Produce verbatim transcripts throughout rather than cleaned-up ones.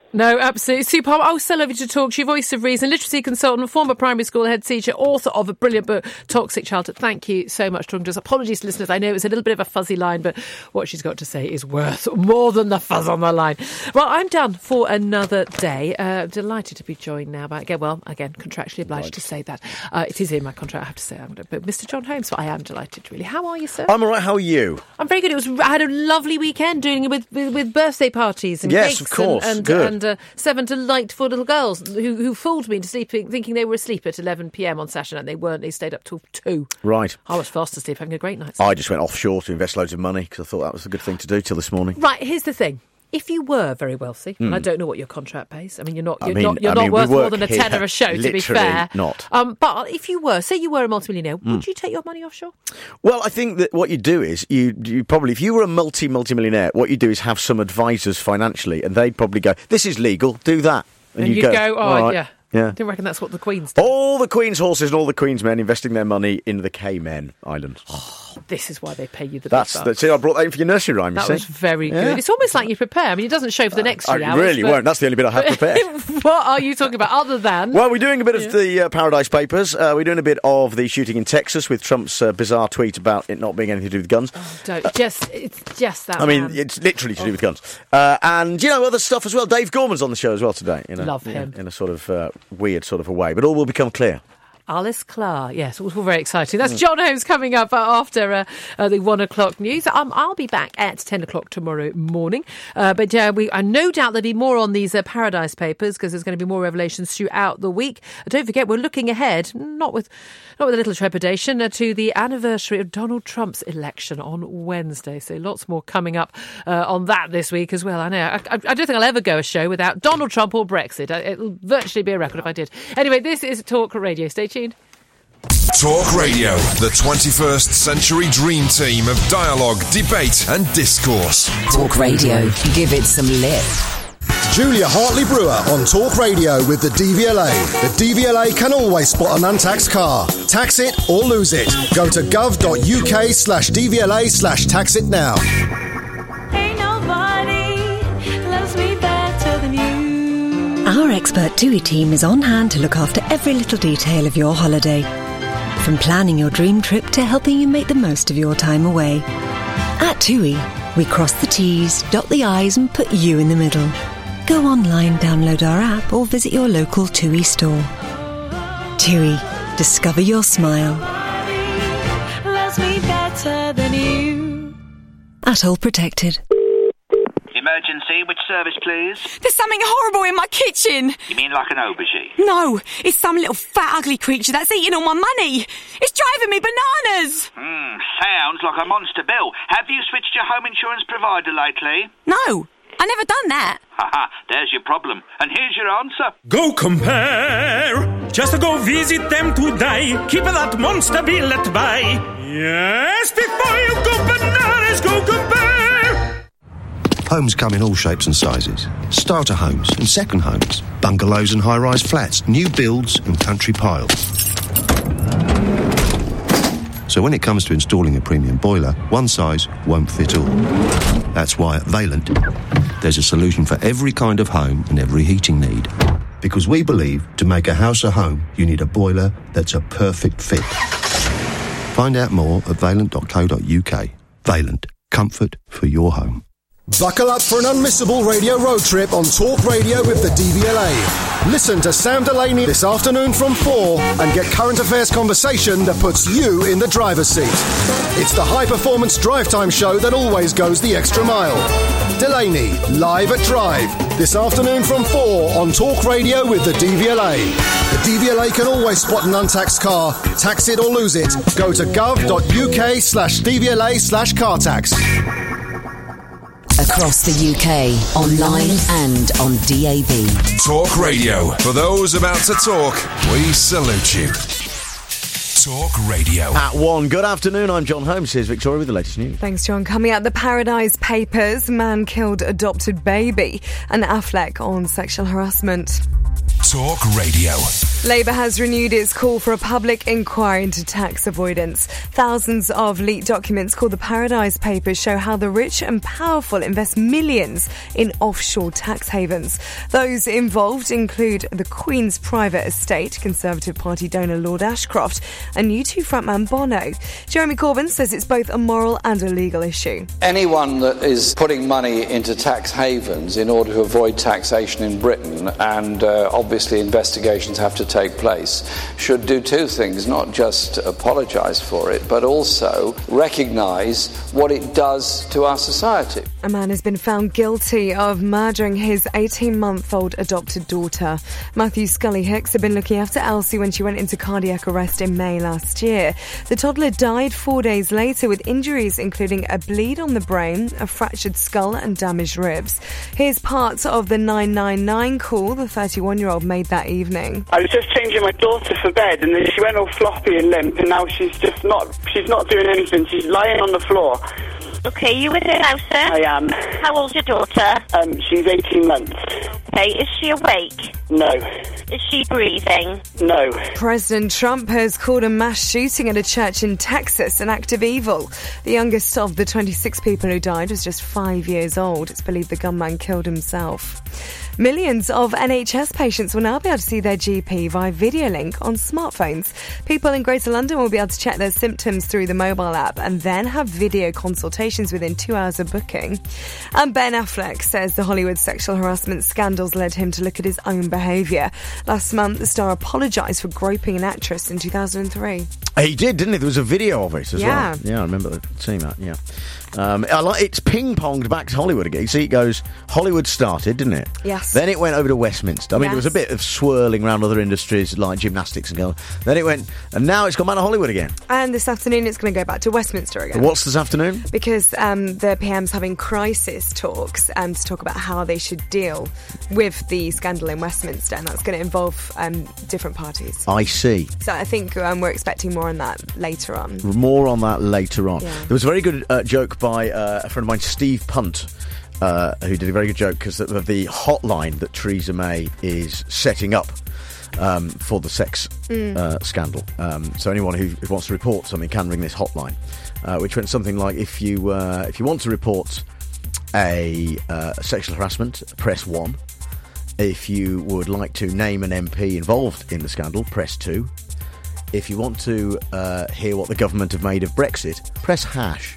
No, absolutely. Superb. Oh, so lovely to talk to you. Voice of reason, literacy consultant, former primary school head teacher, author of a brilliant book, Toxic Childhood. Thank you so much for talking to us. Apologies, listeners. I know it's a little bit of a fuzzy line, but what she's got to say is worth more than the fuzz on the line. Well, I'm done for another day. Uh, delighted to be joined now by, again, well, again, contractually obliged right. to say that. Uh, it is in my contract, I have to say. I'm, but Mister John Holmes, I am delighted, really. How are you, sir? I'm all right. How are you? I'm very good. It was. I had a lovely weekend doing it with, with, with birthday parties and yes, cakes of course. and, and, good. and uh, seven delightful little girls who, who fooled me into sleeping, thinking they were asleep at eleven p.m. on Saturday night. They weren't. They stayed up till two. Right. I was fast asleep, having a great night. I just went offshore to invest loads of money because I thought that was a good thing to do till this morning. Right. Here's the thing. If you were very wealthy, mm. and I don't know what your contract pays. I mean, you're not you're I mean, not you're I not mean, worth we more than a here, tenner a show. To be fair, not. Um, but if you were, say, you were a multimillionaire, mm. would you take your money offshore? Well, I think that what you do is you you probably, if you were a multi multi-millionaire, what you do is have some advisors financially, and they'd probably go, "This is legal, do that," and, and you go, go, "Oh, right. yeah." Yeah. I didn't reckon that's what the Queen's do. All the Queen's horses and all the Queen's men investing their money in the Cayman Islands. Oh, this is why they pay you the that's, big that's it. I brought that in for your nursery rhyme, you That see. was very yeah. good. It's almost like you prepare. I mean, it doesn't show for the next three I hours. I really but, won't. That's the only bit I have prepared. What are you talking about other than... Well, we're doing a bit of yeah. the uh, Paradise Papers. Uh, we're doing a bit of the shooting in Texas with Trump's uh, bizarre tweet about it not being anything to do with guns. Oh, don't. Uh, just, it's just that I mean, man. it's literally to do oh. with guns. Uh, and, you know, other stuff as well. Dave Gorman's on the show as well today. You know, Love him. In a sort of uh, weird sort of a way. But all will become clear. Alice Clark, yes, all very exciting. That's John Holmes coming up after uh, uh, the one o'clock news. Um, I'll be back at ten o'clock tomorrow morning. Uh, but uh, we, I no doubt there'll be more on these uh, Paradise Papers because there's going to be more revelations throughout the week. Uh, don't forget, we're looking ahead, not with not with a little trepidation, uh, to the anniversary of Donald Trump's election on Wednesday. So lots more coming up uh, on that this week as well. I know. I, I, I don't think I'll ever go a show without Donald Trump or Brexit. It'll virtually be a record if I did. Anyway, this is Talk Radio. Stay tuned. Talk Radio, the twenty-first century dream team of dialogue, debate and discourse. Talk Radio, give it some lip. Julia Hartley Brewer on Talk Radio with the D V L A. The D V L A can always spot an untaxed car. Tax it or lose it. Go to gov.uk slash DVLA slash tax it now. Ain't nobody loves me better than you. Our expert T U I team is on hand to look after every little detail of your holiday. From planning your dream trip to helping you make the most of your time away. At T U I, we cross the T's, dot the I's and put you in the middle. Go online, download our app or visit your local T U I store. T U I, discover your smile. Loves me better than you. Atoll Protected. Emergency, which service, please? There's something horrible in my kitchen. You mean like an aubergine? No, it's some little fat, ugly creature that's eating all my money. It's driving me bananas. Hmm, sounds like a monster bill. Have you switched your home insurance provider lately? No, I never done that. Haha, there's your problem. And here's your answer. Go compare. Just go visit them today. Keep that monster bill at bay. Yes, before you go bananas, go compare. Homes come in all shapes and sizes. Starter homes and second homes. Bungalows and high-rise flats. New builds and country piles. So when it comes to installing a premium boiler, one size won't fit all. That's why at Vaillant, there's a solution for every kind of home and every heating need. Because we believe to make a house a home, you need a boiler that's a perfect fit. Find out more at vaillant dot co dot uk. Vaillant. Comfort for your home. Buckle up for an unmissable radio road trip on Talk Radio with the D V L A. Listen to Sam Delaney this afternoon from four and get current affairs conversation that puts you in the driver's seat. It's the high-performance drive time show that always goes the extra mile. Delaney, live at Drive, this afternoon from four on Talk Radio with the D V L A. The D V L A can always spot an untaxed car. Tax it or lose it. Go to gov.uk slash DVLA slash car tax. Across the U K, online and on D A B. Talk Radio. For those about to talk, we salute you. Talk Radio. At one, good afternoon, I'm John Holmes. Here's Victoria with the latest news. Thanks, John. Coming out, the Paradise Papers, man killed adopted baby, and Affleck on sexual harassment. Talk Radio. Labour has renewed its call for a public inquiry into tax avoidance. Thousands of leaked documents called the Paradise Papers show how the rich and powerful invest millions in offshore tax havens. Those involved include the Queen's private estate, Conservative Party donor Lord Ashcroft, and U two frontman Bono. Jeremy Corbyn says it's both a moral and a legal issue. Anyone that is putting money into tax havens in order to avoid taxation in Britain, and uh, obviously investigations have to take place, should do two things: not just apologise for it, but also recognise what it does to our society. A man has been found guilty of murdering his eighteen-month-old adopted daughter. Matthew Scully Hicks had been looking after Elsie when she went into cardiac arrest in May last year. The toddler died four days later with injuries including a bleed on the brain, a fractured skull and damaged ribs. Here's part of the nine nine nine call the thirty-one-year-old made that evening. I was just changing my daughter for bed, and then she went all floppy and limp, and now she's just not, she's not doing anything. She's lying on the floor. Okay, you with her now, sir? I am. How old's your daughter? Um, she's eighteen months. Okay, is she awake? No. Is she breathing? No. President Trump has called a mass shooting at a church in Texas an act of evil. The youngest of the twenty-six people who died was just five years old. It's believed the gunman killed himself. Millions of N H S patients will now be able to see their G P via video link on smartphones. People in Greater London will be able to check their symptoms through the mobile app and then have video consultations within two hours of booking. And Ben Affleck says the Hollywood sexual harassment scandals led him to look at his own behaviour. Last month, the star apologised for groping an actress in two thousand three. He did, didn't he? There was a video of it as Yeah. well. Yeah, I remember seeing that, yeah. Um, I like, it's ping-ponged back to Hollywood again. You see, it goes, Hollywood started, didn't it? Yes. Then it went over to Westminster. I mean, Yes. there was a bit of swirling around other industries like gymnastics and go on. Then it went, and now it's gone back to Hollywood again. And this afternoon, it's going to go back to Westminster again. What's this afternoon? Because um, the P M's having crisis talks um, to talk about how they should deal with the scandal in Westminster, and that's going to involve um, different parties. I see. So I think um, we're expecting more on that later on. More on that later on. Yeah. There was a very good uh, joke by uh, a friend of mine, Steve Punt, uh, who did a very good joke because of the hotline that Theresa May is setting up um, for the sex Mm. uh, scandal. Um, so anyone who, who wants to report something can ring this hotline, uh, which went something like, if you uh, if you want to report a uh, sexual harassment, press one. If you would like to name an M P involved in the scandal, press two. If you want to uh, hear what the government have made of Brexit, press hash.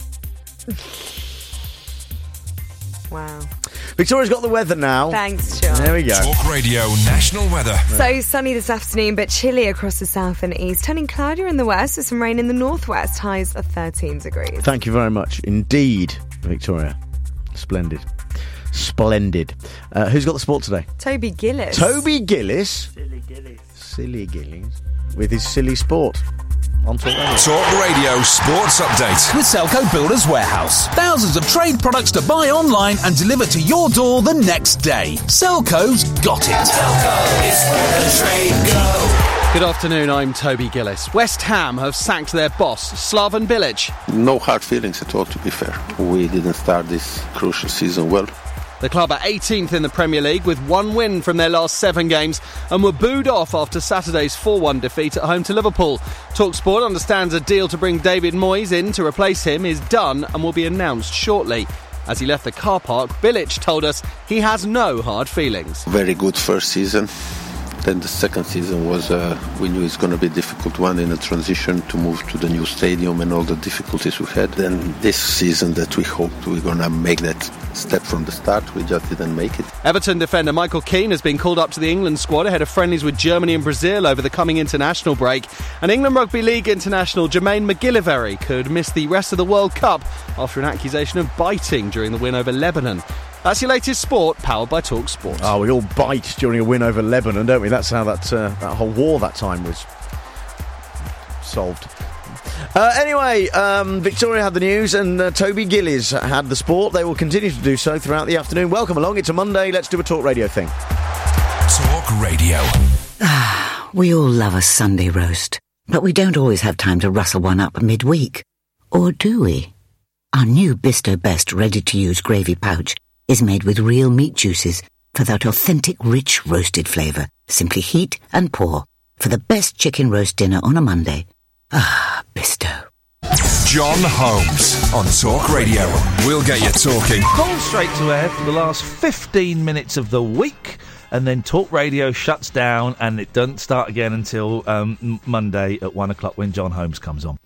Wow. Victoria's got the weather now. Thanks, John. There we go. Talk Radio National Weather. So sunny this afternoon, but chilly across the south and east. Turning cloudier in the west with some rain in the northwest. Highs of thirteen degrees. Thank you very much indeed, Victoria. Splendid. Splendid. Uh, who's got the sport today? Toby Gillis. Toby Gillis. Silly Gillis. Silly Gillis. With his silly sport. On Talk Radio. Talk Radio Sports Update. With Selco Builders Warehouse. Thousands of trade products to buy online and deliver to your door the next day. Selco's got it. Selco is where the trade go. Good afternoon, I'm Toby Gillis. West Ham have sacked their boss, Slaven Bilic. No hard feelings at all, to be fair. We didn't start this crucial season well. The club are eighteenth in the Premier League with one win from their last seven games and were booed off after Saturday's four one defeat at home to Liverpool. TalkSport understands a deal to bring David Moyes in to replace him is done and will be announced shortly. As he left the car park, Bilic told us he has no hard feelings. Very good first season. Then the second season was, uh, we knew it's going to be a difficult one in a transition to move to the new stadium and all the difficulties we had. Then this season that we hoped we were going to make that step from the start, we just didn't make it. Everton defender Michael Keane has been called up to the England squad ahead of friendlies with Germany and Brazil over the coming international break. And England Rugby League international Jermaine McGillivray could miss the rest of the World Cup after an accusation of biting during the win over Lebanon. That's your latest sport, powered by Talk Sport. Oh, we all bite during a win over Lebanon, don't we? That's how that uh, that whole war that time was solved. Uh, anyway, um, Victoria had the news and uh, Toby Gillis had the sport. They will continue to do so throughout the afternoon. Welcome along. It's a Monday. Let's do a Talk Radio thing. Talk Radio. Ah, we all love a Sunday roast, but we don't always have time to rustle one up midweek. Or do we? Our new Bisto Best ready-to-use gravy pouch is made with real meat juices for that authentic, rich, roasted flavour. Simply heat and pour for the best chicken roast dinner on a Monday. Ah, Bisto. John Holmes on Talk Radio. We'll get you talking. Call straight to air for the last fifteen minutes of the week, and then Talk Radio shuts down, and it doesn't start again until um, m- Monday at one o'clock when John Holmes comes on.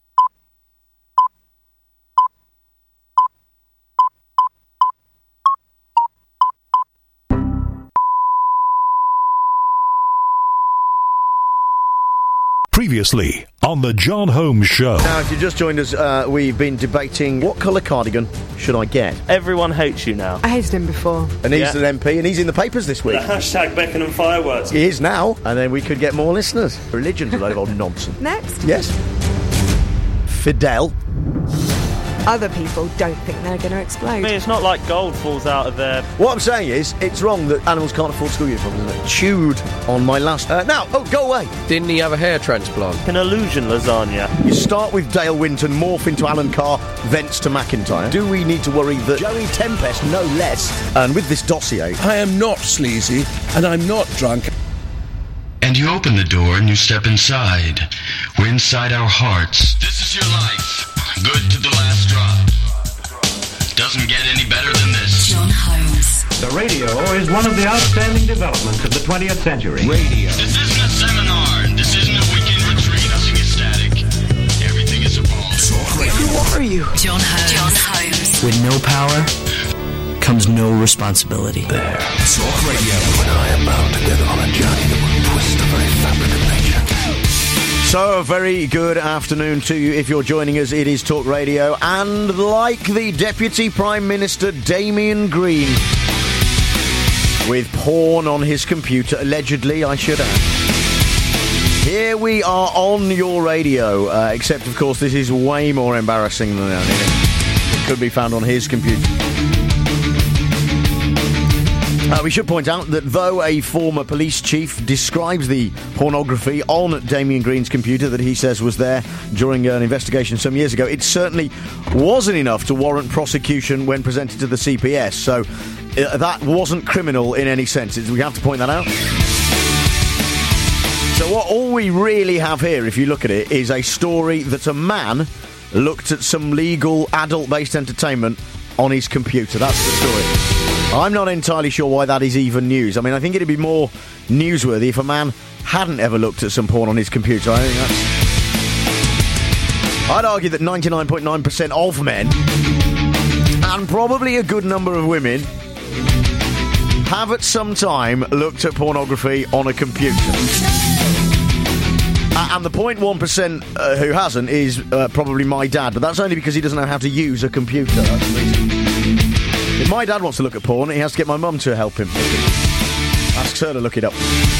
Previously on the John Holmes Show. Now, if you just joined us, uh, we've been debating what colour cardigan should I get. Everyone hates you now. I hated him before. And he's Yeah. an M P, and he's in the papers this week. The hashtag Beckenham fireworks. He is now, and then we could get more listeners. Religion's a load of old nonsense. Next. Yes. Fidel. Other people don't think they're going to explode. I mean, it's not like gold falls out of their... What I'm saying is, it's wrong that animals can't afford school uniforms, isn't it? Chewed on my last... Uh, now, oh, go away. Didn't he have a hair transplant? An illusion lasagna. You start with Dale Winton, morph into Alan Carr, thence to McIntyre. Do we need to worry that Joey Tempest, no less, and with this dossier... I am not sleazy, and I'm not drunk. And you open the door and you step inside. We're inside our hearts. This is your life. Good to the last drop. Doesn't get any better than this. John Holmes. The radio is one of the outstanding developments of the twentieth century. Radio. This isn't a seminar. This isn't a weekend retreat. Nothing is static. Everything is evolving. Talk Radio. Who are you? John Holmes. John Holmes. With no power comes no responsibility. There. Talk Radio. When I am bound together on a journey that will twist the very fabric of nature. So, a very good afternoon to you. If you're joining us, it is Talk Radio. And like the Deputy Prime Minister, Damien Green, with porn on his computer, allegedly, I should add. Here we are on your radio, uh, except, of course, this is way more embarrassing than that. It could be found on his computer. Uh, we should point out that though a former police chief describes the pornography on Damien Green's computer that he says was there during an investigation some years ago, it certainly wasn't enough to warrant prosecution when presented to the C P S. So uh, that wasn't criminal in any sense. We have to point that out. So what all we really have here, if you look at it, is a story that a man looked at some legal adult-based entertainment on his computer. That's the story. I'm not entirely sure why that is even news. I mean, I think it'd be more newsworthy if a man hadn't ever looked at some porn on his computer. I think that's... I'd argue that ninety-nine point nine percent of men, and probably a good number of women, have at some time looked at pornography on a computer. Uh, and the zero point one percent uh, who hasn't is uh, probably my dad, but that's only because he doesn't know how to use a computer. That's the reason. If my dad wants to look at porn, he has to get my mum to help him. Asks her to look it up.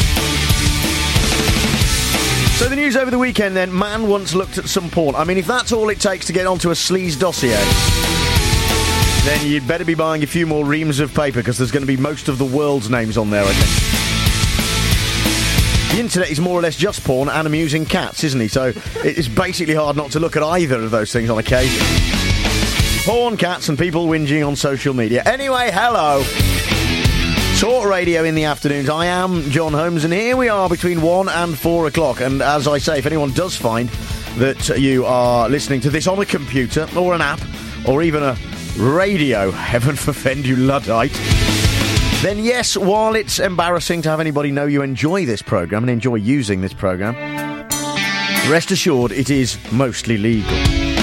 So the news over the weekend then, man once looked at some porn. I mean, if that's all it takes to get onto a sleaze dossier, then you'd better be buying a few more reams of paper, because there's going to be most of the world's names on there, I think. The internet is more or less just porn and amusing cats, isn't he? So it's basically hard not to look at either of those things on occasion. Porn, cats, and people whinging on social media. Anyway, hello. Talk Radio in the afternoons. I am John Holmes, and here we are between one and four o'clock. And as I say, if anyone does find that you are listening to this on a computer or an app or even a radio, heaven forfend you Luddite, then yes, while it's embarrassing to have anybody know you enjoy this programme and enjoy using this programme, rest assured it is mostly legal.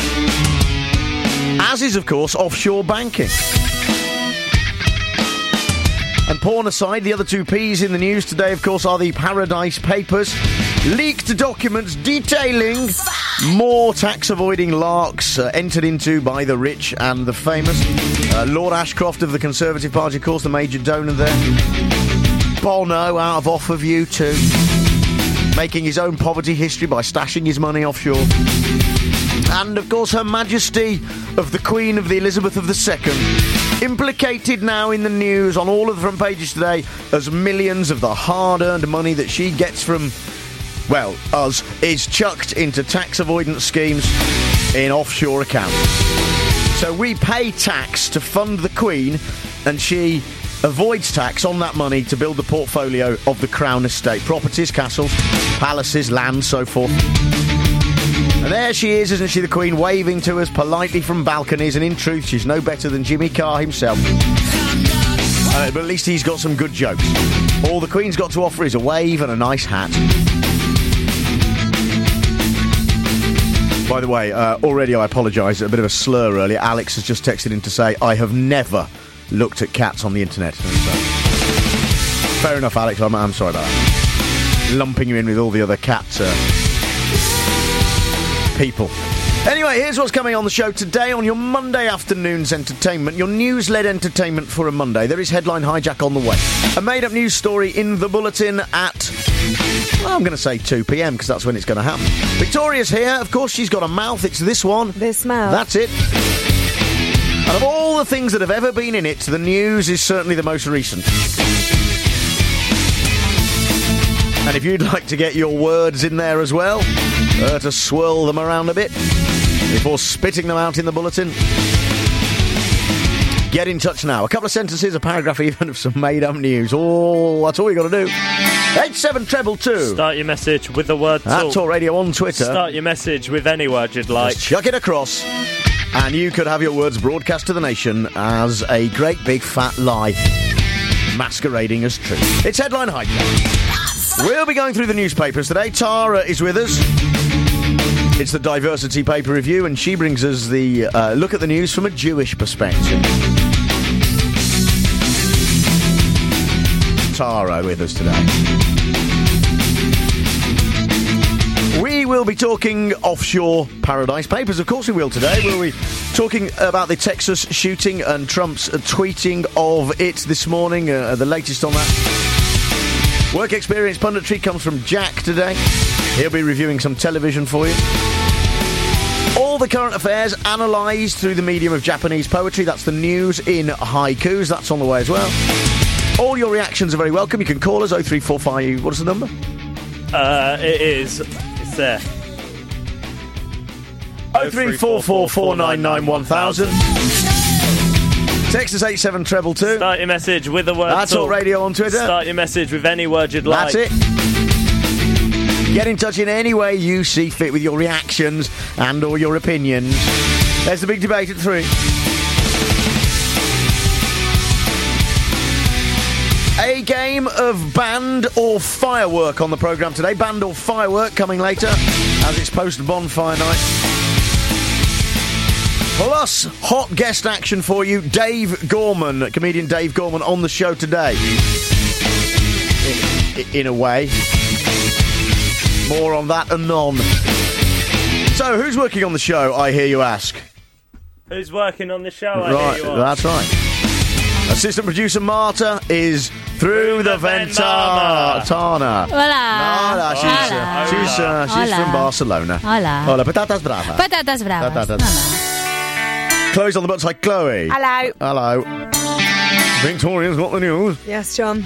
As is, of course, offshore banking. And porn aside, the other two P's in the news today, of course, are the Paradise Papers. Leaked documents detailing more tax-avoiding larks uh, entered into by the rich and the famous. Uh, Lord Ashcroft of the Conservative Party, of course, the major donor there. Bono out of off of U two. Making his own poverty history by stashing his money offshore. And, of course, Her Majesty of the Queen of the Elizabeth of the Second, implicated now in the news on all of the front pages today as millions of the hard-earned money that she gets from, well, us, is chucked into tax avoidance schemes in offshore accounts. So we pay tax to fund the Queen, and she avoids tax on that money to build the portfolio of the Crown Estate. Properties, castles, palaces, land, so forth. And there she is, isn't she, the Queen, waving to us politely from balconies, and in truth, she's no better than Jimmy Carr himself. Uh, but at least he's got some good jokes. All the Queen's got to offer is a wave and a nice hat. By the way, uh, already I apologise, a bit of a slur earlier. Alex has just texted in to say, I have never looked at cats on the internet. So, fair enough, Alex, I'm, I'm sorry about that. Lumping you in with all the other cat uh, people. Anyway, here's what's coming on the show today on your Monday afternoon's entertainment, your news-led entertainment for a Monday. There is Headline Hijack on the way. A made-up news story in the bulletin at, well, I'm going to say two p.m, because that's when it's going to happen. Victoria's here. Of course, she's got a mouth. It's this one. This mouth. That's it. And of all the things that have ever been in it, the news is certainly the most recent. And if you'd like to get your words in there as well, uh, to swirl them around a bit before spitting them out in the bulletin, get in touch now. A couple of sentences, a paragraph even of some made-up news. Oh, that's all you got to do. eight seven treble two. Start your message with the word talk. At Talk Radio on Twitter. Start your message with any word you'd like. Just chuck it across, and you could have your words broadcast to the nation as a great big fat lie masquerading as truth. It's Headline Hijack. We'll be going through the newspapers today. Tara is with us. It's the Diversity Paper Review, and she brings us the uh, look at the news from a Jewish perspective. Tara with us today. We will be talking offshore paradise papers. Of course we will today. We'll be talking about the Texas shooting and Trump's uh, tweeting of it this morning, uh, the latest on that. Work experience punditry comes from Jack today. He'll be reviewing some television for you. All the current affairs analysed through the medium of Japanese poetry. That's the news in haikus. That's on the way as well. All your reactions are very welcome. You can call us oh three four five. What is the number? Uh, it is. It's there. oh three four four, four nine nine, one thousand. Text us eight seven treble two. Start your message with the word That's talk. All Radio on Twitter. Start your message with any word you'd like. That's it. Get in touch in any way you see fit with your reactions and or your opinions. There's the big debate at three. A game of band or firework on the programme today. Band or firework coming later, as it's post-bonfire night. Plus, hot guest action for you. Dave Gorman, comedian Dave Gorman, on the show today. In, in a way. More on that anon. So, who's working on the show, I hear you ask? Who's working on the show, I right, hear you that's ask? right. Assistant producer Marta is through, through the, the ventana. Tana. Hola. Hola. She's, Hola. Uh, she's, uh, she's Hola. from Barcelona. Hola. Hola. Patatas bravas. Patatas bravas. Patatas. Chloe's on the butts. Hi, Chloe. Hello. Hello. Victoria's got the news. Yes, John.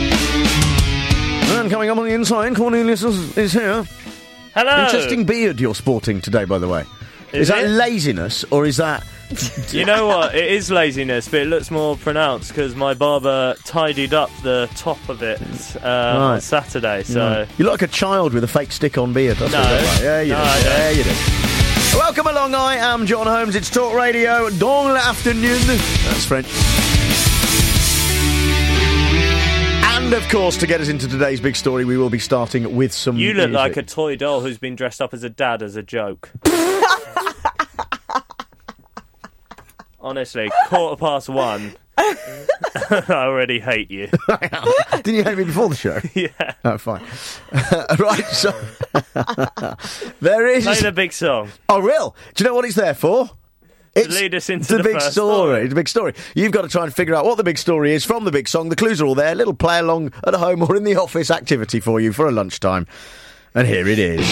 And coming up on the inside, Cornelius is, is here. Hello. Interesting beard you're sporting today, by the way. Is, Is that it? laziness, or is that... You know what? It is laziness, but it looks more pronounced because my barber tidied up the top of it uh, on Right. Saturday. So Right. You look like a child with a fake stick-on beard. That's No. what you look like. Yeah, you No, do. I don't. Yeah, you do. Welcome along, I am John Holmes. It's Talk Radio dans l'afternoon. That's French. And, of course, to get us into today's big story, we will be starting with some you look music. like a toy doll who's been dressed up as a dad as a joke. Honestly, quarter past one. I already hate you. Didn't you hate me before the show? Yeah. Oh, fine. Right, so... there is... Play the big song. I will. Do you know what it's there for? It's to lead us into the, the, big first story. story. It's the big story. You've got to try and figure out what the big story is from the big song. The clues are all there. Little play along at home or in the office activity for you for a lunchtime. And here it is.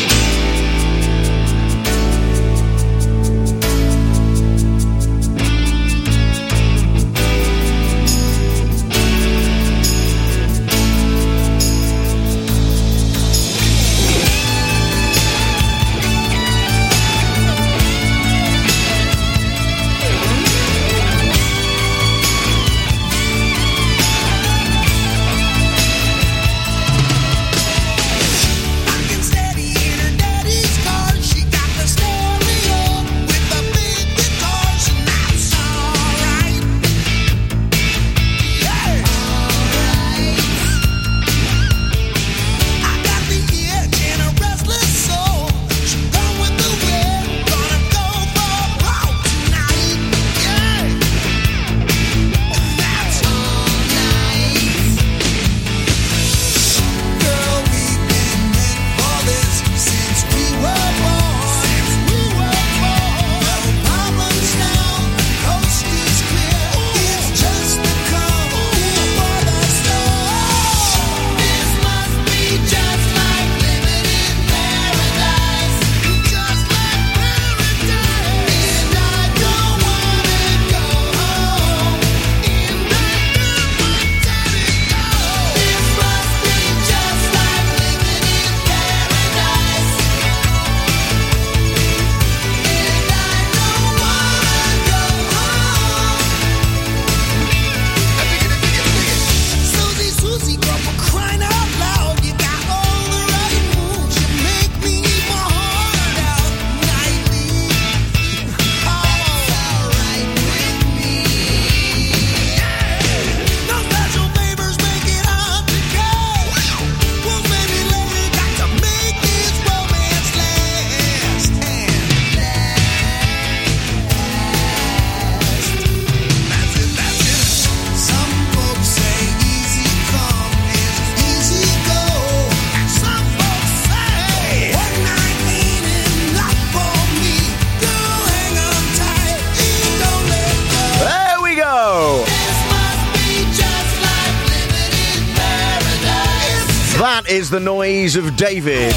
That is the noise of David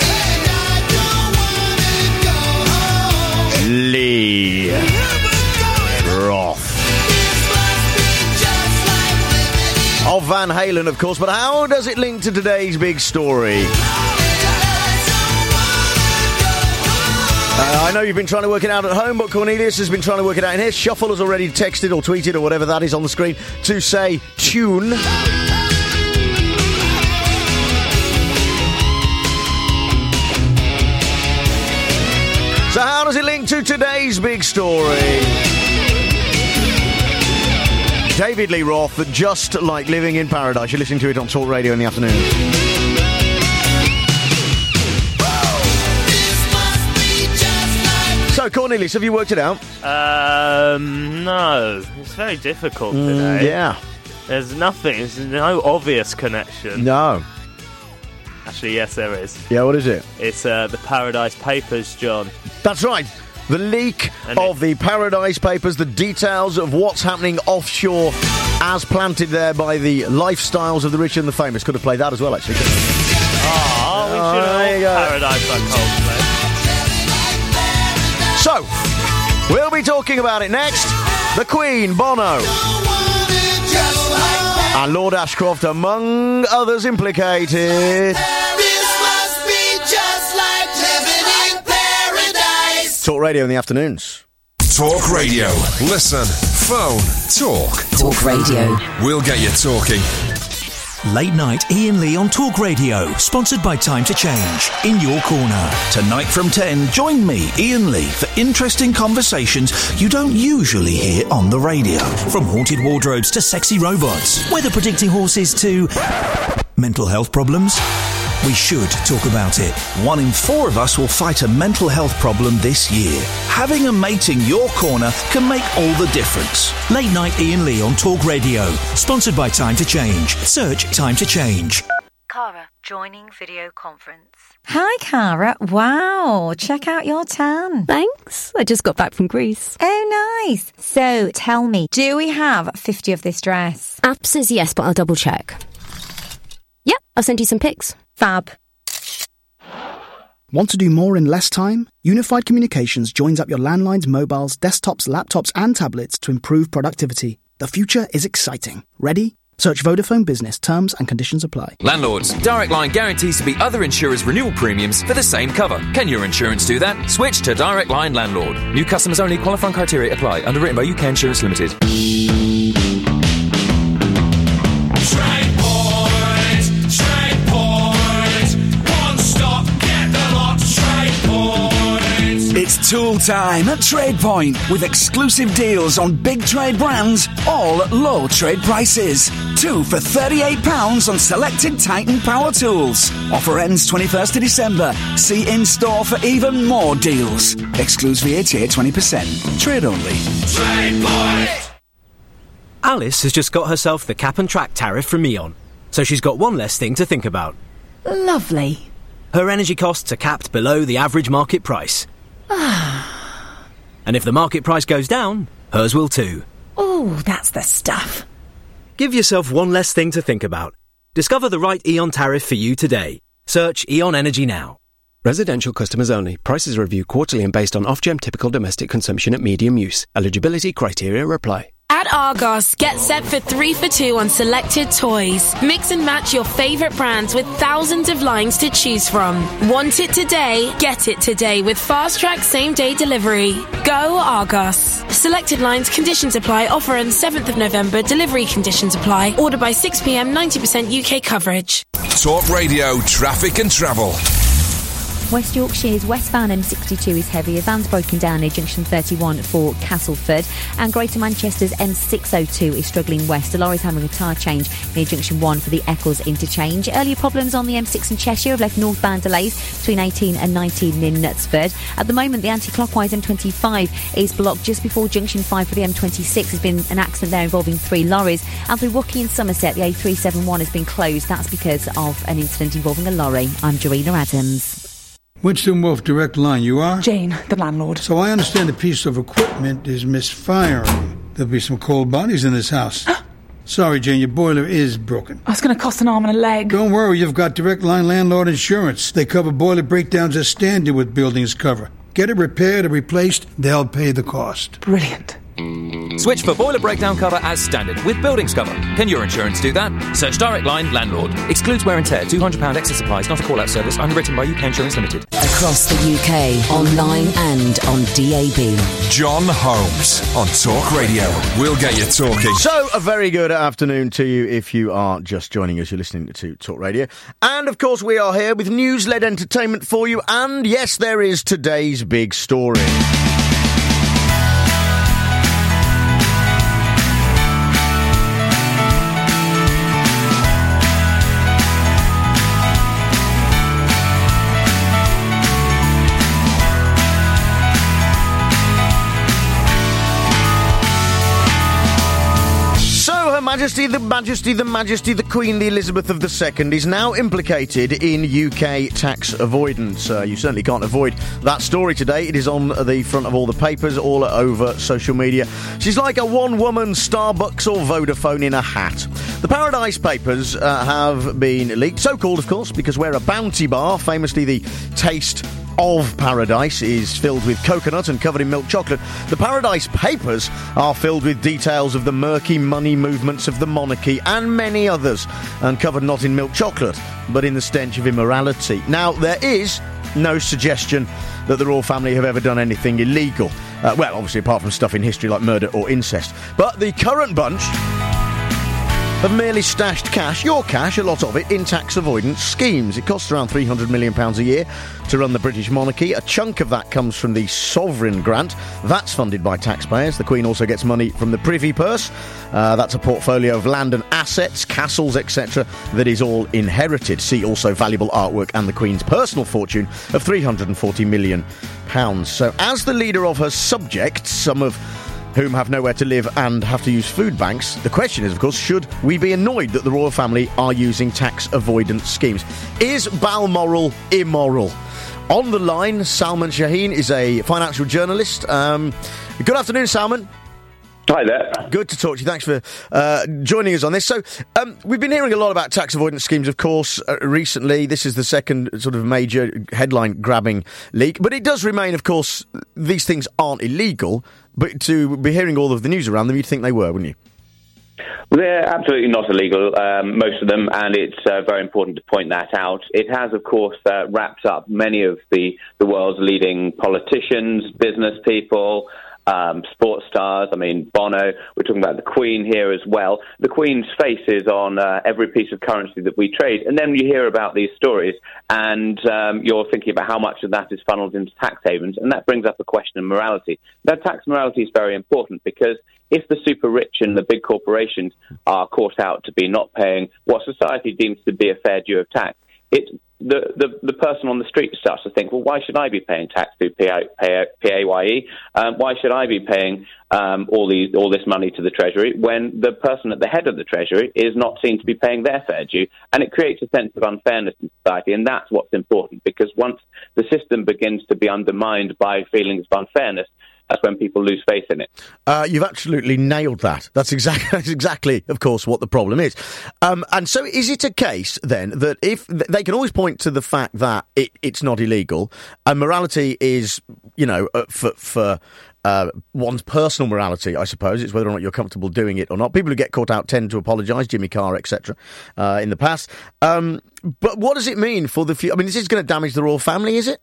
Lee Roth. Of Van Halen, of course, but how does it link to today's big story? Uh, I know you've been trying to work it out at home, but Cornelius has been trying to work it out in here. Shuffle has already texted or tweeted or whatever that is on the screen to say tune. So how does it link to today's big story? David Lee Roth, just like living in paradise. You're listening to it on Talk Radio in the afternoon. So, Cornelius, have you worked it out? Um, no. It's very difficult Mm, today. yeah. There's nothing. There's no obvious connection. No. Actually, yes, there is. Yeah, what is it? It's uh, the Paradise Papers, John. That's right. The leak And of the Paradise Papers, the details of what's happening offshore as planted there by the lifestyles of the rich and the famous. Could have played that as well, actually. Oh, we Oh, should there you go. have Paradise by Coldplay. So, we'll be talking about it next. The Queen, Bono, and Lord Ashcroft, among others implicated. Talk Radio in the afternoons. Talk Radio. Listen, phone, talk. Talk Radio. We'll get you talking. Late Night Ian Lee on Talk Radio, sponsored by Time to Change, in your corner. Tonight from ten, join me, Ian Lee, for interesting conversations you don't usually hear on the radio. From haunted wardrobes to sexy robots, weather predicting horses to mental health problems. We should talk about it. One in four of us will fight a mental health problem this year. Having a mate in your corner can make all the difference. Late Night Ian Lee on Talk Radio, sponsored by Time to Change. Search Time to Change. Cara, joining video conference. Hi, Cara. Wow, check out your tan. Thanks. I just got back from Greece. Oh, nice. So, tell me, do we have fifty of this dress? App says yes, but I'll double check. Yep, I'll send you some pics. Fab. Want to do more in less time? Unified Communications joins up your landlines, mobiles, desktops, laptops and tablets to improve productivity. The future is exciting. Ready? Search Vodafone Business. Terms and conditions apply. Landlords, Direct Line guarantees to beat other insurers' renewal premiums for the same cover. Can your insurance do that? Switch to Direct Line Landlord. New customers only. Qualifying criteria apply. Underwritten by U K Insurance Limited. It's tool time at TradePoint with exclusive deals on big trade brands, all at low trade prices. Two for thirty-eight pounds on selected Titan power tools. Offer ends twenty-first of December. See in-store for even more deals. Excludes V A T at twenty percent. Trade only. TradePoint! Alice has just got herself the cap and track tariff from E.ON, so she's got one less thing to think about. Lovely. Her energy costs are capped below the average market price. And if the market price goes down, hers will too. Oh, that's the stuff. Give yourself one less thing to think about. Discover the right E.ON tariff for you today. Search E.ON Energy now. Residential customers only. Prices reviewed quarterly and based on off-gem typical domestic consumption at medium use. Eligibility criteria apply. At Argos, get set for three for two on selected toys. Mix and match your favourite brands with thousands of lines to choose from. Want it today? Get it today with Fast Track Same Day Delivery. Go Argos. Selected lines, conditions apply. Offer ends seventh of November. Delivery conditions apply. Order by six p.m. ninety percent U K coverage. Talk Radio, traffic and travel. West Yorkshire's westbound M sixty-two is heavy. A van's broken down near junction thirty-one for Castleford. And Greater Manchester's M six oh two is struggling west. A lorry's having a tyre change near junction one for the Eccles interchange. Earlier problems on the M six in Cheshire have left northbound delays between eighteen and nineteen in Knutsford. At the moment, the anti-clockwise M twenty-five is blocked just before junction five for the M twenty-six. There's been an accident there involving three lorries. And through Wookey and Somerset, the A three seventy-one has been closed. That's because of an incident involving a lorry. I'm Jarena Adams. Winston Wolfe, Direct Line. You are? Jane, the landlord. So I understand a piece of equipment is misfiring. There'll be some cold bodies in this house. Sorry, Jane, your boiler is broken. Oh, it's going to cost an arm and a leg. Don't worry, you've got Direct Line Landlord Insurance. They cover boiler breakdowns as standard with Buildings Cover. Get it repaired or replaced, they'll pay the cost. Brilliant. Switch for boiler breakdown cover as standard with Buildings Cover. Can your insurance do that? Search Direct Line Landlord. Excludes wear and tear. two hundred pounds excess supplies. Not a call-out service. Underwritten by U K Insurance Limited. Across the U K, online and on D A B. John Holmes on Talk Radio. We'll get you talking. So, a very good afternoon to you if you are just joining us. You're listening to Talk Radio. And, of course, we are here with news-led entertainment for you. And, yes, there is today's big story. Majesty, the Majesty, the Majesty, the Queen, the Elizabeth of the Second is now implicated in U K tax avoidance. Uh, you certainly can't avoid that story today. It is on the front of all the papers, all over social media. She's like a one-woman Starbucks or Vodafone in a hat. The Paradise Papers uh, have been leaked, so-called, of course, because we're a Bounty bar, famously the taste of paradise, is filled with coconut and covered in milk chocolate. The Paradise Papers are filled with details of the murky money movements of the monarchy and many others, and covered not in milk chocolate, but in the stench of immorality. Now, there is no suggestion that the royal family have ever done anything illegal. Uh, well, obviously, apart from stuff in history like murder or incest. But the current bunch have merely stashed cash, your cash, a lot of it, in tax avoidance schemes. It costs around three hundred million pounds a year to run the British monarchy. A chunk of that comes from the Sovereign Grant. That's funded by taxpayers. The Queen also gets money from the Privy Purse. Uh, that's a portfolio of land and assets, castles, et cetera, that is all inherited. See also valuable artwork and the Queen's personal fortune of three hundred forty million pounds. So as the leader of her subjects, some of whom have nowhere to live and have to use food banks, the question is, of course, should we be annoyed that the royal family are using tax avoidance schemes? Is Balmoral immoral? On the line, Salman Shaheen is a financial journalist. Um, good afternoon, Salman. Hi there. Good to talk to you. Thanks for uh, joining us on this. So, um, we've been hearing a lot about tax avoidance schemes, of course, uh, recently. This is the second sort of major headline-grabbing leak. But it does remain, of course, these things aren't illegal. But to be hearing all of the news around them, you'd think they were, wouldn't you? Well, they're absolutely not illegal, um, most of them, and it's uh, very important to point that out. It has, of course, uh, wrapped up many of the, the world's leading politicians, business people, Um, sports stars. I mean, Bono. We're talking about the Queen here as well. The Queen's face is on uh, every piece of currency that we trade. And then you hear about these stories and um, you're thinking about how much of that is funneled into tax havens. And that brings up a question of morality. Now, tax morality is very important because if the super rich and the big corporations are caught out to be not paying what society deems to be a fair due of tax, it The, the the person on the street starts to think, well, why should I be paying tax through P A Y E? Um, why should I be paying um, all these all this money to the Treasury when the person at the head of the Treasury is not seen to be paying their fair due? And it creates a sense of unfairness in society, and that's what's important, because once the system begins to be undermined by feelings of unfairness, that's when people lose faith in it. Uh, you've absolutely nailed that. That's exactly, that's exactly, of course, what the problem is. Um, and so is it a case, then, that if they can always point to the fact that it, it's not illegal, and morality is, you know, uh, for... for Uh, one's personal morality, I suppose. It's whether or not you're comfortable doing it or not. People who get caught out tend to apologise, Jimmy Carr, et cetera, uh, in the past. Um, but what does it mean for the future? I mean, this is going to damage the royal family, is it?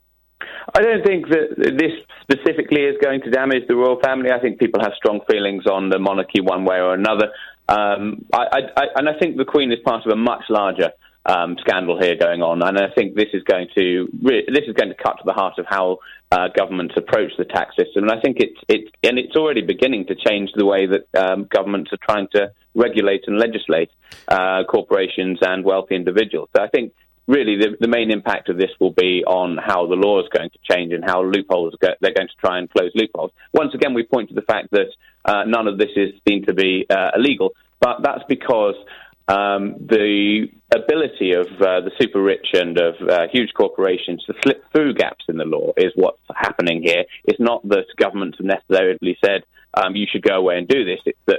I don't think that this specifically is going to damage the royal family. I think people have strong feelings on the monarchy one way or another. Um, I, I, I, and I think the Queen is part of a much larger um, scandal here going on. And I think this is going to re- this is going to cut to the heart of how uh, governments approach the tax system. And I think it's it's and it's already beginning to change the way that um, governments are trying to regulate and legislate uh, corporations and wealthy individuals. So I think really the, the main impact of this will be on how the law is going to change and how loopholes go, they're going to try and close loopholes. Once again, we point to the fact that uh, none of this is seen to be uh, illegal, but that's because um, the ability of uh, the super rich and of uh, huge corporations to slip through gaps in the law is what's happening here. It's not that governments have necessarily said um, you should go away and do this. It's that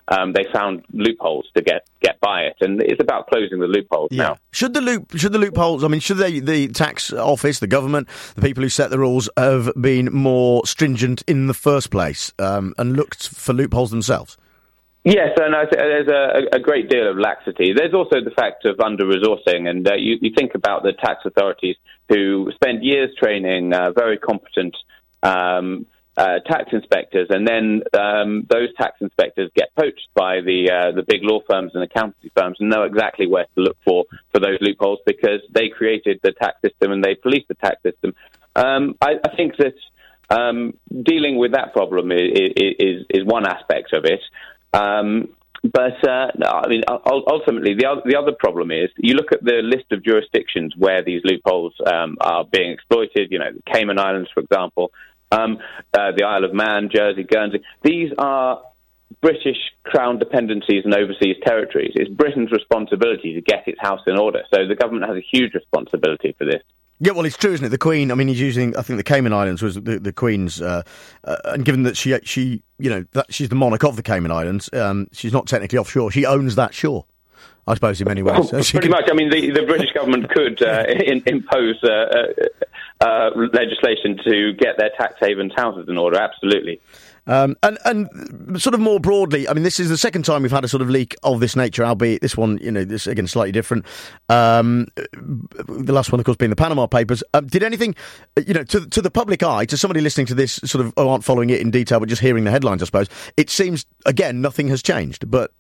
um, they found loopholes to get, get by it. And it's about closing the loopholes yeah. now. Should the loop, should the loopholes, I mean, should they, the tax office, the government, the people who set the rules have been more stringent in the first place um, and looked for loopholes themselves? Yes, and I th- there's a, a great deal of laxity. There's also the fact of under-resourcing, and uh, you, you think about the tax authorities who spend years training uh, very competent um Uh, tax inspectors, and then um, those tax inspectors get poached by the uh, the big law firms and accountancy firms and know exactly where to look for for those loopholes because they created the tax system and they police the tax system. Um, I, I think that um, dealing with that problem is is, is one aspect of it. Um, But, uh, no, I mean, ultimately, the other, the other problem is you look at the list of jurisdictions where these loopholes um, are being exploited, you know, the Cayman Islands, for example, um, uh, the Isle of Man, Jersey, Guernsey. These are British Crown dependencies and overseas territories. It's Britain's responsibility to get its house in order. So the government has a huge responsibility for this. Yeah, well, it's true, isn't it? The Queen, I mean, he's using, I think the Cayman Islands was the, the Queen's, uh, uh, and given that she, she, you know, that she's the monarch of the Cayman Islands, um, she's not technically offshore. She owns that shore, I suppose, in many ways. Well, so pretty could... much. I mean, the, the British government could uh, in, impose uh, uh, uh, legislation to get their tax havens houses in order, absolutely. Um, and, and sort of more broadly, I mean, this is the second time we've had a sort of leak of this nature, albeit this one, you know, this again slightly different. Um, the last one, of course, being the Panama Papers. Um, did anything, you know, to to the public eye, to somebody listening to this, sort of oh, aren't following it in detail, but just hearing the headlines, I suppose, it seems again nothing has changed. But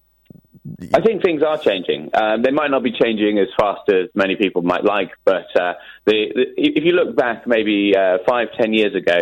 I think things are changing. Um, they might not be changing as fast as many people might like, but uh, the, the, if you look back, maybe uh, five, ten years ago.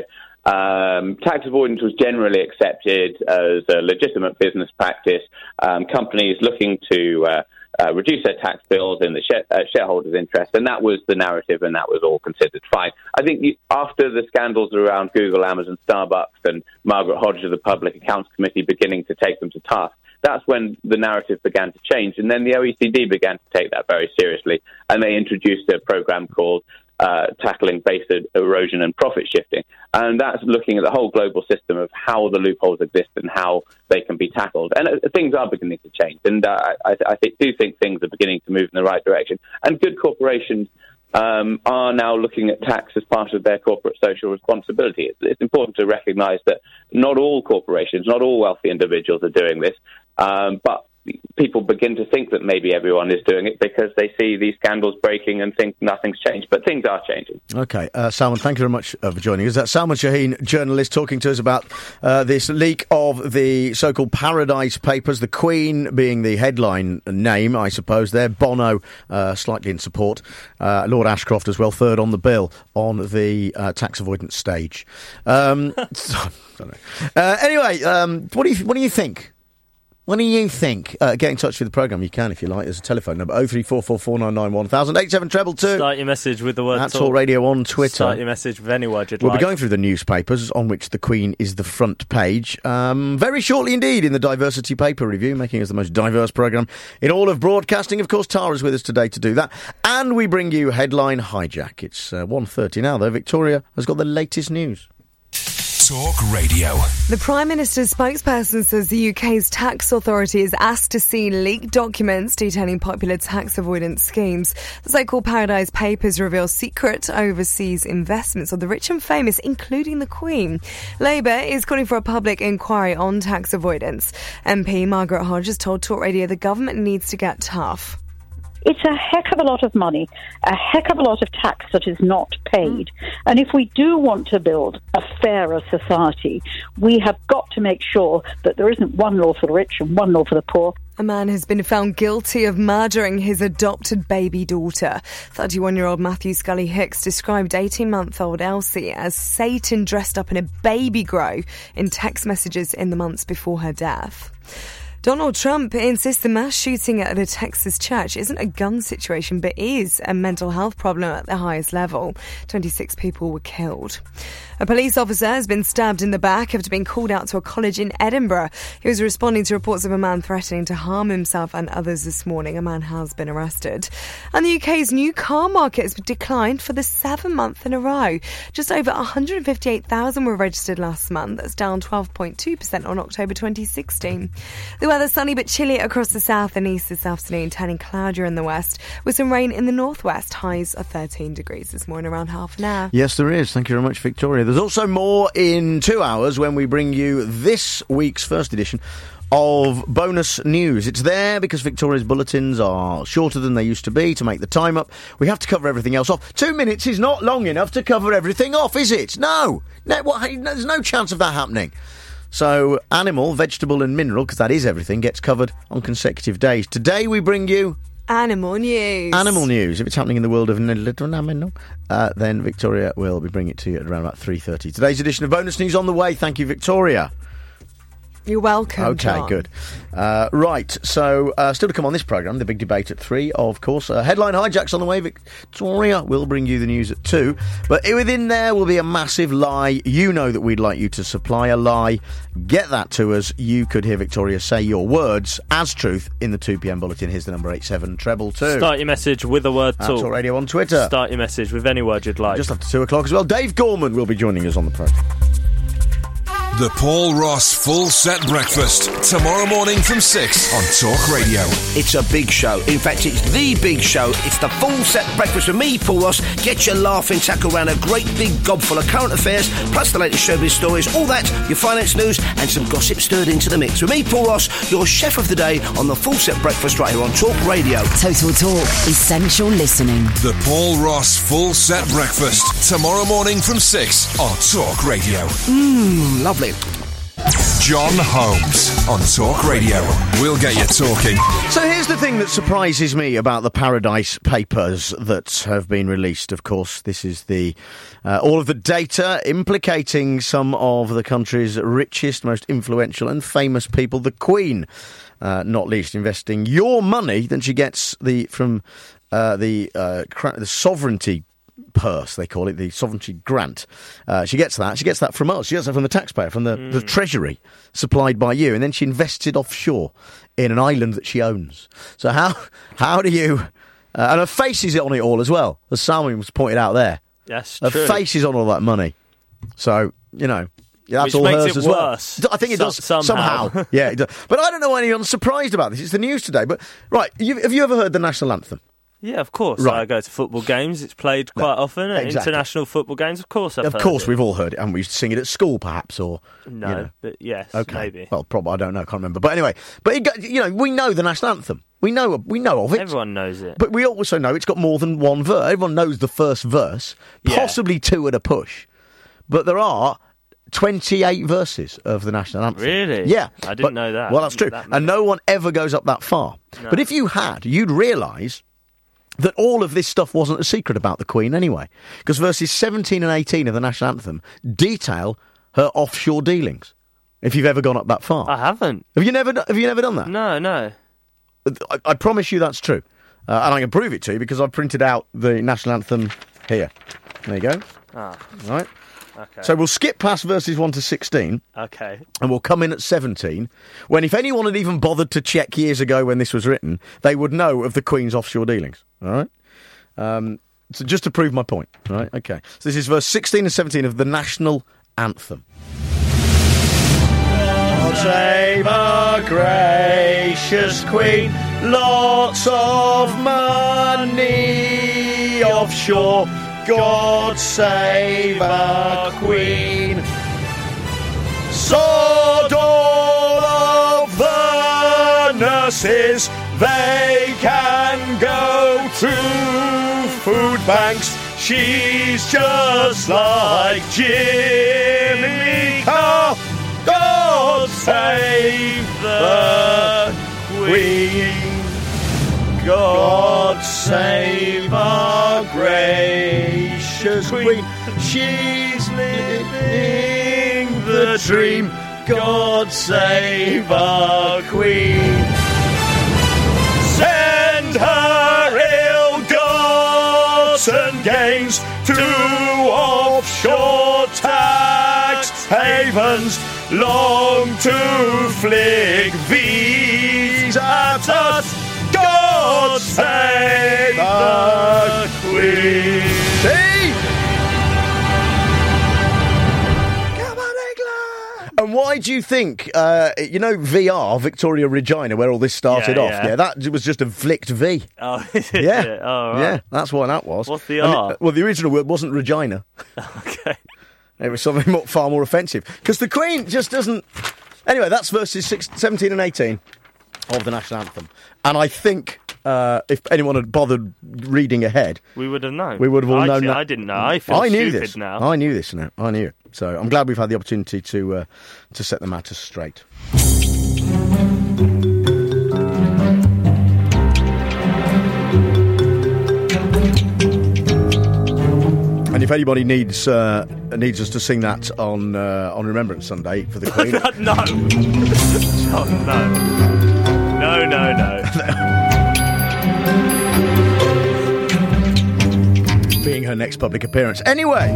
Um, tax avoidance was generally accepted as a legitimate business practice. Um, companies looking to uh, uh, reduce their tax bills in the share, uh, shareholders' interest, and that was the narrative, and that was all considered fine. I think you, after the scandals around Google, Amazon, Starbucks, and Margaret Hodge of the Public Accounts Committee beginning to take them to task, that's when the narrative began to change, and then the O E C D began to take that very seriously, and they introduced a program called Uh, tackling base erosion and profit shifting. And that's looking at the whole global system of how the loopholes exist and how they can be tackled. And uh, things are beginning to change. And uh, I, I think, do think things are beginning to move in the right direction. And good corporations um, are now looking at tax as part of their corporate social responsibility. It's, it's important to recognise that not all corporations, not all wealthy individuals are doing this, um, but people begin to think that maybe everyone is doing it because they see these scandals breaking and think nothing's changed. But things are changing. OK, uh, Salman, thank you very much uh, for joining us. That's Salman Shaheen, journalist, talking to us about uh, this leak of the so-called Paradise Papers, the Queen being the headline name, I suppose, there. Bono, uh, slightly in support. Uh, Lord Ashcroft as well, third on the bill on the uh, tax avoidance stage. Um, so, I don't know. Uh, anyway, um, what do you what do you think? What do you think? Uh, get in touch with the programme, you can if you like. There's a telephone number, oh three four four, four nine nine, one thousand, eight seven two two. Start your message with the word That's talk. Talk Radio on Twitter. Start your message with any word you'd we'll like. We'll be going through the newspapers on which the Queen is the front page. Um, very shortly indeed in the Diversity Paper Review, making us the most diverse programme in all of broadcasting. Of course, Tara's with us today to do that. And we bring you Headline Hijack. It's uh, one thirty now, though. Victoria has got the latest news. Talk Radio. The Prime Minister's spokesperson says the U K's tax authority is asked to see leaked documents detailing popular tax avoidance schemes. The so-called Paradise Papers reveal secret overseas investments of the rich and famous, including the Queen. Labour is calling for a public inquiry on tax avoidance. M P Margaret Hodge has told Talk Radio the government needs to get tough. It's a heck of a lot of money, a heck of a lot of tax that is not paid. And if we do want to build a fairer society, we have got to make sure that there isn't one law for the rich and one law for the poor. A man has been found guilty of murdering his adopted baby daughter. thirty-one-year-old Matthew Scully Hicks described eighteen-month-old Elsie as Satan dressed up in a baby grow in text messages in the months before her death. Donald Trump insists the mass shooting at a Texas church isn't a gun situation, but is a mental health problem at the highest level. twenty-six people were killed. A police officer has been stabbed in the back after being called out to a college in Edinburgh. He was responding to reports of a man threatening to harm himself and others this morning. A man has been arrested. And the U K's new car market has declined for the seventh month in a row. Just over one hundred fifty-eight thousand were registered last month. That's down twelve point two percent on October twenty sixteen. The weather sunny but chilly across the south and east this afternoon, turning cloudier in the west, with some rain in the northwest. Highs are thirteen degrees this morning, around half an hour. Yes, there is. Thank you very much, Victoria. There's also more in two hours when we bring you this week's first edition of Bonus News. It's there because Victoria's bulletins are shorter than they used to be to make the time up. We have to cover everything else off. Two minutes is not long enough to cover everything off, is it? No. no what, there's no chance of that happening. So, animal, vegetable and mineral, because that is everything, gets covered on consecutive days. Today we bring you... Animal news. Animal news. If it's happening in the world of animal, uh, then Victoria will be bringing it to you at around about three thirty. Today's edition of Bonus News on the way. Thank you, Victoria. You're welcome, Okay, John. good. Uh, right, so uh, still to come on this programme, the big debate at three, of course. Uh, headline hijacks on the way. Victoria will bring you the news at two. But within there will be a massive lie. You know that we'd like you to supply a lie. Get that to us. You could hear Victoria say your words as truth in the two p.m. bulletin. Here's the number eight seven treble two. Start your message with a word That's talk. Talk Radio on Twitter. Start your message with any word you'd like. Just after two o'clock as well. Dave Gorman will be joining us on the programme. The Paul Ross Full Set Breakfast, tomorrow morning from six on Talk Radio. It's a big show. In fact, it's the big show. It's the Full Set Breakfast with me, Paul Ross. Get your laughing tackle around a great big gob full of current affairs, plus the latest showbiz stories, all that, your finance news, and some gossip stirred into the mix. With me, Paul Ross, your chef of the day on the Full Set Breakfast right here on Talk Radio. Total Talk, essential listening. The Paul Ross Full Set Breakfast, tomorrow morning from six on Talk Radio. Mmm, lovely. John Holmes on Talk Radio. We'll get you talking. So here's the thing that surprises me about the Paradise Papers that have been released. Of course, this is the uh, all of the data implicating some of the country's richest, most influential and famous people. The Queen, uh, not least, investing your money that she gets the from uh, the uh, cra- the sovereignty purse, they call it, the sovereignty grant. Uh, she gets that. She gets that from us. She gets that from the taxpayer, from the, mm. the treasury, supplied by you. And then she invests it offshore in an island that she owns. So how how do you... Uh, and her face is on it all as well, as Salman was pointed out there. Yes, her true. face is on all that money. So, you know... Yeah, that's Which all makes hers it as well. worse. I think it does Some- somehow. somehow. Yeah, it does. But I don't know why anyone's surprised about this. It's the news today. But right, you, have you ever heard the national anthem? Yeah, of course. Right. I go to football games. It's played quite No, often at exactly. international football games. Of course, I've Of heard course, it. we've all heard it, and we sing it at school, perhaps, or No, you know. but yes, Okay. maybe. Well, probably I don't know. I can't remember. But anyway, but it, go- you know, we know the national anthem. We know we know of it. Everyone knows it. But we also know it's got more than one verse. Everyone knows the first verse, Yeah. possibly two at a push. But there are twenty-eight verses of the national anthem. Really? Yeah. I didn't But- know that. Well, that's true. That and no one ever goes up that far. No. But if you had, you'd realise that all of this stuff wasn't a secret about the Queen anyway. Because verses seventeen and eighteen of the national anthem detail her offshore dealings. If you've ever gone up that far. I haven't. Have you never, have you never done that? No, no. I, I promise you that's true. Uh, and I can prove it to you because I've printed out the national anthem here. There you go. Ah. Right. Okay. So we'll skip past verses one to sixteen. Okay. And we'll come in at seventeen, when if anyone had even bothered to check years ago when this was written, they would know of the Queen's offshore dealings. All right? Um, so just to prove my point. All right? Okay. So this is verse sixteen and seventeen of the national anthem. God save our gracious Queen, lots of money offshore. God save our Queen. Sod all of the nurses, they can go to food banks. She's just like Jimmy Carr. God save the Queen. God save our gracious Queen. She's living the dream. God save our Queen. Send her ill-gotten gains to offshore tax havens, long to flick these at us. God save the Queen. See? Come on, England! And why why do you think, uh, you know, V R, Victoria Regina, where all this started Yeah, off? yeah. Yeah, that was just a flicked V. Oh, is it? Yeah. Oh, right. Yeah, that's what that was. What's the And R? it- well, the original word wasn't Regina. Okay. It was something more, far more offensive. Because the Queen just doesn't... Anyway, that's verses six, seventeen and eighteen of the National Anthem. And I think uh, if anyone had bothered reading ahead... We would have known. We would have all I known did- that. I didn't know. I feel I knew stupid this. now. I knew this now. I knew it. So I'm glad we've had the opportunity to uh, to set the matter straight. And if anybody needs uh, needs us to sing that on uh, on Remembrance Sunday for the Queen, no, oh, no, no, no, no. being her next public appearance. Anyway,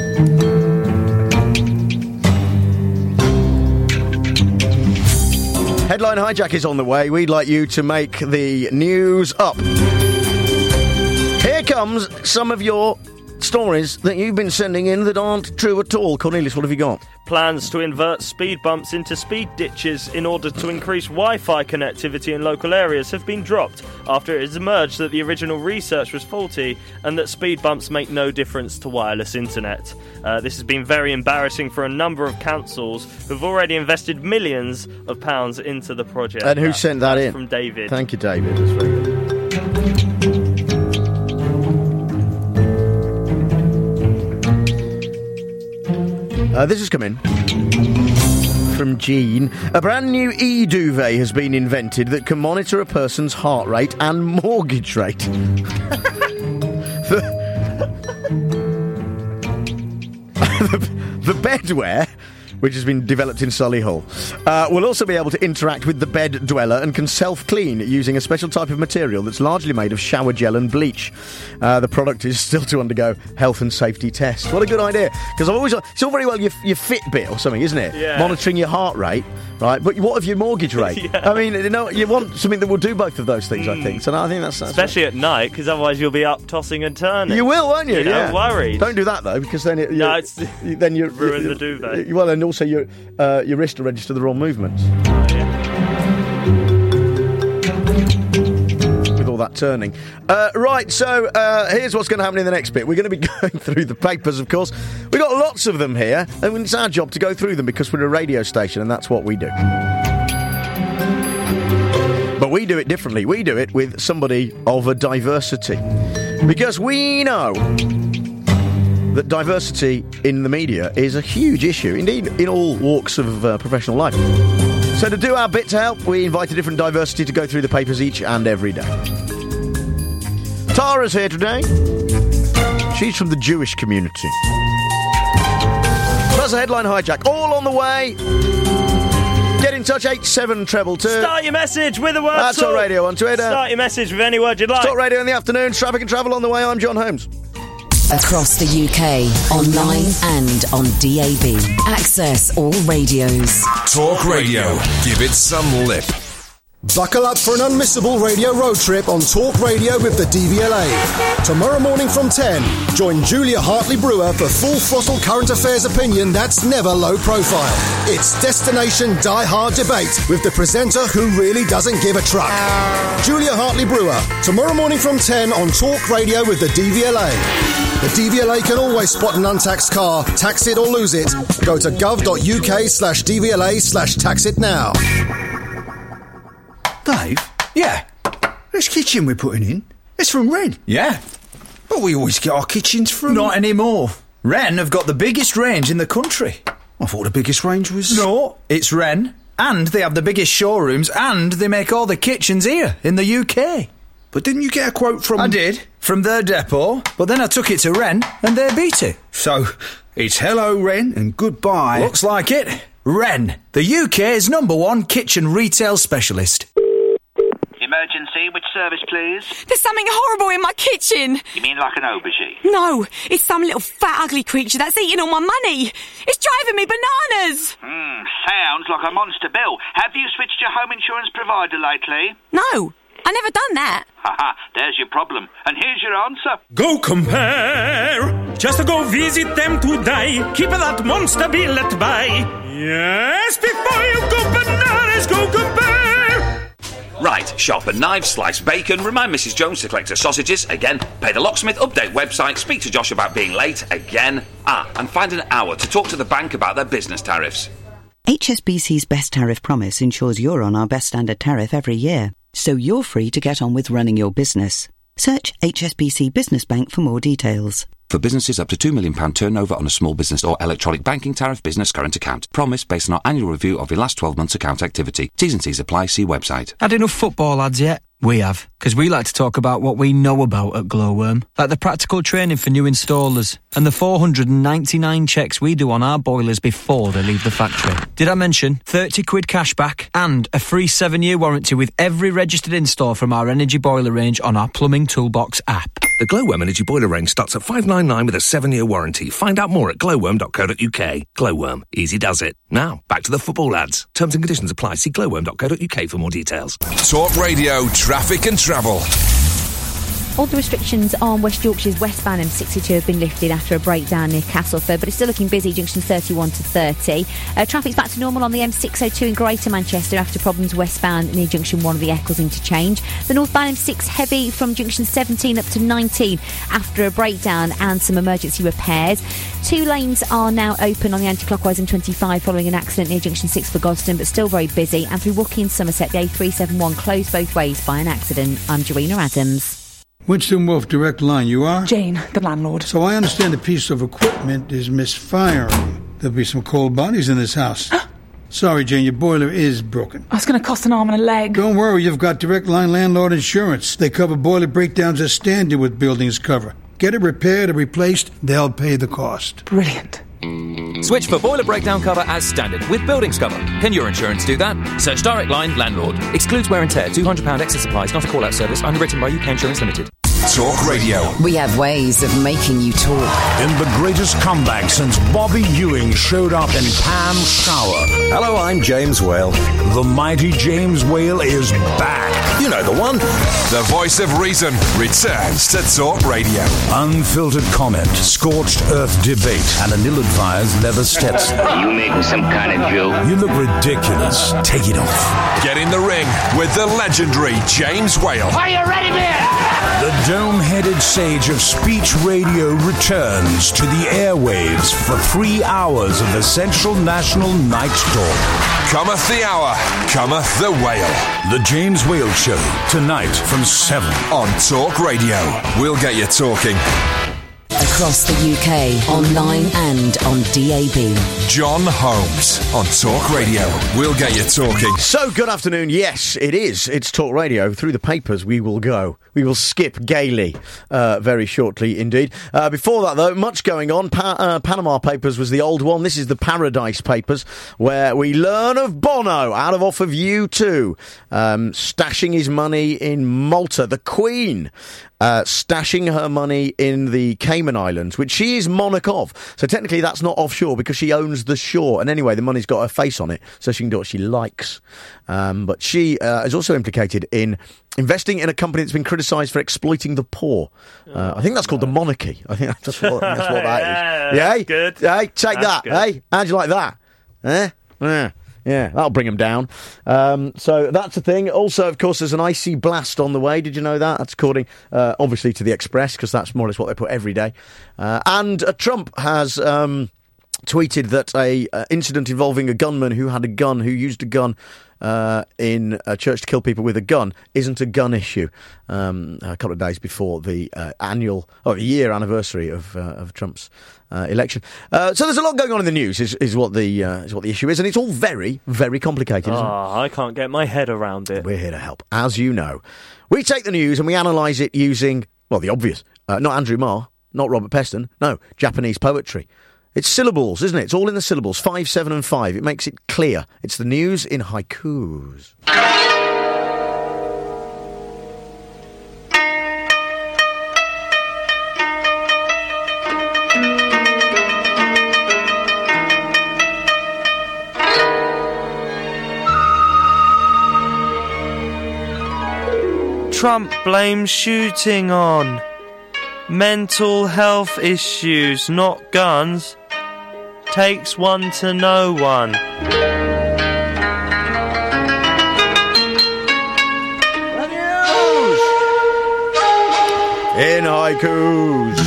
headline hijack is on the way. We'd like you to make the news up. Here comes some of your stories that you've been sending in that aren't true at all. Cornelius, what have you got? Plans to invert speed bumps into speed ditches in order to increase Wi-Fi connectivity in local areas have been dropped after it has emerged that the original research was faulty and that speed bumps make no difference to wireless internet. Uh, this has been very embarrassing for a number of councils who've already invested millions of pounds into the project. And who That- sent that that's in? From David. Thank you, David. That's very good. Uh, this has come in from Jean. A brand new e-duvet has been invented that can monitor a person's heart rate and mortgage rate. the, the, the bedwear, which has been developed in Solihull, uh, will also be able to interact with the bed dweller and can self-clean using a special type of material that's largely made of shower gel and bleach. Uh, the product is still to undergo health and safety tests. What a good idea. Because I've always... It's all very well your, your Fitbit or something, isn't it? Yeah. Monitoring your heart rate, right? But what of your mortgage rate? Yeah. I mean, you know, you want something that will do both of those things, I think. So no, I think that's... that's Especially at night, because otherwise you'll be up tossing and turning. You will, won't you? You know, Yeah. worried. Don't do that, though, because then... It, No, you- it's- then you ruin the duvet. Well, and also your uh, your wrist will register the wrong movements. Oh, yeah. With all that turning. Uh, right, so uh, here's what's going to happen in the next bit. We're going to be going through the papers, of course. We've got lots of them here, and it's our job to go through them because we're a radio station, and that's what we do. But we do it differently. We do it with somebody of a diversity. Because we know that diversity in the media is a huge issue, indeed, in all walks of uh, professional life. So to do our bit to help, we invite a different diversity to go through the papers each and every day. Tara's here today. She's from the Jewish community. That's a headline hijack. All on the way. Get in touch, eight seven treble two. Start your message with a word. That's talk. Talk Radio on Twitter. Start your message with any word you'd like. Talk Radio in the afternoon. Traffic and travel on the way. I'm John Holmes. Across the U K, online and on D A B. Access all radios. Talk Radio. Give it some lip. Buckle up for an unmissable radio road trip on Talk Radio with the D V L A. Tomorrow morning from ten, join Julia Hartley-Brewer for full throttle current affairs opinion that's never low profile. It's Destination Die Hard Debate with the presenter who really doesn't give a truck. Julia Hartley-Brewer, tomorrow morning from ten on Talk Radio with the D V L A. The D V L A can always spot an untaxed car, tax it or lose it. Go to gov.uk slash DVLA slash tax it now. Dave? Yeah? This kitchen we're putting in, it's from Wren. Yeah. But we always get our kitchens from... Not anymore. Wren have got the biggest range in the country. I thought the biggest range was... No, it's Wren. And they have the biggest showrooms and they make all the kitchens here in the U K. But didn't you get a quote from... I did, from their depot. But then I took it to Wren and they beat it. So, it's hello Wren and goodbye. Looks like it. Wren, the U K's number one kitchen retail specialist. Emergency, which service, please? There's something horrible in my kitchen. You mean like an aubergine? No, it's some little fat, ugly creature that's eating all my money. It's driving me bananas. Hmm, sounds like a monster bill. Have you switched your home insurance provider lately? No, I never done that. Haha, there's your problem. And here's your answer. Go compare. Just go visit them today. Keep that monster bill at bay. Yes, before you go bananas, go compare! Right, shop and knives, slice bacon, remind Missus Jones to collect her sausages, again, pay the locksmith, update website, speak to Josh about being late, again, ah, and find an hour to talk to the bank about their business tariffs. H S B C's Best Tariff Promise ensures you're on our best standard tariff every year, so you're free to get on with running your business. Search H S B C Business Bank for more details. For businesses up to two million pounds turnover on a small business or electronic banking tariff business current account. Promise based on our annual review of your last twelve months account activity. T's and C's apply. See website. Had enough football ads yet? We have, because we like to talk about what we know about at Glowworm, like the practical training for new installers and the four hundred ninety-nine checks we do on our boilers before they leave the factory. Did I mention thirty quid cash back and a free seven-year warranty with every registered install from our energy boiler range on our Plumbing Toolbox app? The Glowworm Energy Boiler range starts at five nine nine with a seven-year warranty. Find out more at glowworm dot co dot uk. Glowworm. Easy does it. Now, back to the football ads. Terms and conditions apply. See glowworm dot co dot uk for more details. Talk Radio, traffic and travel. All the restrictions on West Yorkshire's westbound M sixty-two have been lifted after a breakdown near Castleford, but it's still looking busy, junction thirty-one to thirty. Uh, traffic's back to normal on the M six oh two in Greater Manchester after problems westbound near junction one of the Eccles interchange. The northbound M six heavy from junction seventeen up to nineteen after a breakdown and some emergency repairs. Two lanes are now open on the anti-clockwise M twenty-five following an accident near junction six for Gosden, but still very busy. And through Woking and Somerset, the A three seventy-one closed both ways by an accident. I'm Jarena Adams. Winston Wolf, Direct Line, you are? Jane, the landlord. So I understand a piece of equipment is misfiring. There'll be some cold bodies in this house. Sorry, Jane, your boiler is broken. Oh, it's going to cost an arm and a leg. Don't worry, you've got Direct Line Landlord Insurance. They cover boiler breakdowns as standard with buildings cover. Get it repaired or replaced, they'll pay the cost. Brilliant. Switch for boiler breakdown cover as standard with buildings cover. Can your insurance do that? Search Direct Line Landlord. Excludes wear and tear. two hundred pounds excess supplies, not a call-out service. Underwritten by U K Insurance Limited. Talk Radio. We have ways of making you talk. In the greatest comeback since Bobby Ewing showed up in Pam Shower. Hello, I'm James Whale. The mighty James Whale is back. You know the one. The voice of reason returns to Talk Radio. Unfiltered comment, scorched earth debate, and an ill-advised leather Stetson. You making some kind of joke? You look ridiculous. Take it off. Get in the ring with the legendary James Whale. Are you ready, man? The dome-headed sage of speech radio returns to the airwaves for three hours of essential national night talk. Cometh the hour, cometh the Whale. The James Whale Show, tonight from seven. On Talk Radio. We'll get you talking. Across the U K, online and on D A B. John Holmes on Talk Radio. We'll get you talking. So, good afternoon. Yes, it is. It's Talk Radio. Through the papers we will go. We will skip gaily uh, very shortly indeed. Uh, before that, though, much going on. Pa- uh, Panama Papers was the old one. This is the Paradise Papers, where we learn of Bono, out of off of U two, um, stashing his money in Malta. The Queen uh, stashing her money in the Cayman Islands, which she is monarch of. So technically that's not offshore because she owns the shore. And anyway, the money's got her face on it, so she can do what she likes. Um, but she uh, is also implicated in investing in a company that's been criticised for exploiting the poor. Uh, I think that's called the Monarchy. I think that's what, that's what that yeah, is. Yeah, good. Hey, take that's that. Good. Hey, how'd you like that? Eh? Yeah. Yeah, that'll bring them down. Um, so that's the thing. Also, of course, there's an icy blast on the way. Did you know that? That's according, uh, obviously, to the Express, because that's more or less what they put every day. Uh, and uh, Trump has um, tweeted that a uh, incident involving a gunman who had a gun, who used a gun uh, in a church to kill people with a gun, isn't a gun issue. Um, a couple of days before the uh, annual, or the year anniversary of uh, of Trump's uh, election. Uh, so there's a lot going on in the news. Is, is what the uh, is what the issue is, and it's all very, very complicated. Isn't oh, it? I can't get my head around it. We're here to help, as you know. We take the news and we analyse it using, well, the obvious. Uh, not Andrew Marr, not Robert Peston. No, Japanese poetry. It's syllables, isn't it? It's all in the syllables. Five, seven, and five. It makes it clear. It's the news in haikus. Trump blames shooting on mental health issues, not guns. takes one to know one. In haikus.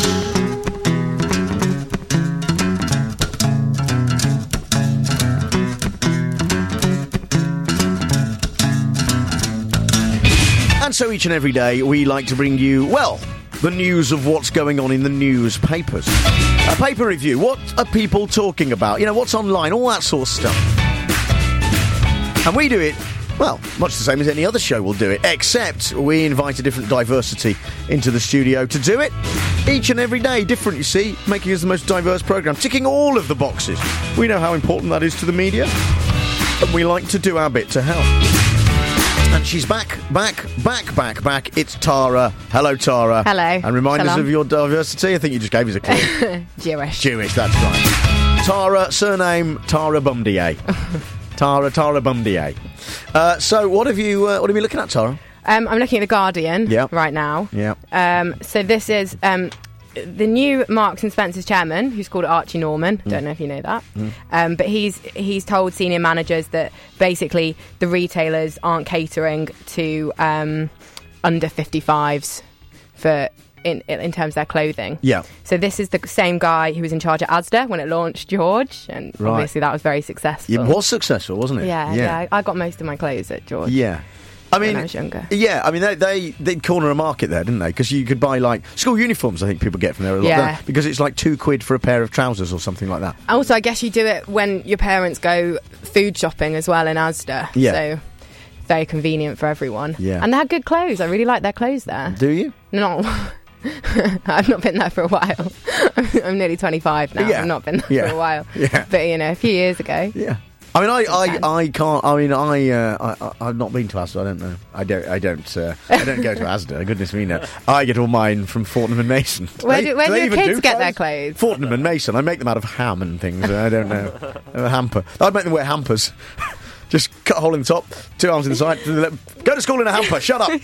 And so each and every day we like to bring you, well, the news of what's going on in the newspapers. A paper review. What are people talking about? You know, what's online, all that sort of stuff. And we do it, well, much the same as any other show will do it, except we invite a different diversity into the studio to do it. Each and every day, different, you see, making us the most diverse programme, ticking all of the boxes. We know how important that is to the media, and we like to do our bit to help. And she's back, back, back, back, back. It's Tara. Hello, Tara. Hello. And remind Salam. us of your diversity. I think you just gave us a clue. Jewish. Jewish, that's right. Tara, surname Tara Bumdier. Tara, Tara Bumdier. Uh, so, what have you? Uh, what are we looking at, Tara? Um, I'm looking at The Guardian Yep. right now. Yeah. Um, so this is um, the new Marks and Spencer's chairman, who's called Archie Norman. I don't know if you know that. Mm. Um, but he's he's told senior managers that basically the retailers aren't catering to um, under fifty-fives for in in terms of their clothing. Yeah. So this is the same guy who was in charge at Asda when it launched, George, and Right. obviously that was very successful. It was successful, wasn't it? Yeah, yeah. I got most of my clothes at George. Yeah. I mean, when I was younger. Yeah, I mean, they they they'd corner a market there, didn't they? Because you could buy like school uniforms. I think people get from there a lot. Yeah. don't they? Because it's like two quid for a pair of trousers or something like that. Also, I guess you do it when your parents go food shopping as well in Asda. Yeah. So, very convenient for everyone. Yeah. And they had good clothes. I really like their clothes there. Do you? No. I've not been there for a while. I'm nearly twenty-five now. Yeah. I've not been there Yeah. for a while. Yeah. But, you know, a few years ago. Yeah. I mean, I, I, I can't. I mean, I, uh, I, I've not been to Asda. I don't know. I don't. I don't. Uh, I don't go to Asda. Goodness me, no. I get all mine from Fortnum and Mason. Where They- do, where do do they your even kids do get their clothes? Fortnum and Mason. I make them out of ham and things. I don't know. A hamper. I'd make them wear hampers. Just cut a hole in the top, two arms inside. Go to school in a hamper. Shut up.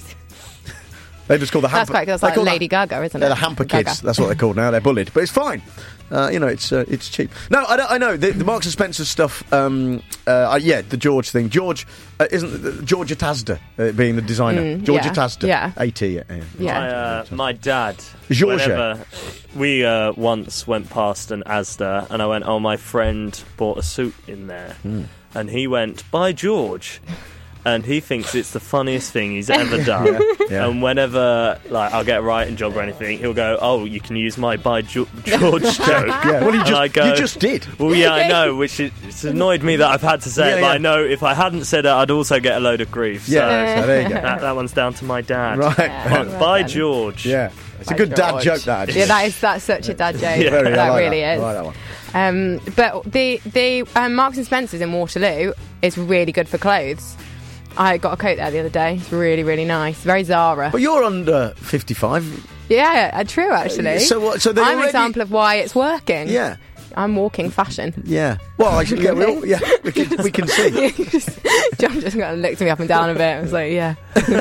They just call the hamper. That's quite, that's they like call Lady that- Gaga, isn't it? They're the hamper Gaga. kids. That's what they're called now. They're bullied, but it's fine. Uh, you know, it's uh, it's cheap. No, I, don't, I know the, the Marks and Spencer stuff. Um, uh, yeah, the George thing. George uh, isn't uh, George at Asda uh, being the designer. Mm, George yeah, at Asda. yeah. At. Yeah. yeah. My, uh, my dad, Georgia. whenever we uh, once went past an Asda, and I went, "Oh, my friend bought a suit in there," Mm. and he went, "By George." And he thinks it's the funniest thing he's ever done. Yeah, yeah. And whenever, like, I'll get a writing job or anything, he'll go, "Oh, you can use my by jo- George joke." Yeah, well, you And just- I go, you just did. Well, yeah, I know, which is, it's annoyed me that I've had to say Yeah, it, but yeah. I know if I hadn't said it, I'd also get a load of grief. Yeah, so, so there you go. That, that one's down to my dad. Right. By, Yeah. by George. Yeah, it's By a good dad George. joke. That actually. Yeah, that is that's such a dad joke. Yeah. Very, I that like really that. is. I like that one. Um, but the the um, Marks and Spencer's in Waterloo is really good for clothes. I got a coat there the other day. It's really, really nice. Very Zara. But you're under fifty-five. Yeah, uh, true actually. So what- so they I'm an already- example of why it's working. Yeah. I'm walking fashion. Yeah. Well, actually, yeah, we all, yeah, we can, we can see. John just kind of looked me up and down a bit. I was like, yeah.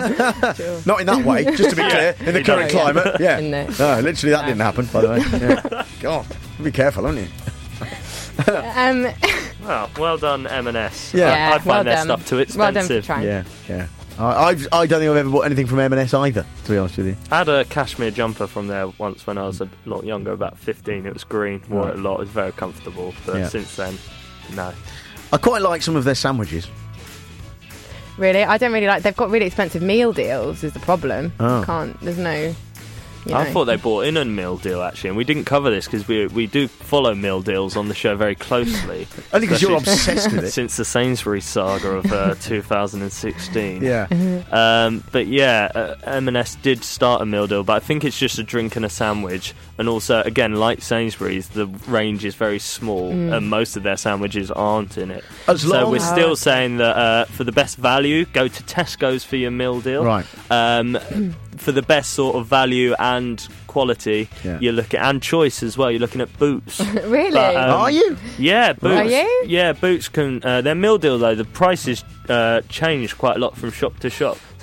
Not in that way, just to be clear, in the You current don't. climate. Yeah. In the- No, literally, that didn't happen, by the way. Yeah. God, be careful, haven't you? Um, Well, well done, M and S. Yeah. I, Yeah, I find well their done. stuff too Well done for expensive. trying. Yeah, yeah. I, I've, I don't think I've ever bought anything from M and S either, to be honest with you. I had a cashmere jumper from there once when I was a lot younger, about fifteen. It was green, wore it a lot, it was very comfortable. But Yeah. since then, no. I quite like some of their sandwiches. really, I don't really like. They've got really expensive meal deals. Is the problem? Oh. You can't. There's no. You I know. thought they bought in a meal deal actually, and we didn't cover this because we we do follow meal deals on the show very closely. Only 'cause you're Especially obsessed with it. Since the Sainsbury's saga of uh, two thousand sixteen. Yeah. Um, but yeah, uh, M and S did start a meal deal, but I think it's just a drink and a sandwich. And also, again, like Sainsbury's, the range is very small, Mm. and most of their sandwiches aren't in it. As so long- we're Oh, still okay. saying that uh, for the best value, go to Tesco's for your meal deal. Right. Um, for the best sort of value and quality, Yeah. you're looking and choice as well. You're looking at Boots. Really? But, um, Are you? Yeah, Boots. Are you? Yeah, Boots can. Uh, their meal deal though, the prices uh, change quite a lot from shop to shop.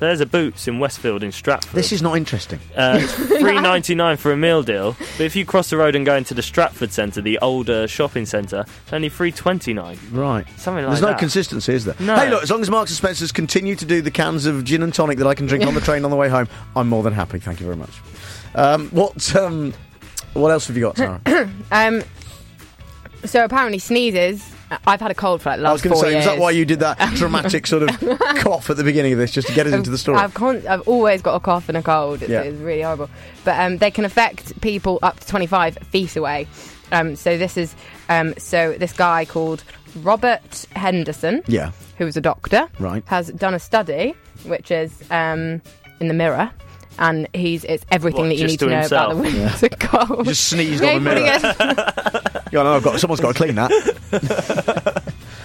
So there's a Boots in Westfield in Stratford. This is not interesting. Uh, it's three ninety-nine for a meal deal, but if you cross the road and go into the Stratford Centre, the older shopping centre, it's only three twenty-nine. Right. Something like There's no that. consistency, is there? No. Hey, look, as long as Marks and Spencer's continue to do the cans of gin and tonic that I can drink on the train on the way home, I'm more than happy. Thank you very much. Um, what um, what else have you got, Tara? um, so apparently sneezes. I've had a cold for like the I was last going to four say, years. was that why you did that dramatic sort of cough at the beginning of this, just to get us into the story? I've, con- I've always got a cough and a cold. It's, Yeah. it's really horrible. But um, they can affect people up to twenty-five feet away. Um, so this is um, so this guy called Robert Henderson, Yeah. who was a doctor, Right. has done a study which is um, in the Mirror. And he's it's everything What, that you just need to to know himself? about the winter cold. Just sneezed Yeah, on the putting mirror. it- Yeah, no, I've got, someone's got to clean that.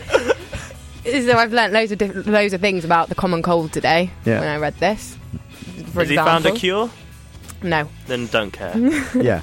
So I've learnt loads of diff- loads of things about the common cold today Yeah. when I read this. For Has he example, found a cure? No, Then don't care. Yeah.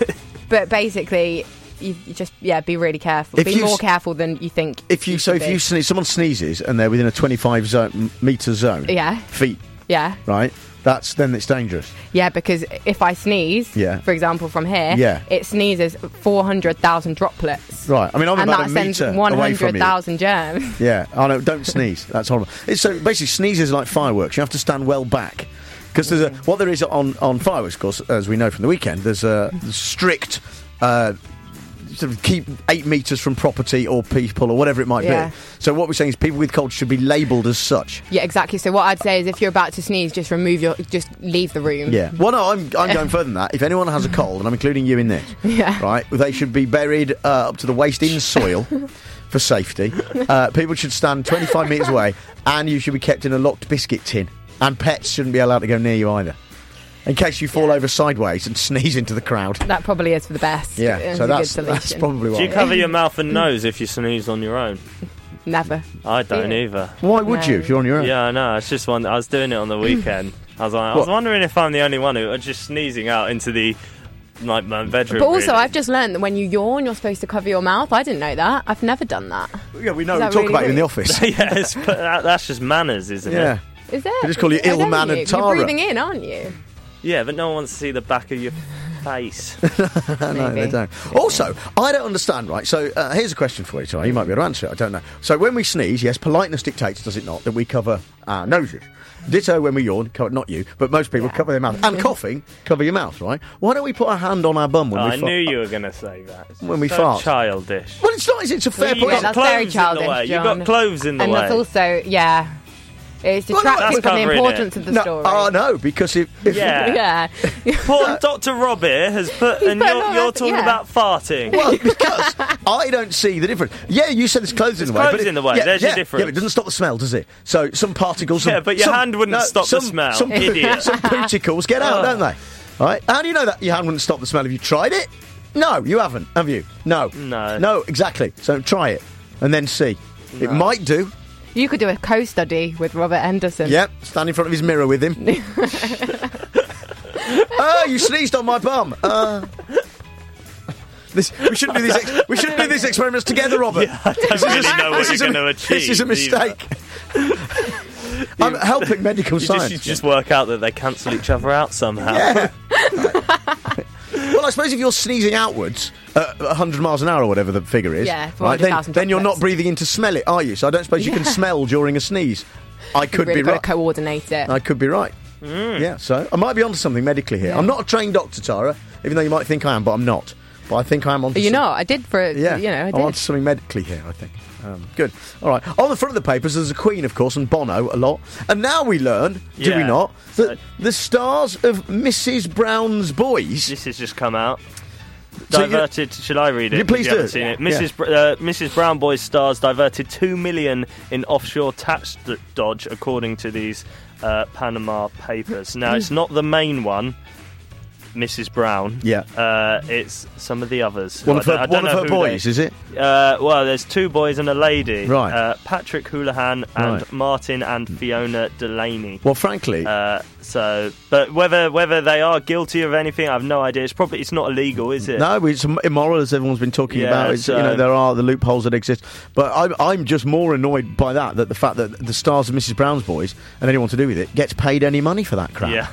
but basically, you, you just yeah, be really careful. If be you more s- careful than you think. If you so, should if you be. sneeze, someone sneezes and they're within a twenty-five zone, metre zone, Yeah. feet, yeah, right? That's then it's dangerous. yeah, because if I sneeze, Yeah. for example, from here, Yeah. it sneezes four hundred thousand droplets, Right. I mean, I'm and about that a sends metre one away from hundred you. thousand germs. Yeah. Oh no, don't sneeze. That's horrible. It's so basically sneezes are like fireworks. You have to stand well back. Because there's a what there is on, on fireworks, of course, as we know from the weekend. There's a strict uh, sort of keep eight metres from property or people or whatever it might Yeah. be. So what we're saying is people with colds should be labelled as such. Yeah, exactly. So what I'd say is, if you're about to sneeze, just remove your, just leave the room. Yeah. Well, no, I'm I'm going further than that. If anyone has a cold, and I'm including you in this, Yeah. right, they should be buried uh, up to the waist in soil for safety. Uh, people should stand twenty-five metres away, and you should be kept in a locked biscuit tin. And pets shouldn't be allowed to go near you either, in case you fall over sideways and sneeze into the crowd. That probably is for the best. Yeah, It's so a good that's, solution. that's probably Do why. you cover your mouth and nose if you sneeze on your own? Never. I don't Yeah. either. Why would you if you're on your own? Yeah, I know. It's just one. I was doing it on the weekend. I was like, I was What? wondering if I'm the only one who are just sneezing out into the like my bedroom. But also, really. I've just learned that when you yawn, you're supposed to cover your mouth. I didn't know that. I've never done that. Yeah, we know. Is We that talk really about it in the rude? office. yeah, it's, but that, that's just manners, isn't Yeah. it? Is it? They just call you I don't ill-mannered you. Tara. You're breathing in, aren't you? Yeah, but no one wants to see the back of your face. No, they Maybe. don't. Also, I don't understand, right? So uh, here's a question for you, Tara. You might be able to answer it. I don't know. So when we sneeze, yes, politeness dictates, does it not, that we cover our noses. Ditto when we yawn, co- not you, but most people cover their mouth. And coughing, cover your mouth, right? Why don't we put our hand on our bum when Oh, we I fart? knew you were going to say that. It's When we so fart. childish. Well, it's not, is it? It's a fair Well, you point. Yeah, got that's clothes very in the childish, way. You John. got clothes in the and way. that's also, yeah, it's Well, no, detracting it's from the covering importance it. of the no, story. oh, no, because if... if Yeah. yeah. Poor Doctor Rob here has put, He's and put you're, all you're that- talking yeah. about farting. Well, because I don't see the difference. Yeah, you said there's clothes in the way. clothes but it- in the way, Yeah, there's yeah, your difference. Yeah, but it doesn't stop the smell, does it? So some particles... Yeah, some- but your some- hand wouldn't no, stop the some- smell, Some, idiot. some particles get out, Oh. don't they? All right? How do you know that your hand wouldn't stop the smell? Have you tried it? No, you haven't, have you? No. No. No, exactly. So try it and then see. It No. might do. You could do a co-study with Robert Henderson. Yep, stand in front of his mirror with him. Oh, you sneezed on my bum. Uh, this, we shouldn't do these. Ex- we shouldn't do these experiments together, Robert. Yeah, I don't This is really a- know what this you're is a- going to achieve. This is a mistake. I'm helping medical You science. just, you just work out that they cancel each other out somehow. Yeah. Well, I suppose if you're sneezing outwards at one hundred miles an hour or whatever the figure is, Yeah, right, then, 400,000 then you're not droplets. breathing in to smell it, are you? So I don't suppose you can Yeah. smell during a sneeze. I could You've really be got right. to coordinate it. I could be right. Yeah, so I might be onto something medically here. Yeah. I'm not a trained doctor, Tara, even though you might think I am, but I'm not. But I think I am onto You're some- not. I did for, Yeah, you know, I I'm did. onto something medically here, I think. Um, good. All right. On the front of the papers, there's a Queen, of course, and Bono a lot. And now we learn, do we Yeah. not, that the stars of Missus Brown's Boys... This has just come out. So you- Diverted. Shall I read it? You please if you do. haven't seen it. Yeah. Missus Br- uh, Missus Brown Boys stars diverted two million in offshore tax d- dodge, according to these uh, Panama Papers. Now it's not the main one. Missus Brown. Yeah. Uh, it's some of the others. One of her, I don't one of know her who boys, they- is it? Uh, well, there's two boys and a lady. Right. Uh, Patrick Houlihan and Right. Martin and Fiona Delaney. Well, frankly... Uh, so, but whether whether they are guilty of anything, I have no idea. It's probably it's not illegal, is it? No, it's immoral, as everyone's been talking Yeah, about. It's, so- you know, there are the loopholes that exist. But I'm, I'm just more annoyed by that, that the fact that the stars of Missus Brown's Boys, and anyone to do with it, gets paid any money for that crap. Yeah.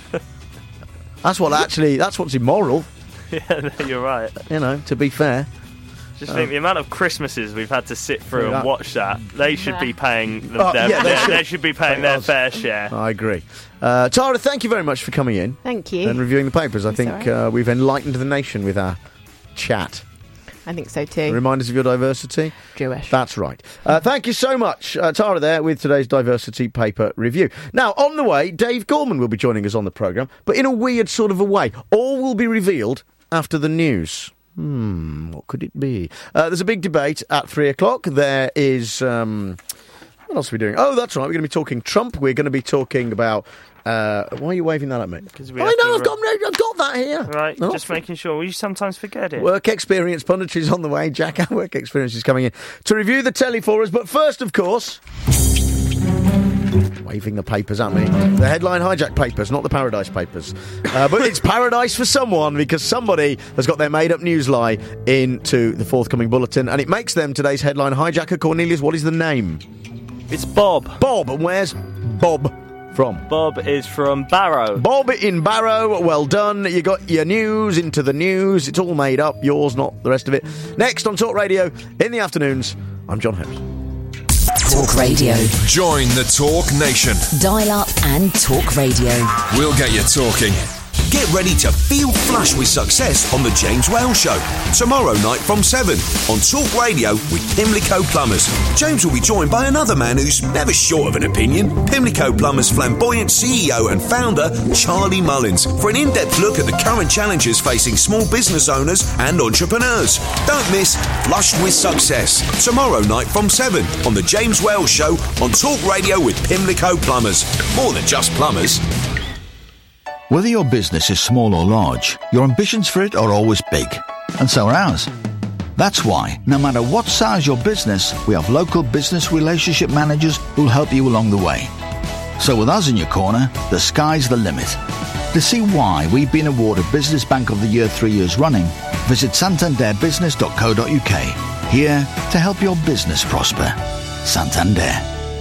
That's what actually, that's what's immoral, Yeah, you're right. you know, to be fair. Just Um, think the amount of Christmases we've had to sit through Yeah. and watch that. They should be paying them Oh, their, yeah, they their- should. they should be paying their fair share. I agree. Uh, Tara, thank you very much for coming in. Thank you. And reviewing the papers. I That's think all right. uh, we've enlightened the nation with our chat. I think so too. Remind us of your diversity. Jewish. That's right. Uh, thank you so much, uh, Tara, there with today's diversity paper review. Now, on the way, Dave Gorman will be joining us on the programme, but in a weird sort of a way. All will be revealed after the news. Hmm, what could it be? Uh, there's a big debate at three o'clock. There is... Um, what else are we doing? Oh, that's right. We're going to be talking Trump. We're going to be talking about... Uh, why are you waving that at me? Because we I have know, to I've got, I've got that here. Right, Oh. just making sure. We sometimes forget it. Work experience punditry's on the way. Jack, our work experience is coming in to review the telly for us. But first, of course, waving the papers at me. The headline hijack papers, not the Paradise papers. Uh, but it's Paradise for someone because somebody has got their made-up news lie into the forthcoming bulletin, and it makes them today's headline hijacker. Cornelius, what is the name? It's Bob. Bob, and where's Bob from? Bob is from Barrow. Bob in Barrow, well done. You got your news into the news. It's all made up. Yours, not the rest of it. Next on Talk Radio in the afternoons, I'm John House. Talk Radio. Join the Talk Nation. Dial up and talk radio. We'll get you talking. Get ready to feel flush with success on The James Wales Show. Tomorrow night from seven on Talk Radio with Pimlico Plumbers. James will be joined by another man who's never short of an opinion. Pimlico Plumbers flamboyant C E O and founder, Charlie Mullins, for an in-depth look at the current challenges facing small business owners and entrepreneurs. Don't miss Flushed with Success. Tomorrow night from seven on The James Wales Show on Talk Radio with Pimlico Plumbers. More than just plumbers. Whether your business is small or large, your ambitions for it are always big. And so are ours. That's why, no matter what size your business, we have local business relationship managers who'll help you along the way. So with us in your corner, the sky's the limit. To see why we've been awarded Business Bank of the Year three years running, visit santander business dot co dot uk. Here to help your business prosper. Santander.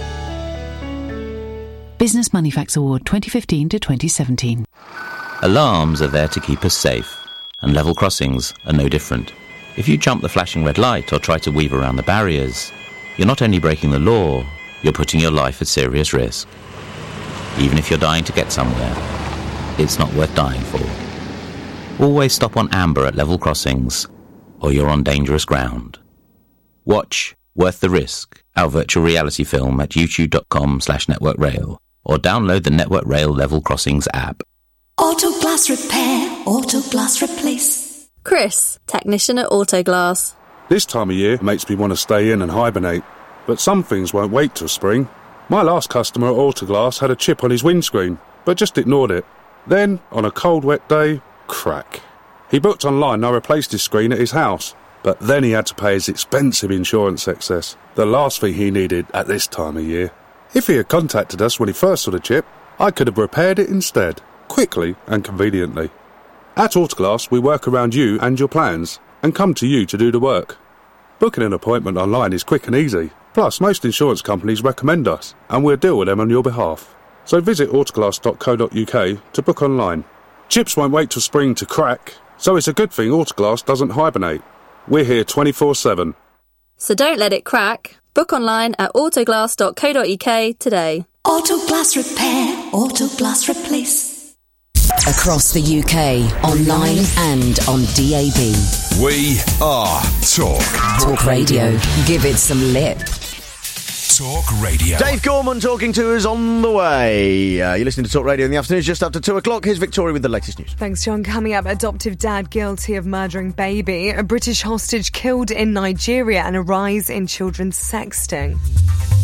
Business Moneyfax Award twenty fifteen to twenty seventeen. Alarms are there to keep us safe, and level crossings are no different. If you jump the flashing red light or try to weave around the barriers, you're not only breaking the law, you're putting your life at serious risk. Even if you're dying to get somewhere, it's not worth dying for. Always stop on amber at level crossings, or you're on dangerous ground. Watch Worth the Risk, our virtual reality film at youtube.com slash network rail, or download the Network Rail Level Crossings app. Auto Glass Repair, Auto Glass Replace. Chris, technician at Autoglass. This time of year makes me want to stay in and hibernate, but some things won't wait till spring. My last customer at Autoglass had a chip on his windscreen, but just ignored it. Then, on a cold wet day, crack. He booked online and I replaced his screen at his house, but then he had to pay his expensive insurance excess, the last thing he needed at this time of year. If he had contacted us when he first saw the chip, I could have repaired it instead, quickly and conveniently. At Autoglass, we work around you and your plans, and come to you to do the work. Booking an appointment online is quick and easy. Plus, most insurance companies recommend us, and we'll deal with them on your behalf. So visit autoglass dot co dot uk to book online. Chips won't wait till spring to crack, so it's a good thing Autoglass doesn't hibernate. We're here twenty-four seven. So don't let it crack. Book online at autoglass dot co dot uk today. Auto Glass Repair, Auto Glass Replace. Across the U K, online and on D A B. We are Talk. Talk Radio. Give it some lip. Talk Radio. Dave Gorman talking to us on the way. Uh, you're listening to Talk Radio in the afternoon, just after two o'clock. Here's Victoria with the latest news. Thanks, John. Coming up, adoptive dad guilty of murdering baby, a British hostage killed in Nigeria, and a rise in children's sexting.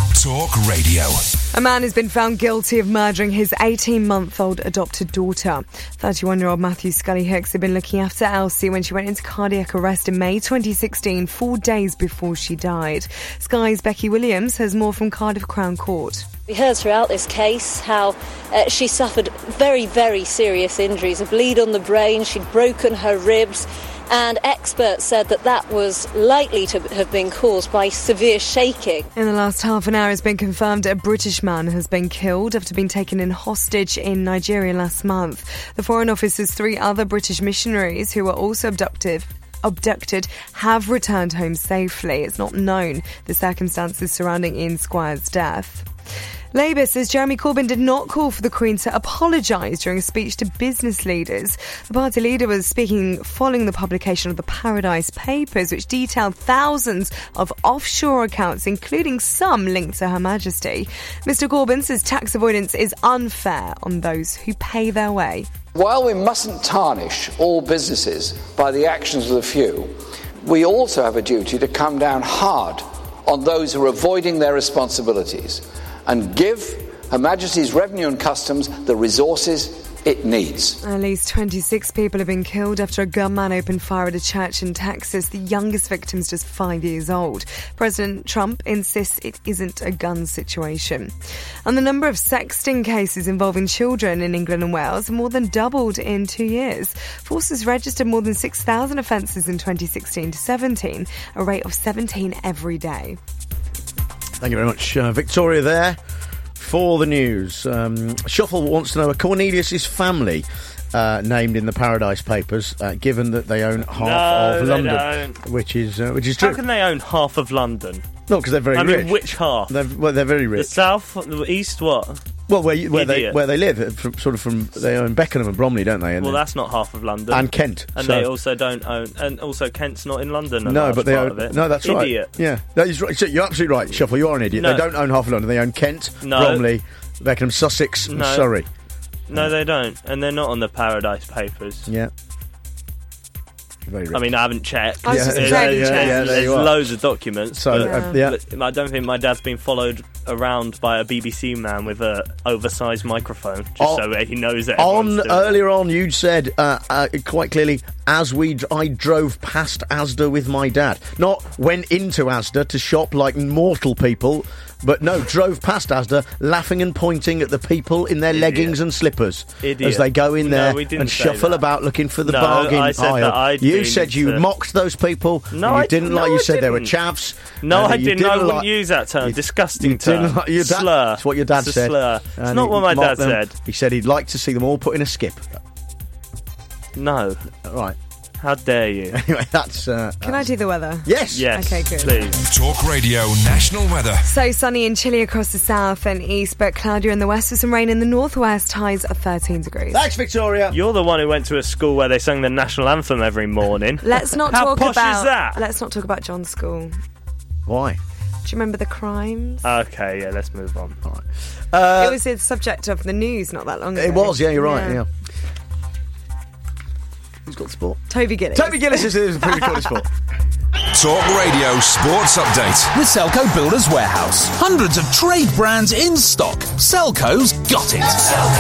Talk Radio. A man has been found guilty of murdering his eighteen-month-old adopted daughter. thirty-one-year-old Matthew Scully Hicks had been looking after Elsie when she went into cardiac arrest in May twenty sixteen, four days before she died. Sky's Becky Williams has more from Cardiff Crown Court. We heard throughout this case how uh, she suffered very, very serious injuries, a bleed on the brain, she'd broken her ribs, and experts said that that was likely to have been caused by severe shaking. In the last half an hour, it's been confirmed a British man has been killed after being taken in hostage in Nigeria last month. The Foreign Office says three other British missionaries who were also abducted abducted have returned home safely. It's not known the circumstances surrounding Ian Squire's death. Labour says Jeremy Corbyn did not call for the Queen to apologise during a speech to business leaders. The party leader was speaking following the publication of the Paradise Papers, which detailed thousands of offshore accounts, including some linked to Her Majesty. Mister Corbyn says tax avoidance is unfair on those who pay their way. While we mustn't tarnish all businesses by the actions of the few, we also have a duty to come down hard on those who are avoiding their responsibilities and give Her Majesty's Revenue and Customs the resources it needs. At least twenty-six people have been killed after a gunman opened fire at a church in Texas. The youngest victim's just five years old. President Trump insists it isn't a gun situation. And the number of sexting cases involving children in England and Wales have more than doubled in two years. Forces registered more than six thousand offences in twenty sixteen to seventeen, a rate of seventeen every day. Thank you very much, uh, Victoria, there for the news. Um, Shuffle wants to know, are Cornelius' family uh, named in the Paradise Papers, uh, given that they own half No, of they London, don't. which is uh, which is true. How can they own half of London? No, because they're very I rich. mean, which half? They're, well, they're very The rich. south, the east, what? Well, where you, where they Idiot. where they live, uh, from, sort of from they own Beckenham and Bromley, don't they? And Well, then- that's not half of London. And Kent, And so- they also don't own... And also Kent's not in London, a no, large but they part own. of it. No, that's Idiot. right. Yeah, that is right. So you're absolutely right, Shuffle. You are an idiot. No. They don't own half of London. They own Kent, No. Bromley, Beckenham, Sussex, and No. Surrey. No, they don't. And they're not on the Paradise Papers. Yeah. Very rich. I mean, I haven't checked. I was just There's- checking, there's, yeah, yeah, there there's you are. loads of documents. So, but, uh, yeah. but I don't think my dad's been followed around by a B B C man with a oversized microphone, just Oh, so he knows that. On everyone's doing it. earlier on, you'd said uh, uh, quite clearly, as we d- I drove past Asda with my dad, not went into Asda to shop like mortal people, but no, drove past Asda, laughing and pointing at the people in their leggings and slippers Idiot. as they go in No, there we didn't and say shuffle that. about looking for the No, bargain I said aisle. that I'd you been said you to- mocked those people. No, and you I- didn't no, like. You I said they were didn't. chavs. No, and I that you didn't. I wouldn't like- use that term. you- Disgusting you didn't term. like- your dad, Slur. That's what your dad It's a said. slur. It's And not he what my mocked dad them. said. He said he'd like to see them all put in a skip. No. Right. How dare you? Anyway, that's... Uh, Can I do the weather? Yes. Yes. Okay, good. Please. Talk Radio National Weather. So sunny and chilly across the south and east, but cloudier in the west with some rain in the northwest. Highs of thirteen degrees. Thanks, Victoria. You're the one who went to a school where they sang the national anthem every morning. Let's not How talk posh about. is that? Let's not talk about John's school. Why? Do you remember the crimes? Okay, yeah, let's move on. All right. Uh, it was the subject of the news not that long ago. It was, yeah, you're right, yeah. Who's got the sport? Toby Gillis. Toby Gillis is the pre-recorded sport. Talk Radio Sports Update. With Selco Builders Warehouse. Hundreds of trade brands in stock. Selco's got it.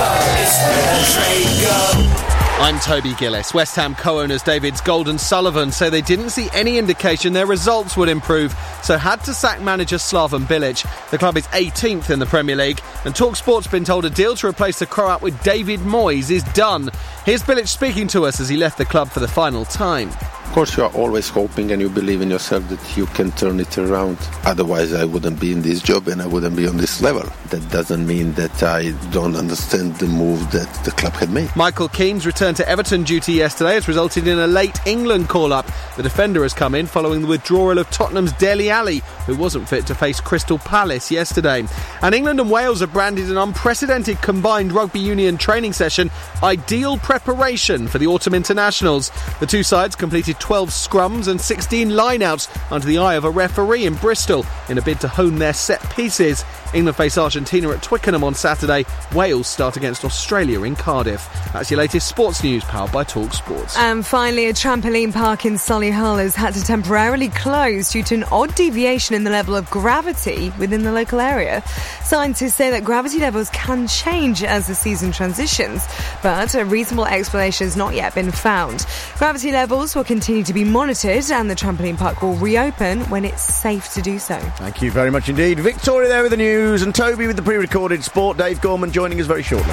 I'm Toby Gillis. West Ham co-owners David's Golden Sullivan say they didn't see any indication their results would improve, so had to sack manager Slaven Bilic. The club is eighteenth in the Premier League, and TalkSport's been told a deal to replace the Croat with David Moyes is done. Here's Bilic speaking to us as he left the club for the final time. Of course, you are always hoping and you believe in yourself that you can turn it around. Otherwise, I wouldn't be in this job and I wouldn't be on this level. That doesn't mean that I don't understand the move that the club had made. Michael Keane's return to Everton duty yesterday has resulted in a late England call-up. The defender has come in following the withdrawal of Tottenham's Dele Alli, who wasn't fit to face Crystal Palace yesterday. And England and Wales have branded an unprecedented combined rugby union training session ideal preparation for the autumn internationals. The two sides completed twelve scrums and sixteen line-outs under the eye of a referee in Bristol in a bid to hone their set pieces. England face Argentina at Twickenham on Saturday. Wales start against Australia in Cardiff. That's your latest sports news, powered by Talk Sports. And finally, a trampoline park in Solihull has had to temporarily close due to an odd deviation in the level of gravity within the local area. Scientists say that gravity levels can change as the season transitions, but a reasonable explanation has not yet been found. Gravity levels will continue to be monitored and the trampoline park will reopen when it's safe to do so. Thank you very much indeed. Victoria there with the news and Toby with the pre-recorded sport. Dave Gorman joining us very shortly.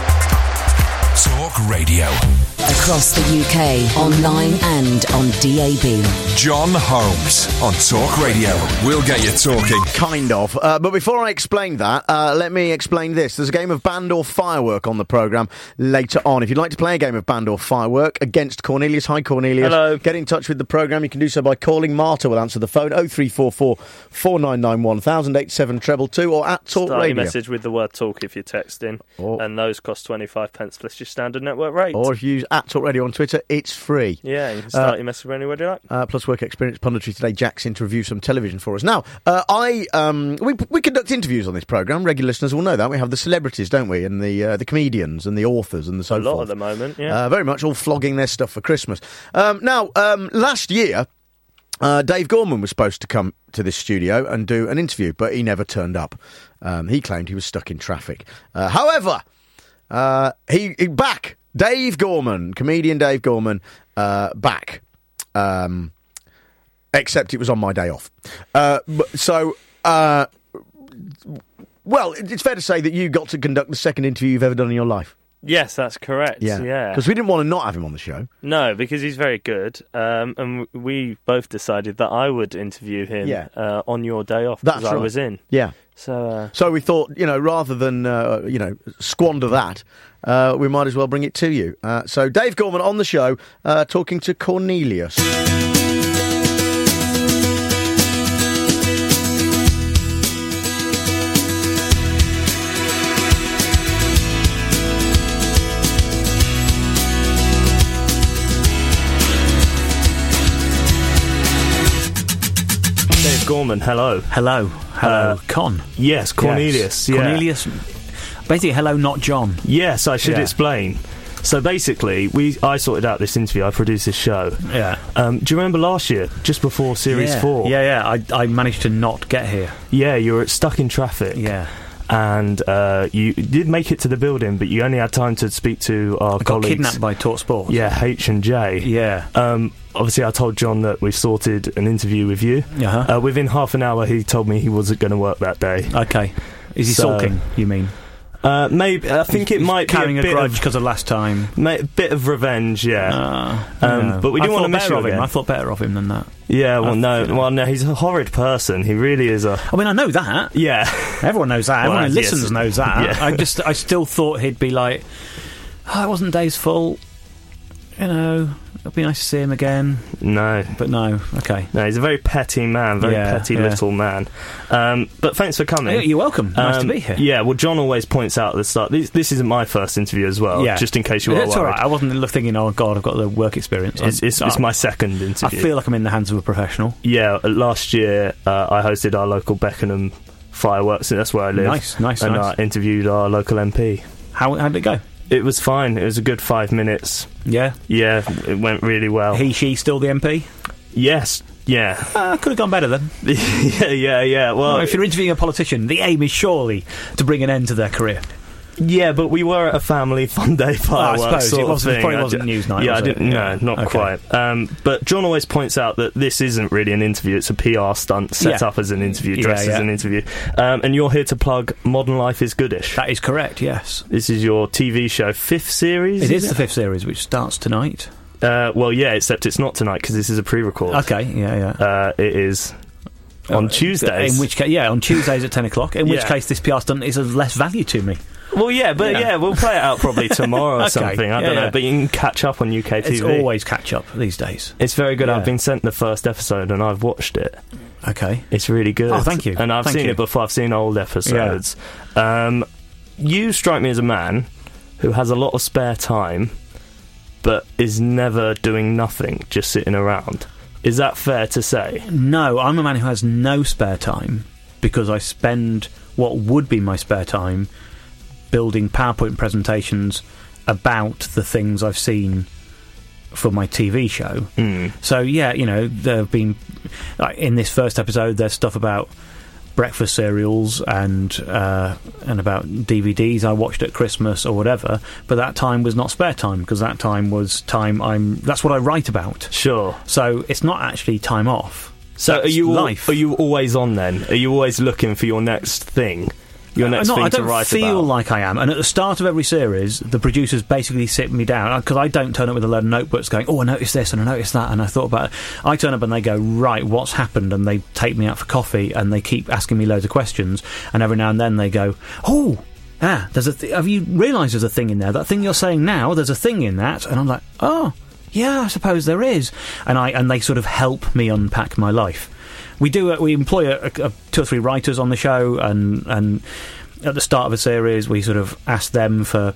Talk Radio. Across the U K, online and on D A B. John Holmes on Talk Radio. We'll get you talking. Kind of. Uh, but before I explain that, uh, let me explain this. There's a game of Band or Firework on the programme later on. If you'd like to play a game of Band or Firework against Cornelius, hi Cornelius. Hello. Get in touch with the programme. You can do so by calling. Marta will answer the phone. oh three four four, four nine nine one thousand, eight seven two two or at Talk Start Radio. your message with the word talk if you're texting. Or, and those cost twenty-five pence plus your standard network rate. Or if you use at Talk Radio on Twitter, it's free. Yeah, you can start uh, your message anywhere you like. Uh, plus work experience punditry today. Jack's in to review some television for us. Now, uh, I um, we we conduct interviews on this programme. Regular listeners will know that. We have the celebrities, don't we? And the uh, the comedians and the authors and the so A lot forth. at the moment, yeah. Uh, very much all flogging their stuff for Christmas. Um, now, um, last year, uh, Dave Gorman was supposed to come to this studio and do an interview, but he never turned up. Um, he claimed he was stuck in traffic. Uh, however, uh, he, he back. Dave Gorman, comedian Dave Gorman, uh, back. Um, except it was on my day off. Uh, but, so, uh, well, it's fair to say that you got to conduct the second interview you've ever done in your life. Yes, that's correct. Yeah, Yeah, because we didn't want to not have him on the show. No, because he's very good, um, and we both decided that I would interview him Yeah. uh, on your day off That's because I right. was in. Yeah. So, uh, so we thought, you know, rather than uh, you know squander that, uh, we might as well bring it to you. Uh, so Dave Gorman on the show, uh, talking to Cornelius. Dave Gorman, hello. Hello. Hello. Uh, Con. Yes, Cornelius. Yes. Yeah. Cornelius. Basically, hello, not John. Yes, I should Yeah. explain. So basically, we I sorted out this interview. I produced this show. Yeah. Um, do you remember last year, just before Series yeah. Four? Yeah, yeah. I, I managed to not get here. Yeah, you were stuck in traffic. Yeah. And uh, you did make it to the building, but you only had time to speak to our I got colleagues. kidnapped by Talk Sport. Yeah, H and J. Yeah. Um, obviously, I told John that we've sorted an interview with you. Uh-huh. Uh, within half an hour, he told me he wasn't going to work that day. Okay. Is he So- sulking, you mean? Uh, maybe I think He's- it might he's carrying be a, a bit grudge of, because of last time. ma- bit of revenge, yeah. Uh, um, no. But we I didn't want to thought miss better you of him. again. I thought better of him than that. Yeah, well, I no, feel- well, no, he's a horrid person. He really is a. I mean, I know that. Yeah, Everyone knows that. Well, Everyone who yes. listens knows that. Yeah. I just, I still thought he'd be like, oh, it wasn't Dave's fault. You know, it'd be nice to see him again. No, but no. Okay. No, he's a very petty man, very Yeah, petty yeah. little man. Um, but thanks for coming. Yeah, you're welcome. Nice to Um, be here. Yeah, well, John always points out at the start. This, this isn't my first interview as well. Yeah. Just in case you are It's all worried. right. I wasn't thinking, oh God, I've got the work experience. It's, it's, it's my second I interview. feel like I'm in the hands of a professional. Yeah, uh, last year uh, I hosted our local Beckenham fireworks, and that's where I live. Nice, nice, and nice. I interviewed our local M P. How, how did it go? It was fine. It was a good five minutes. Yeah? Yeah, it went really well. He, she still the M P? Yes, yeah. Uh, could have gone better then. yeah, yeah, yeah. Well, Well, if you're interviewing a politician, the aim is surely to bring an end to their career. yeah, but we were at a family fun day fireworks. suppose it sort of wasn't- thing. probably I wasn't d- news night, Yeah, was I it? didn't. Yeah. No, not Okay. quite. Um, but John always points out that this isn't really an interview; it's a P R stunt set Yeah. up as an interview, Yeah, dressed as yeah. an interview. Um, and you're here to plug Modern Life is Goodish. That is correct, yes. This is your T V show fifth series. It is it? the fifth series, which starts tonight. Uh, well, yeah, except it's not tonight because this is a pre-record. Okay, yeah, yeah. Uh, it is on Uh, Tuesdays. In which case, yeah, on Tuesdays at ten o'clock. In which Yeah. case, this P R stunt is of less value to me. Well, yeah, but yeah. Yeah. we'll play it out probably tomorrow or Okay, something. I yeah, don't know, yeah. but you can catch up on U K T V. It's always catch up these days. It's very good. Yeah. I've been sent the first episode and I've watched it. Okay. It's really good. Oh, thank you. And I've Thank seen you. it before. I've seen old episodes. Um, you strike me as a man who has a lot of spare time, but is never doing nothing, just sitting around. Is that fair to say? No, I'm a man who has no spare time because I spend what would be my spare time building PowerPoint presentations about the things I've seen for my T V show. Mm. So, yeah, you know, there have been... Like, in this first episode, there's stuff about breakfast cereals and uh, and about D V Ds I watched at Christmas or whatever, but that time was not spare time because that time was time I'm... That's what I write about. Sure. So it's not actually time off. So That's are you al- life. are you always on then? Are you always looking for your next thing? Your next no, thing I don't to write feel about? like I am. And at the start of every series, the producers basically sit me down because I don't turn up with a load of notebooks going, "Oh, I noticed this and I noticed that and I thought about it." I turn up and they go, "Right, what's happened?" And they take me out for coffee and they keep asking me loads of questions. And every now and then they go, "Oh, ah, there's a th- have you realised there's a thing in there? That thing you're saying now, there's a thing in that." And I'm like, "Oh, yeah, I suppose there is." And I and they sort of help me unpack my life. We do. Uh, we employ a, a, a two or three writers on the show, and and. At the start of a series, we sort of ask them for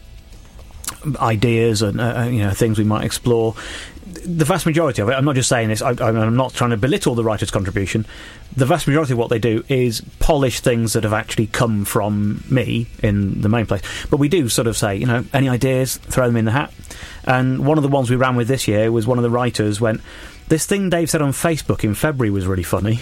ideas and uh, you know things we might explore. The vast majority of it, I'm not just saying this, I, I'm not trying to belittle the writer's contribution. The vast majority of what they do is polish things that have actually come from me in the main place. But we do sort of say, you know, any ideas, throw them in the hat. And one of the ones we ran with this year was one of the writers went, "This thing Dave said on Facebook in February was really funny."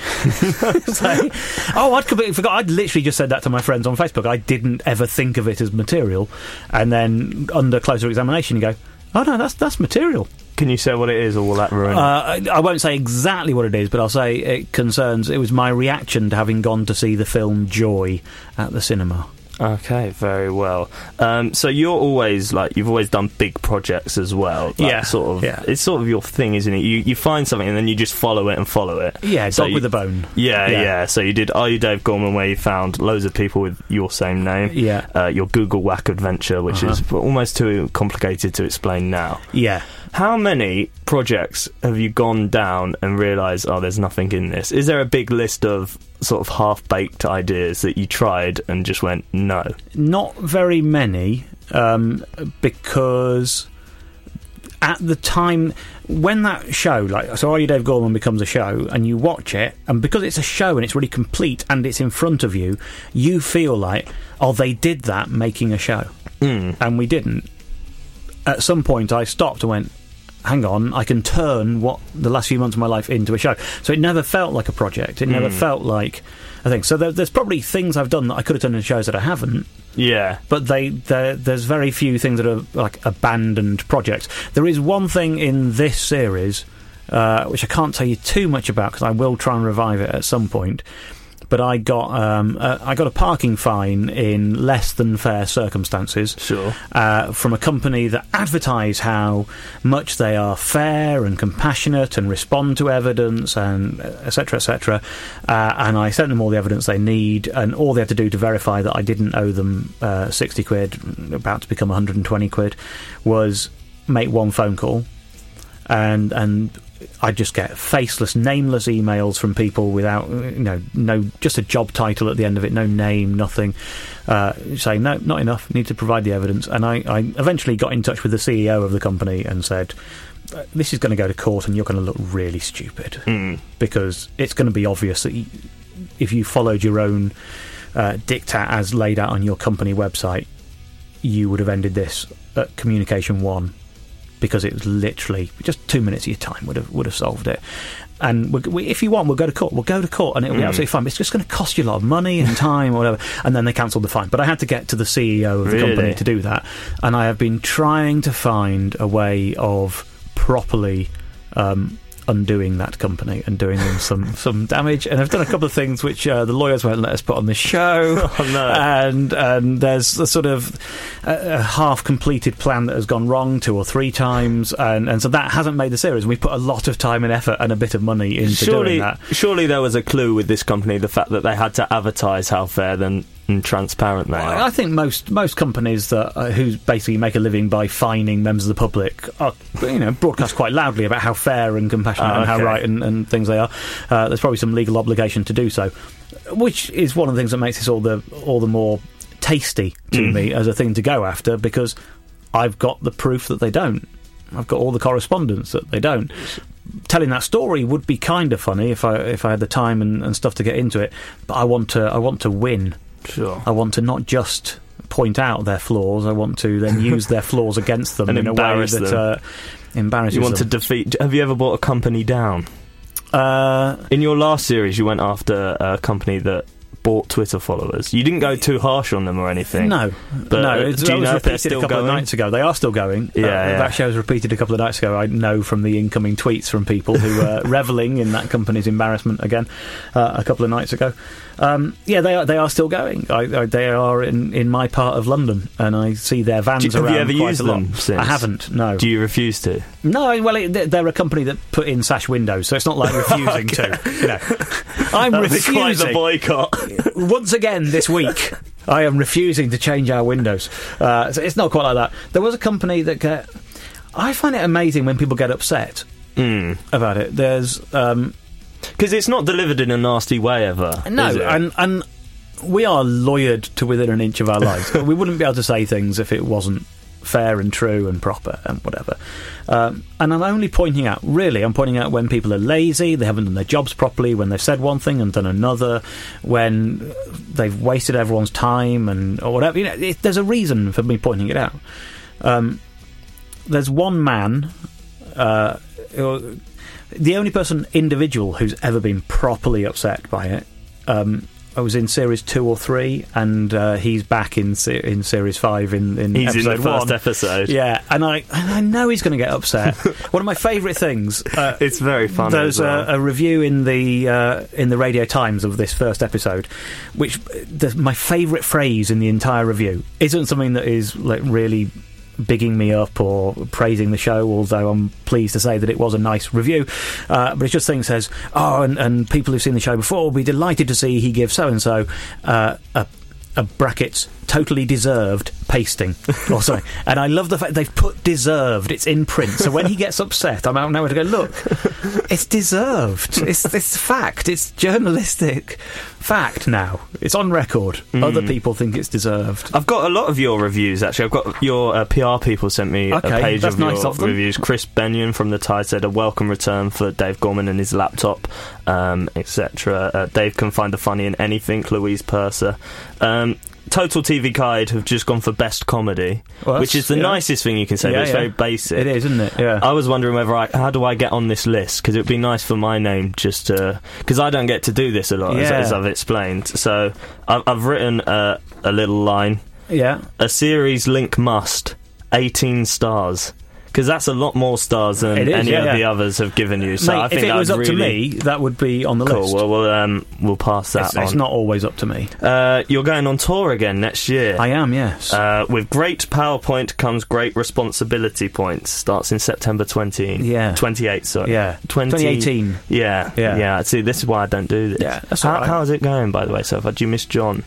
So, oh, I'd completely forgot. I'd literally just said that to my friends on Facebook. I didn't ever think of it as material. And then under closer examination, you go, "Oh no, that's that's material." Can you say what it is, or will that ruin it? Uh, I, I won't say exactly what it is, but I'll say it concerns... It was my reaction to having gone to see the film Joy at the cinema. Okay, very well. Um, so you're always like you've always done big projects as well. Like, yeah, sort of. Yeah. It's sort of your thing, isn't it? You you find something and then you just follow it and follow it. Yeah, so dog you, with a bone. Yeah, yeah, yeah. So you did Are You Dave Gorman, where you found loads of people with your same name. Yeah. Uh, your Google Whack adventure, which uh-huh. is almost too complicated to explain now. Yeah. How many projects have you gone down and realised, oh, there's nothing in this? Is there a big list of sort of half-baked ideas that you tried and just went, no? Not very many, um, because at the time when that show, like, so Are You Dave Gorman becomes a show, and you watch it, and because it's a show and it's really complete and it's in front of you, you feel like, oh, they did that making a show. Mm. And we didn't. At some point I stopped and went, hang on, I can turn what the last few months of my life into a show. So it never felt like a project. It never Mm. felt like a thing. So there, there's probably things I've done that I could have done in shows that I haven't. Yeah. But they, there's very few things that are like abandoned projects. There is one thing in this series, uh, which I can't tell you too much about because I will try and revive it at some point. But I got um, uh, I got a parking fine in less than fair circumstances. Sure. Uh, from a company that advertise how much they are fair and compassionate and respond to evidence and et cetera, et cetera. Uh, and I sent them all the evidence they need, and all they had to do to verify that I didn't owe them uh, sixty quid, about to become one hundred twenty quid, was make one phone call, and and. I just get faceless, nameless emails from people without, you know, no, just a job title at the end of it, no name, nothing, uh, saying, no, not enough, need to provide the evidence. And I, I eventually got in touch with the C E O of the company and said, this is going to go to court and you're going to look really stupid mm. because it's going to be obvious that you, if you followed your own uh, diktat as laid out on your company website, you would have ended this at Communication One. Because it was literally just two minutes of your time would have would have solved it. And we, we, if you want, we'll go to court. We'll go to court, and it'll be Mm. absolutely fine. But it's just going to cost you a lot of money and time, or whatever. And then they cancelled the fine. But I had to get to the C E O of the Really? company to do that. And I have been trying to find a way of properly um, undoing that company and doing them some, some damage. And I've done a couple of things which uh, the lawyers won't let us put on this show. Oh, no. And and there's a sort of a, a half-completed plan that has gone wrong two or three times, and, and so that hasn't made the series. We've put a lot of time and effort and a bit of money into surely, doing that. Surely there was a clue with this company, the fact that they had to advertise how fair then and transparent they are. I think most most companies that uh, who basically make a living by fining members of the public are, you know, broadcast quite loudly about how fair and compassionate Oh, and how okay. right and, and things they are. Uh, there's probably some legal obligation to do so, which is one of the things that makes this all the all the more tasty to Mm. me as a thing to go after, because I've got the proof that they don't. I've got all the correspondence that they don't. telling that story would be kind of funny if I if I had the time and, and stuff to get into it. But I want to I want to win. Sure. I want to not just point out their flaws. I want to then use their flaws against them and in a way that them. uh, embarrasses You want them. to defeat. Have you ever brought a company down? Uh, in your last series, you went after a company that bought Twitter followers. You didn't go too harsh on them or anything. No, but no. uh, It's, do you that was know if they're repeated still a couple going? of nights ago. They are still going. Yeah, uh, yeah. That show was repeated a couple of nights ago. I know from the incoming tweets from people who were revelling in that company's embarrassment again uh, a couple of nights ago. Um, yeah, they are. They are still going. I, I, they are in, in my part of London, and I see their vans Do you, around have you ever quite used a lot. them since? I haven't. No. Do you refuse to? No. Well, it, they're a company that put in sash windows, so it's not like refusing to. You know, I'm That'd be refusing. quite the boycott. Once again this week, I am refusing to change our windows. Uh, so it's not quite like that. There was a company that get. I find it amazing when people get upset mm. about it. There's. Um, Because it's not delivered in a nasty way ever. No, is it? and and we are lawyered to within an inch of our lives. We wouldn't be able to say things if it wasn't fair and true and proper and whatever. Um, and I'm only pointing out, really, I'm pointing out when people are lazy, they haven't done their jobs properly, when they've said one thing and done another, when they've wasted everyone's time and or whatever. You know, it, there's a reason for me pointing it out. Um, there's one man. Uh, who, the only person, individual, who's ever been properly upset by it. Um, I was in series two or three, and uh, he's back in se- in series five. In, in he's episode in the first one. episode. Yeah, and I and I know he's going to get upset. One of my favourite things. Uh, it's very funny. There's as well. a, a review in the uh, in the Radio Times of this first episode, which the, my favourite phrase in the entire review isn't something that is like really bigging me up or praising the show, although I'm pleased to say that it was a nice review, uh, but it's just thing says, oh, and, and people who've seen the show before will be delighted to see he gives so-and-so uh, a, a brackets totally deserved pasting or something. And I love the fact they've put deserved, it's in print, so when he gets upset I'm out nowhere to go, look, it's deserved, it's, it's fact, it's journalistic fact now, it's on record. Mm. Other people think it's deserved. I've got a lot of your reviews actually. I've got your uh, P R people sent me okay, a page that's of nice your of them. reviews. Chris Benyon from the Tide said a welcome return for Dave Gorman and his laptop, um, etc. Uh, Dave can find the funny in anything. Louise Purser. Um, Total T V Guide have just gone for best comedy, well, which is the yeah. nicest thing you can say, yeah, but it's yeah. very basic. It is, isn't it? Yeah. I was wondering whether I, how do I get on this list, because it would be nice for my name just to, because I don't get to do this a lot, yeah. as, as I've explained. So I've, I've written uh, a little line. Yeah. A series link must, eighteen stars. Because that's a lot more stars than is, any yeah, of yeah. the others have given you. So Mate, I think if it was I'd up really to me, that would be on the cool. list. Well, we'll um, we'll pass that it's, on. It's not always up to me. Uh, you're going on tour again next year. I am, yes. Uh, with great PowerPoint comes great responsibility points. Starts in September twenty. Yeah. twenty-eight, sorry. Yeah. twenty, twenty eighteen. Yeah. Yeah. Yeah. See, this is why I don't do this. Yeah, that's how, all right. How's it going, by the way, so far? Do you miss John?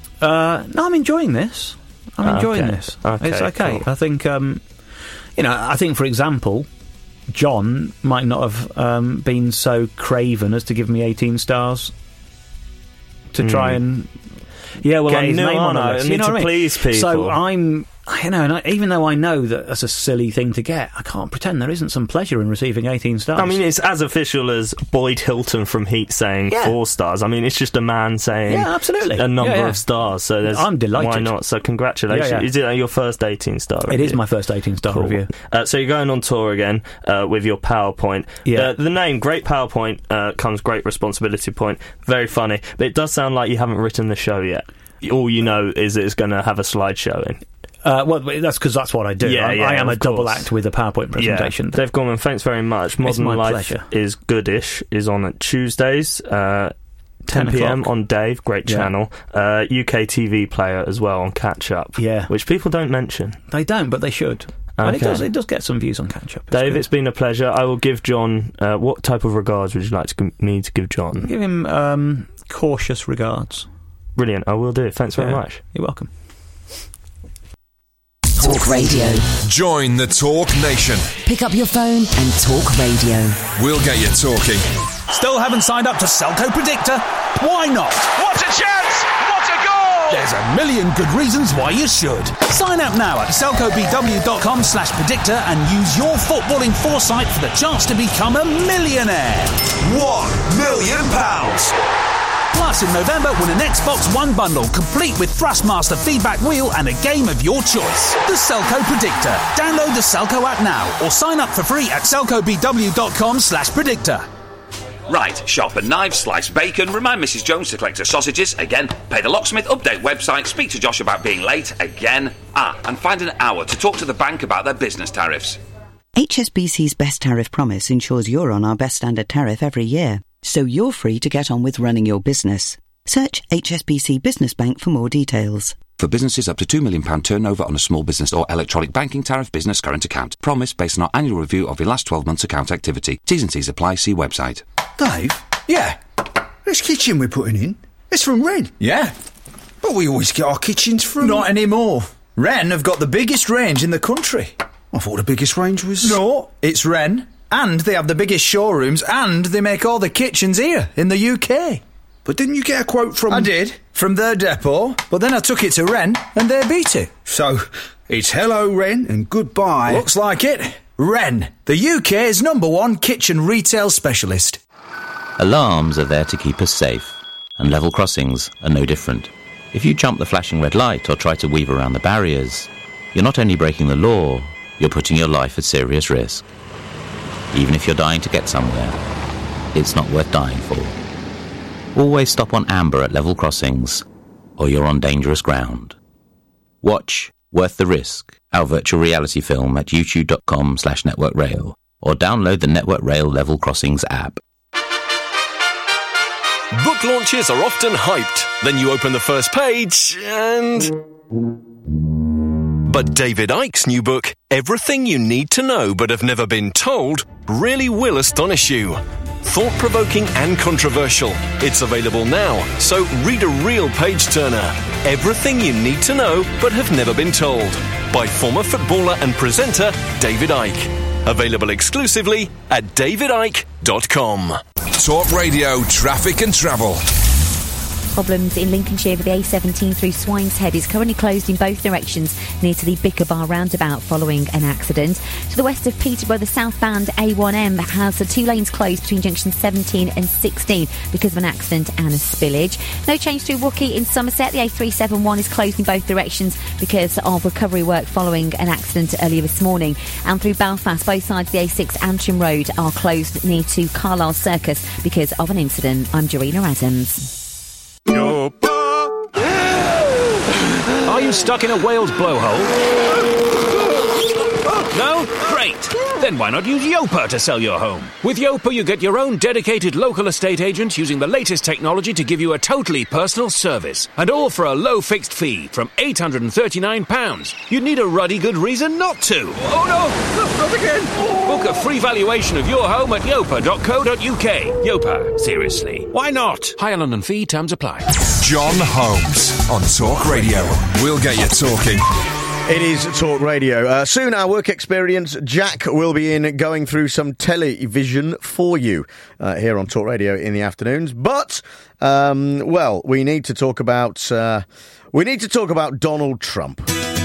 Uh, no, I'm enjoying this. I'm enjoying Okay. this. Okay, it's okay. cool. I think, um, you know, I think, for example, John might not have um, been so craven as to give me eighteen stars to try Mm. and Yeah, well, get I his know, name on I the list. need You know to what I mean? please people. So I'm, you know, and I, even though I know that that's a silly thing to get, I can't pretend there isn't some pleasure in receiving eighteen stars. I mean, it's as official as Boyd Hilton from Heat saying Yeah. four stars. I mean, it's just a man saying Yeah, absolutely. a number Yeah, yeah. of stars. So there's, I'm delighted. Why not? So congratulations. Yeah, yeah. Is it your first eighteen star it review? is my first eighteen star Cool. review. Uh, so you're going on tour again uh, with your PowerPoint. Yeah. Uh, the name, Great PowerPoint, uh, comes Great Responsibility Point. Very funny. But it does sound like you haven't written the show yet. All you know is that it's going to have a slideshow in. Uh, well, that's because that's what I do. Yeah, I, yeah, I am of a double course. act with a PowerPoint presentation. Yeah. Dave Gorman, thanks very much. Modern my Life pleasure. is Goodish is on at Tuesdays, uh, ten ten p.m. o'clock. on Dave, great Yeah. channel. Uh, U K T V player as well on Catch Up, Yeah. which people don't mention. They don't, but they should. And it Okay. does. It does get some views on Catch Up. It's Dave, good. it's been a pleasure. I will give John. Uh, what type of regards would you like to g- me to give John? Give him um, cautious regards. Brilliant. I will do. Thanks very Yeah. much. You're welcome. Talk Radio. Join the Talk Nation. Pick up your phone and talk radio. We'll get you talking. Still haven't signed up to Selco Predictor? Why not? What a chance! What a goal! There's a million good reasons why you should. Sign up now at selcobw.com slash predictor and use your footballing foresight for the chance to become a millionaire. One million pounds. Plus, in November, win an Xbox One bundle, complete with Thrustmaster feedback wheel and a game of your choice. The Selco Predictor. Download the Selco app now or sign up for free at selcobw.com slash predictor. Right, shop and knives, slice bacon, remind Missus Jones to collect her sausages, again, pay the locksmith, update website, speak to Josh about being late, again, ah, and find an hour to talk to the bank about their business tariffs. H S B C's Best Tariff Promise ensures you're on our best standard tariff every year, so you're free to get on with running your business. Search H S B C Business Bank for more details. For businesses up to two million pounds turnover on a small business or electronic banking tariff business current account. Promise based on our annual review of your last twelve months account activity. T's and C's apply. See website. Dave? Yeah? This kitchen we're putting in, it's from Wren. Yeah. But we always get our kitchens from... Not anymore. Wren have got the biggest range in the country. I thought the biggest range was... No, it's Wren. And they have the biggest showrooms and they make all the kitchens here in the U K. But didn't you get a quote from... I did, from their depot, but then I took it to Wren and they beat it. So, it's hello Wren and goodbye... Looks like it. Wren, the U K's number one kitchen retail specialist. Alarms are there to keep us safe, and level crossings are no different. If you jump the flashing red light or try to weave around the barriers, you're not only breaking the law, you're putting your life at serious risk. Even if you're dying to get somewhere, it's not worth dying for. Always stop on amber at level crossings, or you're on dangerous ground. Watch Worth the Risk, our virtual reality film at youtube.com slash network rail, or download the Network Rail Level Crossings app. Book launches are often hyped. Then you open the first page and... But David Icke's new book, Everything You Need to Know But Have Never Been Told, really will astonish you. Thought-provoking and controversial. It's available now, so read a real page-turner. Everything You Need to Know But Have Never Been Told, by former footballer and presenter David Icke. Available exclusively at david icke dot com. Talk Radio Traffic and Travel. Problems in Lincolnshire with the A seventeen through Swine's Head is currently closed in both directions near to the Bicker Bar roundabout following an accident. To the west of Peterborough, the southbound A one M has the two lanes closed between junctions seventeen and sixteen because of an accident and a spillage. No change through Wookey in Somerset. The A three seventy-one is closed in both directions because of recovery work following an accident earlier this morning. And through Belfast, both sides of the A six Antrim Road are closed near to Carlisle Circus because of an incident. I'm Jarena Adams. Are you stuck in a whale's blowhole? No? Great! Then why not use Yopa to sell your home? With Yopa, you get your own dedicated local estate agent using the latest technology to give you a totally personal service. And all for a low fixed fee from eight hundred thirty-nine pounds. You'd need a ruddy good reason not to. Oh no! Not again! Oh. Book a free valuation of your home at yopa dot co dot uk. Yopa, seriously. Why not? Higher London fee, terms apply. John Holmes on Talk Radio. We'll get you talking. It is Talk Radio. Uh, soon our work experience, Jack will be in going through some television for you uh, here on Talk Radio in the afternoons. But, um, well, we need to talk about uh, we need to talk about Donald Trump.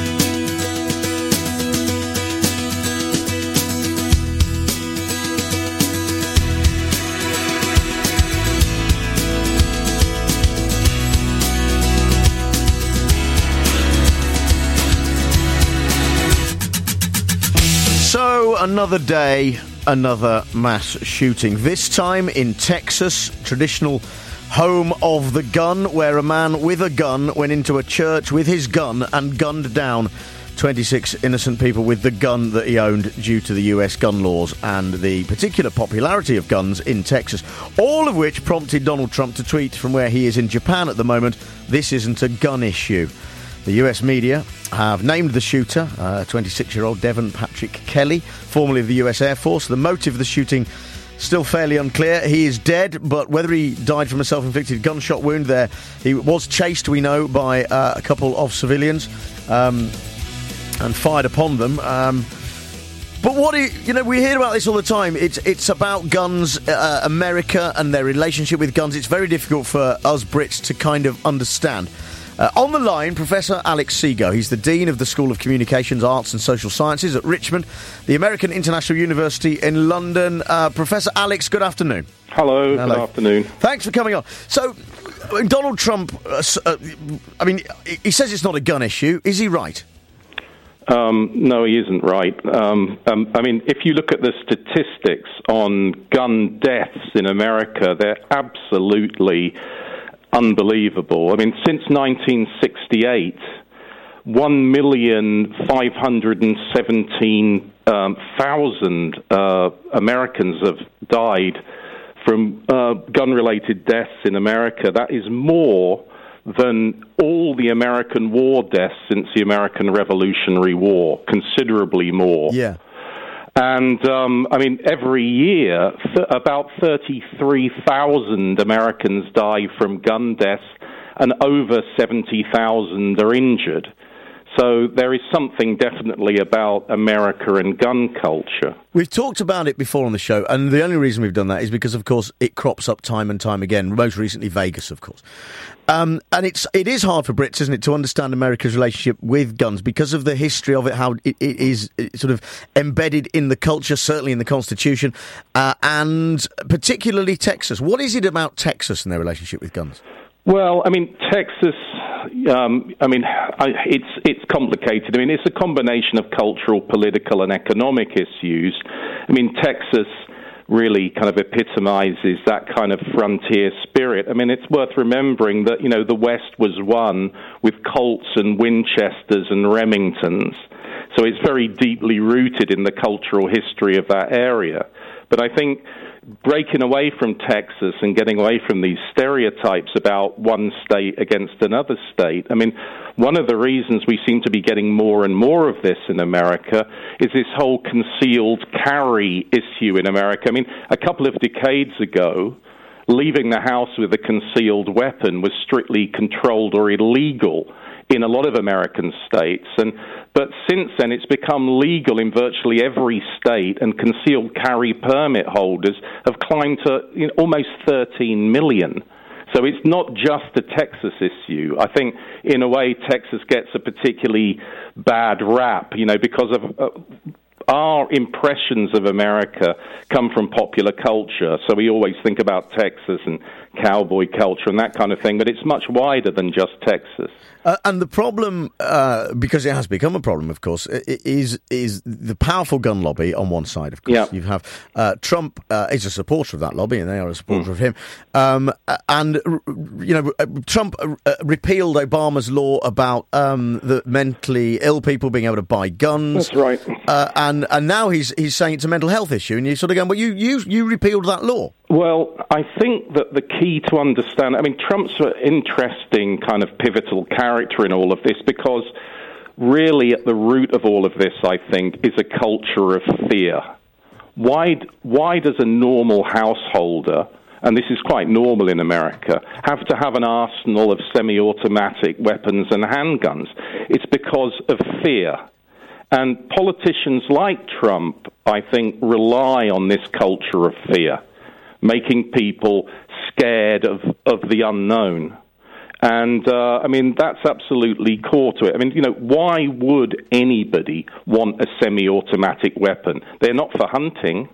So, another day, another mass shooting. This time in Texas, traditional home of the gun, where a man with a gun went into a church with his gun and gunned down twenty-six innocent people with the gun that he owned due to the U S gun laws and the particular popularity of guns in Texas. All of which prompted Donald Trump to tweet from where he is in Japan at the moment, "This isn't a gun issue." The U S media have named the shooter, uh, twenty-six-year-old Devon Patrick Kelly, formerly of the U S Air Force. The motive of the shooting still fairly unclear. He is dead, but whether he died from a self-inflicted gunshot wound there, he was chased, we know, by uh, a couple of civilians um, and fired upon them. Um, but what do you, you know, we hear about this all the time. It's it's about guns, uh, America and their relationship with guns. It's very difficult for us Brits to kind of understand. Uh, on the line, Professor Alex Seago. He's the Dean of the School of Communications, Arts and Social Sciences at Richmond, the American International University in London. Uh, Professor Alex, good afternoon. Hello, Hello, good afternoon. Thanks for coming on. So, Donald Trump, uh, uh, I mean, he says it's not a gun issue. Is he right? Um, no, he isn't right. Um, um, I mean, if you look at the statistics on gun deaths in America, they're absolutely unbelievable. I mean, since nineteen sixty-eight, one million five hundred seventeen thousand uh, Americans have died from uh, gun-related deaths in America. That is more than all the American war deaths since the American Revolutionary War, considerably more. Yeah. And, um, I mean, every year, th- about thirty-three thousand Americans die from gun deaths, and over seventy thousand are injured. So there is something definitely about America and gun culture. We've talked about it before on the show, and the only reason we've done that is because, of course, it crops up time and time again, most recently Vegas, of course. Um, and it's, it is hard for Brits, isn't it, to understand America's relationship with guns because of the history of it, how it, it is sort of embedded in the culture, certainly in the Constitution, uh, and particularly Texas. What is it about Texas and their relationship with guns? Well, I mean, Texas, um, I mean, I, it's it's complicated. I mean, it's a combination of cultural, political, and economic issues. I mean, Texas really kind of epitomizes that kind of frontier spirit. I mean, it's worth remembering that, you know, the West was won with Colts and Winchesters and Remingtons. So it's very deeply rooted in the cultural history of that area. But I think breaking away from Texas and getting away from these stereotypes about one state against another state, I mean, one of the reasons we seem to be getting more and more of this in America is this whole concealed carry issue in America. I mean, a couple of decades ago, leaving the house with a concealed weapon was strictly controlled or illegal in a lot of American states, and but since then it's become legal in virtually every state, and concealed carry permit holders have climbed to, you know, almost thirteen million. So it's not just a Texas issue. I think, in a way, Texas gets a particularly bad rap, you know, because of uh, our impressions of America come from popular culture. So we always think about Texas and cowboy culture and that kind of thing, but it's much wider than just Texas. Uh, and the problem, uh, because it has become a problem, of course, is is the powerful gun lobby on one side, of course. Yeah. You have uh, Trump uh, is a supporter of that lobby, and they are a supporter Mm. of him. Um, and, you know, Trump uh, repealed Obama's law about um, the mentally ill people being able to buy guns. That's right. Uh, and and now he's he's saying it's a mental health issue, and you're sort of going, well, you, you, you repealed that law. Well, I think that the key to understand, I mean, Trump's an interesting kind of pivotal character in all of this, because really at the root of all of this, I think, is a culture of fear. Why, why does a normal householder, and this is quite normal in America, have to have an arsenal of semi-automatic weapons and handguns? It's because of fear. And politicians like Trump, I think, rely on this culture of fear, making people scared of, of the unknown. And, uh, I mean, that's absolutely core to it. I mean, you know, why would anybody want a semi-automatic weapon? They're not for hunting.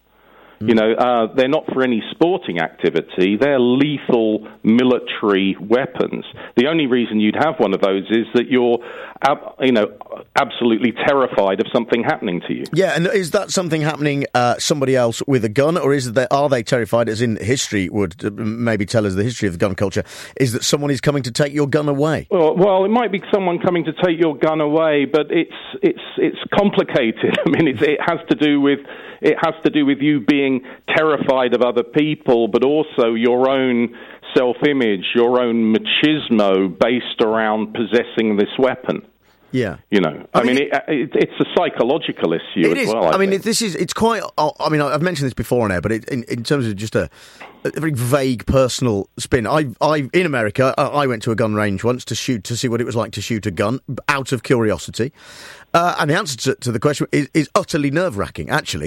You know, uh, they're not for any sporting activity. They're lethal military weapons. The only reason you'd have one of those is that you're, ab- you know, absolutely terrified of something happening to you. Yeah, and is that something happening uh, somebody else with a gun, or is that are they terrified, as in history would uh, maybe tell us the history of the gun culture, is that someone is coming to take your gun away? Well, well, it might be someone coming to take your gun away, but it's it's it's complicated. I mean, it's, it has to do with it has to do with you being terrified of other people, but also your own self-image, your own machismo based around possessing this weapon. Yeah, you know, I, I mean, mean it, it, it's a psychological issue it as is. well. I, I mean, think. it, this is it's quite. I mean, I've mentioned this before on air, but it, in, in terms of just a, a very vague personal spin, I, I in America, I, I went to a gun range once to shoot to see what it was like to shoot a gun out of curiosity, uh, and the answer to, to the question is, is utterly nerve-wracking, actually.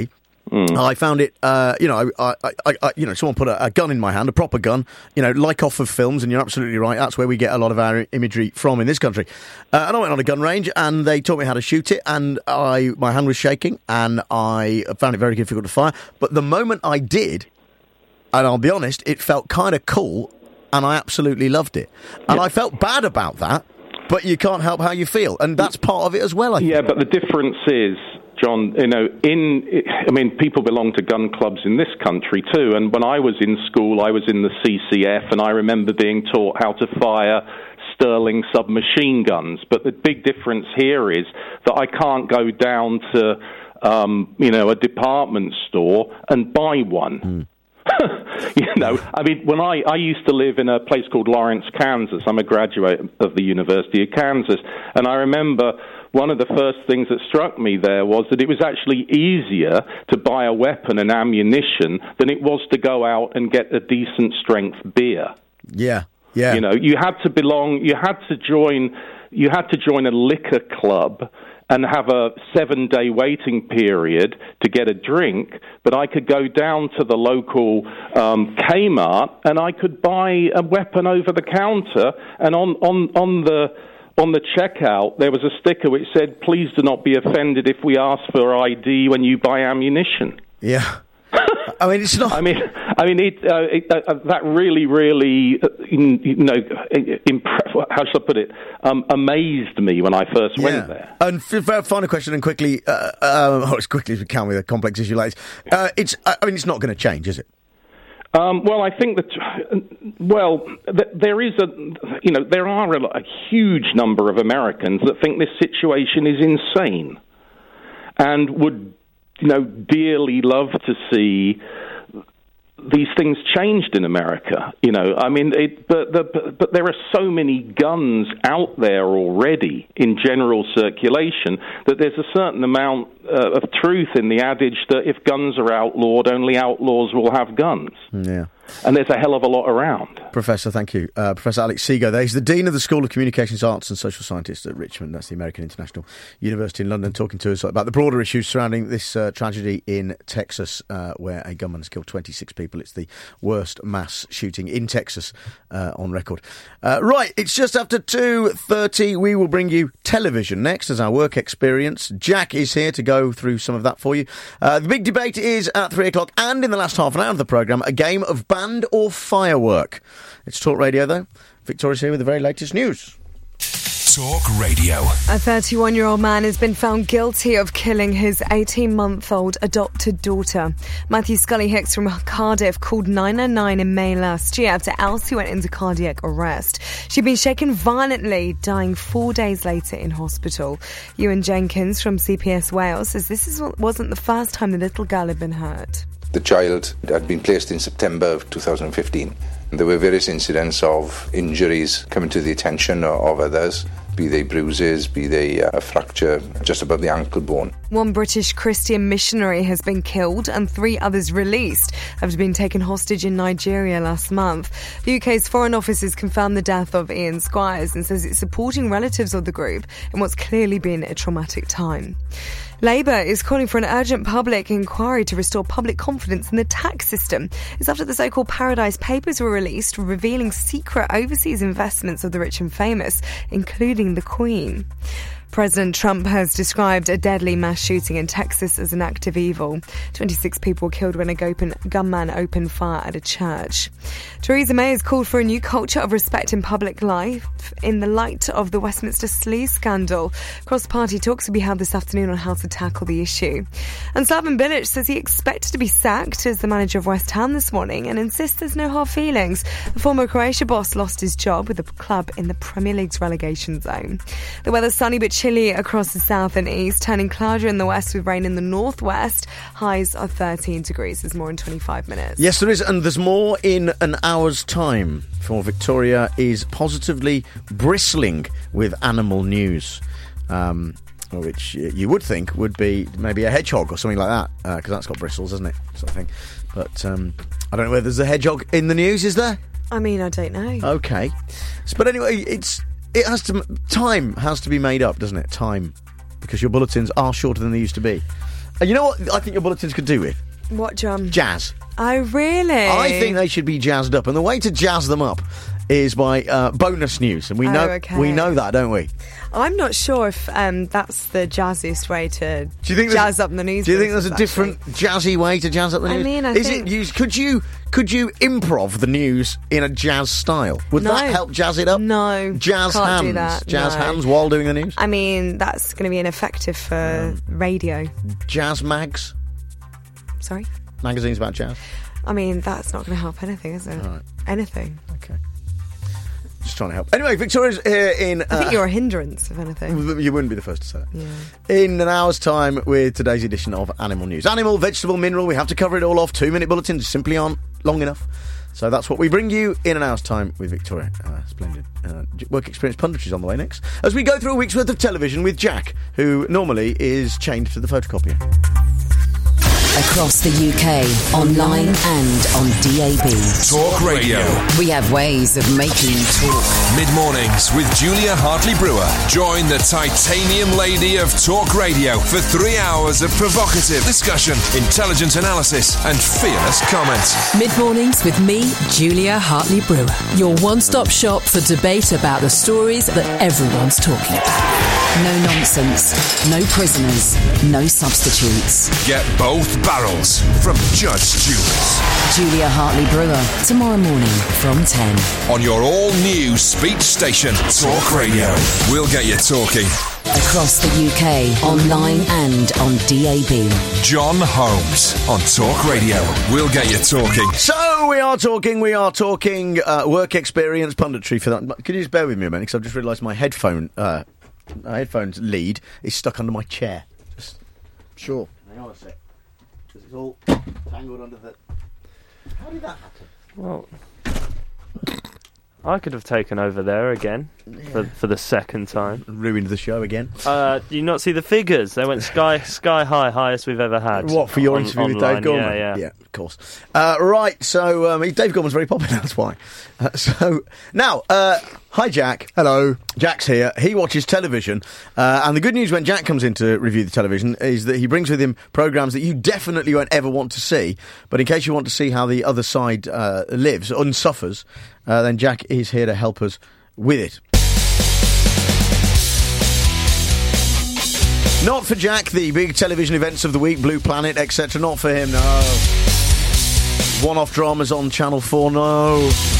Mm. I found it, uh, you know, I, I, I, I, you know, someone put a, a gun in my hand, a proper gun, you know, like off of films, and you're absolutely right, that's where we get a lot of our imagery from in this country. Uh, and I went on a gun range, and they taught me how to shoot it, and I, my hand was shaking, and I found it very difficult to fire. But the moment I did, and I'll be honest, it felt kind of cool, and I absolutely loved it. And yeah. I felt bad about that, but you can't help how you feel, and that's part of it as well, I think. Yeah, but the difference is, John, you know, in, I mean, people belong to gun clubs in this country too, and when I was in school, I was in the C C F, and I remember being taught how to fire Sterling submachine guns, but the big difference here is that I can't go down to, um, you know, a department store and buy one. Mm. You know, I mean, when I, I used to live in a place called Lawrence, Kansas. I'm a graduate of the University of Kansas, and I remember one of the first things that struck me there was that it was actually easier to buy a weapon and ammunition than it was to go out and get a decent strength beer. Yeah, yeah. You know, you had to belong, you had to join, you had to join a liquor club and have a seven-day waiting period to get a drink, but I could go down to the local um, Kmart and I could buy a weapon over the counter, and on, on, on the on the checkout there was a sticker which said, "Please do not be offended if we ask for I D when you buy ammunition." Yeah. I mean, it's not. I mean, I mean, it, uh, it, uh, that really, really, uh, you know, impre- how should I put it? Um, amazed me when I first yeah. went there. And f- final question, and quickly, uh, uh, oh, as quickly as we can with a complex issue like this. Uh, it's, I mean, it's not going to change, is it? Um, well, I think that, well, th- there is a, you know, there are a, a huge number of Americans that think this situation is insane and would, you know, dearly love to see these things changed in America. You know, I mean, it, but, the, but there are so many guns out there already in general circulation that there's a certain amount uh, of truth in the adage that if guns are outlawed, only outlaws will have guns. Yeah. And there's a hell of a lot around. Professor, thank you. Uh, Professor Alex Seago there. He's the Dean of the School of Communications, Arts and Social Sciences at Richmond. That's the American International University in London, talking to us about the broader issues surrounding this uh, tragedy in Texas, uh, where a gunman has killed twenty-six people. It's the worst mass shooting in Texas uh, on record. Uh, right, it's just after two thirty. We will bring you television next as our work experience. Jack is here to go through some of that for you. Uh, the big debate is at three o'clock, and in the last half an hour of the programme, a game of band or firework. It's Talk Radio, though. Victoria's here with the very latest news. Talk Radio. A thirty-one-year-old man has been found guilty of killing his eighteen-month-old adopted daughter. Matthew Scully Hicks from Cardiff called nine nine nine in May last year after Elsie went into cardiac arrest. She'd been shaken violently, dying four days later in hospital. Ewan Jenkins from C P S Wales says this is, wasn't the first time the little girl had been hurt. The child had been placed in September of two thousand fifteen. There were various incidents of injuries coming to the attention of others, be they bruises, be they a fracture just above the ankle bone. One British Christian missionary has been killed and three others released after being taken hostage in Nigeria last month. The U K's Foreign Office has confirmed the death of Ian Squires and says it's supporting relatives of the group in what's clearly been a traumatic time. Labour is calling for an urgent public inquiry to restore public confidence in the tax system. It's after the so-called Paradise Papers were released, revealing secret overseas investments of the rich and famous, including the Queen. President Trump has described a deadly mass shooting in Texas as an act of evil. twenty-six people were killed when a gunman opened fire at a church. Theresa May has called for a new culture of respect in public life in the light of the Westminster sleaze scandal. Cross-party talks will be held this afternoon on how to tackle the issue. And Slaven Bilic says he expected to be sacked as the manager of West Ham this morning and insists there's no hard feelings. The former Croatia boss lost his job with the club in the Premier League's relegation zone. The weather's sunny but chilly across the south and east, turning cloudier in the west with rain in the northwest. Highs are thirteen degrees. There's more in twenty-five minutes. Yes, there is, and there's more in an hour's time. For Victoria is positively bristling with animal news. Um... which you would think would be maybe a hedgehog or something like that, because uh, that's got bristles, hasn't it, sort of thing. But um, I don't know whether there's a hedgehog in the news, is there? I mean, I don't know. Okay. But anyway, it's it has to time has to be made up, doesn't it? Time. Because your bulletins are shorter than they used to be. And you know what I think your bulletins could do with? What, John? Jazz. Oh, really? I think they should be jazzed up, and the way to jazz them up is by uh, bonus news, and we Oh, know okay. we know that, don't we? I'm not sure if um, that's the jazziest way to Do you think jazz up the news. Do you think there's a actually. different jazzy way to jazz up the I news? mean, I is think- it? You, could you could you improv the news in a jazz style? Would No. that help jazz it up? No, Jazz can't hands, do that. jazz no. hands while doing the news. I mean, that's going to be ineffective for radio. Jazz mags, Sorry? magazines about jazz. I mean, that's not going to help anything, is it? All right. Anything. Okay. Just trying to help. Anyway, Victoria's here in. Uh, I think you're a hindrance, if anything. You wouldn't be the first to say that. Yeah. In an hour's time with today's edition of Animal News. Animal, vegetable, mineral, we have to cover it all off. Two-minute bulletins simply aren't long enough. So that's what we bring you in an hour's time with Victoria. Uh, splendid. Uh, work experience punditry is on the way next. As we go through a week's worth of television with Jack, who normally is chained to the photocopier. Across the U K, online and on D A B. Talk Radio. We have ways of making you talk. Mid-mornings with Julia Hartley-Brewer. Join the titanium lady of Talk Radio for three hours of provocative discussion, intelligent analysis and fearless comment. Mid-mornings with me, Julia Hartley-Brewer. Your one-stop shop for debate about the stories that everyone's talking about. No nonsense, no prisoners, no substitutes. Get both barrels from Judge Jules. Julia Hartley-Brewer, tomorrow morning from ten. On your all-new speech station, Talk Radio. We'll get you talking. Across the U K, online and on D A B. John Holmes on Talk Radio. We'll get you talking. So we are talking, we are talking uh, work experience punditry for that. But could you just bear with me a minute, because I've just realised my headphone, uh, my headphones lead is stuck under my chair. Just Sure. hang on a sec. Because it's all tangled under the... How did that happen? Well, I could have taken over there again for, for the second time. Ruined the show again. Uh, do you not see the figures? They went sky sky high, highest we've ever had. What, for your on- interview with online. Dave Gorman? Yeah, yeah. Yeah, of course. Uh, right, so um, Dave Gorman's very popular, that's why. Uh, so, now, uh, hi Jack. Hello. Jack's here. He watches television. Uh, and the good news when Jack comes in to review the television is that he brings with him programmes that you definitely won't ever want to see. But in case you want to see how the other side uh, lives and suffers, uh, then Jack is here to help us with it. Not for Jack, the big television events of the week, Blue Planet, et cetera. Not for him, no. One-off dramas on Channel four, no.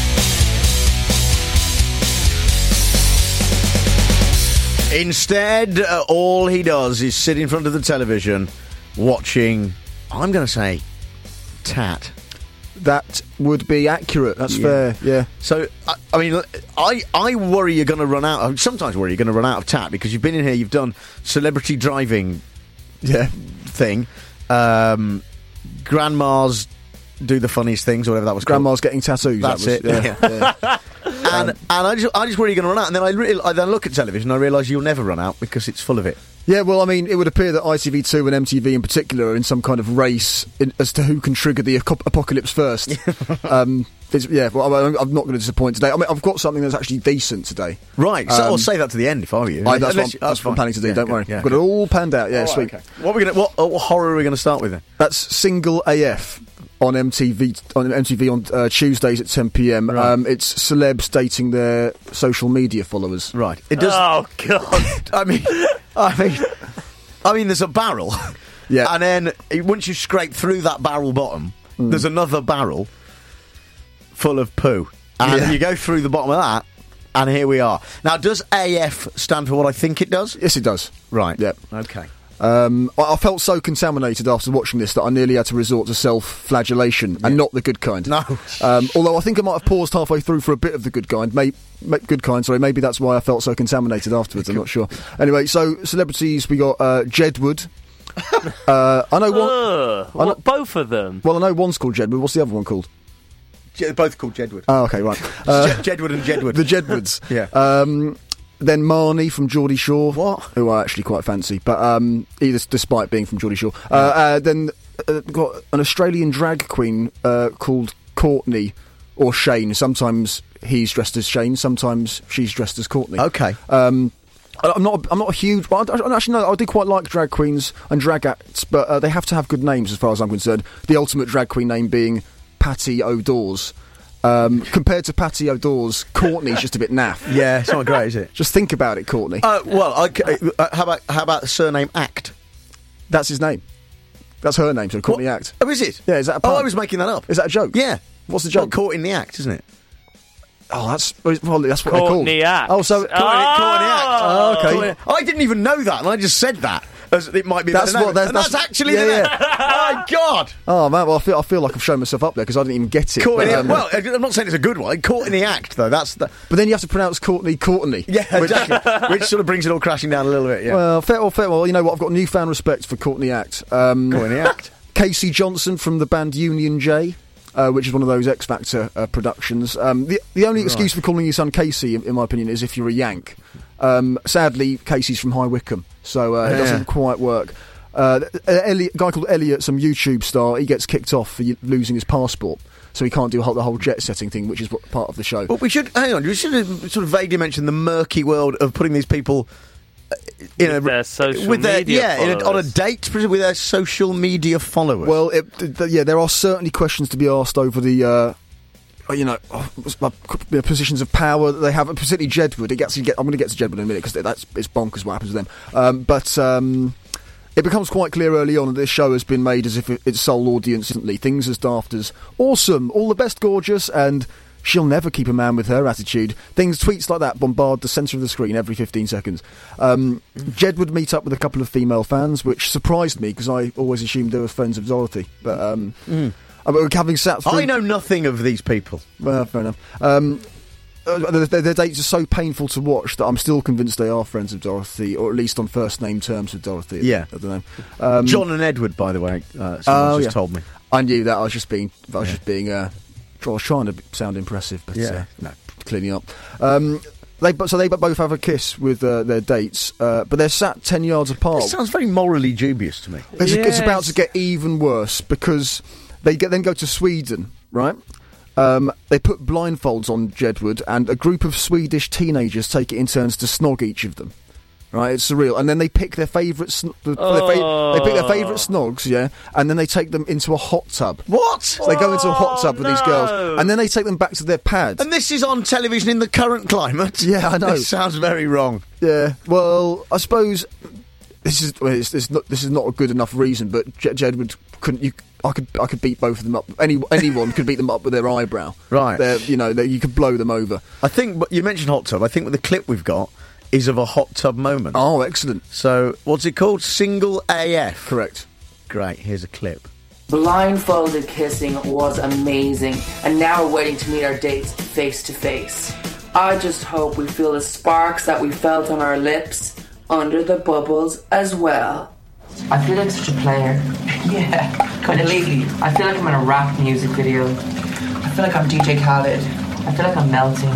Instead, uh, all he does is sit in front of the television watching, I'm going to say, Tat. That would be accurate. That's Yeah. fair. Yeah. So, I, I mean, I, I worry you're going to run out. I sometimes worry you're going to run out of Tat because you've been in here, you've done celebrity driving, yeah, thing. Um, grandmas do the funniest things, or whatever that was. Grandma's called. getting tattoos. That's that it. was, Yeah. Yeah. and and I just I just worry you're going to run out. And then I, re- I then look at television, and I realise you'll never run out because it's full of it. Yeah, well, I mean, it would appear that I T V two and M T V in particular are in some kind of race in, as to who can trigger the aco- apocalypse first. um, it's, yeah, well, I'm, I'm not going to disappoint today. I mean, I've got something that's actually decent today. Right, so Um, I'll say that to the end if I were you. I, that's Unless what, I'm, that's what I'm planning to do, Yeah, don't okay, worry. yeah, I've got okay. it all panned out, yeah, All right, sweet. okay. What, are we gonna, what, what horror are we going to start with then? That's Single A F on M T V on M T V on uh, Tuesdays at ten p.m. Right. Um, it's celebs dating their social media followers. Right. It does. Oh God! I mean, I mean, I mean, there's a barrel. Yeah. And then eh, once you scrape through that barrel bottom, Mm. there's another barrel full of poo, and Yeah. you go through the bottom of that, and here we are. Now, does A F stand for what I think it does? Yes, it does. Right. Yep. Okay. Um, I, I felt so contaminated after watching this that I nearly had to resort to self-flagellation, and not the good kind. No. Um, although I think I might have paused halfway through for a bit of the good kind. May, may, good kind, sorry. Maybe that's why I felt so contaminated afterwards. I'm not sure. Anyway, so celebrities, we got uh, Jedward. uh, I know one. Ugh, I know, what, both of them. well, I know one's called Jedward. What's the other one called? Je- both called Jedward. Oh, okay, right. Uh, Je- Jedward and Jedward. the Jedwards. Yeah. Um, then Marnie from Geordie Shore. What? Who I actually quite fancy, but um, either despite being from Geordie Shore. Uh, uh, then uh, got an Australian drag queen uh, called Courtney or Shane. Sometimes he's dressed as Shane, sometimes she's dressed as Courtney. Okay. Um, I'm not. I'm not a huge. Well, I, actually, no. I do quite like drag queens and drag acts, but uh, they have to have good names, as far as I'm concerned. The ultimate drag queen name being Patty O'Dawes. Um, compared to Patty O'Dawes, Courtney's just a bit naff. Yeah, it's not great, is it? Just think about it, Courtney. Uh, well, I, uh, how about how about the surname Act? That's his name. That's her name, so Courtney what? Act. Oh, is it? Yeah, is that a Oh, pun? I was making that up. Is that a joke? Yeah. What's the joke? Well, caught in the act, isn't it? Oh, that's probably that's what they're called. Courtney Act. Oh, so Caught in, oh, caught in the okay. act. I didn't even know that, and I just said that. As it might be. That's the what. name. That's, And that's, that's actually yeah, the name. yeah. My God. Oh man, well I feel I feel like I've shown myself up there because I didn't even get it. Caught but, in um, the, well, I'm not saying it's a good one. Caught in the act, though. That's the. But then you have to pronounce Courtney Courtney. Yeah, exactly. Which sort of brings it all crashing down a little bit. Yeah. Well, fair well, fair well. You know what? I've got newfound respect for Courtney Act. Um, Caught in the act. Casey Johnson from the band Union J. Uh, which is one of those X Factor uh, productions. Um, the the only excuse Right. for calling your son Casey, in, in my opinion, is if you're a Yank. Um, sadly, Casey's from High Wycombe, so uh, it Yeah. doesn't quite work. Uh, Elliot, a guy called Elliot, some YouTube star, he gets kicked off for y- losing his passport, so he can't do whole, the whole jet setting thing, which is what, part of the show. But we should hang on. We should have sort of vaguely mentioned the murky world of putting these people. Uh, in With a, their social with their, media yeah, in a, on a followers. date presumably with their social media followers. Well, it, th- th- yeah, there are certainly questions to be asked over the, uh, you know, uh, the positions of power that they have, particularly Jedward. It gets, you get, I'm going to get to Jedward in a minute because that's it's bonkers what happens to them. Um, but um, it becomes quite clear early on that this show has been made as if it, its sole audience instantly. Things as daft as awesome, all the best, gorgeous, and she'll never keep a man with her attitude. Things, tweets like that bombard the centre of the screen every fifteen seconds. Um, Jed would meet up with a couple of female fans, which surprised me because I always assumed they were friends of Dorothy. But um, Mm. I mean, having sat through, I know nothing of these people. Well, fair enough. Um, uh, their, their dates are so painful to watch that I'm still convinced they are friends of Dorothy, or at least on first name terms with Dorothy. Yeah. I don't know. Um, John and Edward, by the way, uh, someone oh, just yeah. told me. I knew that. I was just being. I was Yeah. just being. Uh, I was trying to sound impressive, but Yeah. uh, no, clearly not. Um, they but so they both have a kiss with uh, their dates, uh, but they're sat ten yards apart. It sounds very morally dubious to me. It's, it's Yes. about to get even worse because they get then go to Sweden, right? Um, they put blindfolds on Jedward, and a group of Swedish teenagers take it in turns to snog each of them. Right, it's surreal. And then they pick their favourite, sn- the, Oh. their fa- they pick their favourite snogs, yeah, and then they take them into a hot tub. What? So they go into a hot tub with these girls, no. and then they take them back to their pads. And this is on television in the current climate. Yeah, I know. This sounds very wrong. Yeah, well, I suppose this is well, it's, it's not, this is not a good enough reason, but J- Jedward couldn't. You, I could I could beat both of them up. Any anyone could beat them up with their eyebrow. Right. They're, you know, they're, you could blow them over. I think but you mentioned hot tub. I think with the clip we've got is of a hot tub moment. Oh, excellent. So what's it called? Single A F. Correct. Great. Here's a clip. Blindfolded kissing was amazing, and now we're waiting to meet our dates face to face. I just hope we feel the sparks that we felt on our lips under the bubbles as well. I feel like such a player. Yeah, completely. I feel like I'm in a rap music video. I feel like I'm D J Khaled. I feel like I'm melting.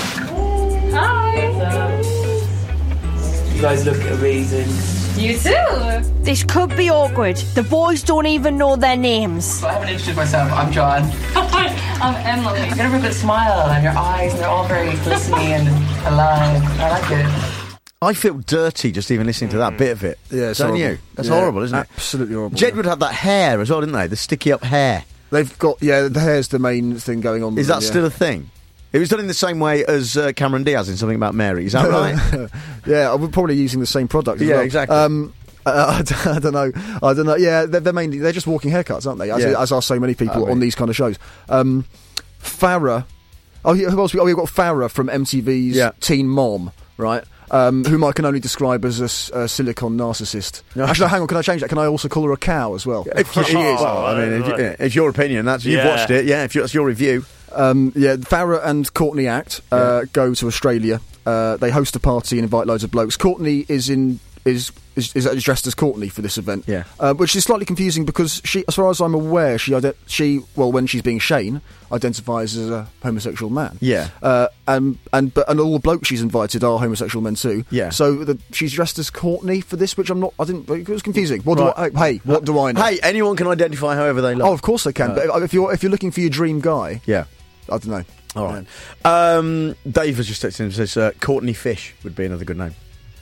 Hi. You guys look amazing. You too. This could be awkward. The boys don't even know their names. So I haven't introduced myself. I'm John. I'm Emily. You got a real good smile and your eyes, and they're all very glistening and alive. I like it. I feel dirty just even listening to that bit of it. Yeah, it's Don't horrible. you? That's Yeah, horrible, isn't it? Absolutely horrible. Jedward had that hair as well, didn't they? The sticky up hair. They've got yeah. The hair's the main thing going on. Is with that them, yeah. still a thing? It was done in the same way as uh, Cameron Diaz in Something About Mary. Is that right? Yeah, we're probably using the same product. As Yeah, well. exactly. Um, uh, I, don't, I don't know. I don't know. Yeah, they're, they're mainly they're just walking haircuts, aren't they? As, Yeah. as are so many people I mean- on these kind of shows. Um, Farrah. Oh, yeah, who else? We, oh, we've got Farrah from M T V's Yeah. Teen Mom, right? Um, whom I can only describe as a, s- a silicon narcissist. Actually, hang on. Can I change that? Can I also call her a cow as well? If she is. Well, I mean, if you, yeah, it's your opinion. That's you've Yeah. watched it. Yeah, if you, that's your review. Um, yeah, Farrah and Courtney Act uh, go to Australia. Uh, they host a party and invite loads of blokes. Courtney is in is is, is dressed as Courtney for this event. Yeah. uh, which is slightly confusing because she, as far as I'm aware, she ide- she well when she's being Shane identifies as a homosexual man. Yeah. Uh, and and but and all the blokes she's invited are homosexual men too. Yeah. So the, she's dressed as Courtney for this, which I'm not. I didn't. It was confusing. What do Right. I, hey, what do I know? Hey, anyone can identify however they like. Oh, of course they can. Right. But if you're if you're looking for your dream guy, Yeah. I don't know. All right. Um, Dave has just texted in and says uh, Courtney Fish would be another good name.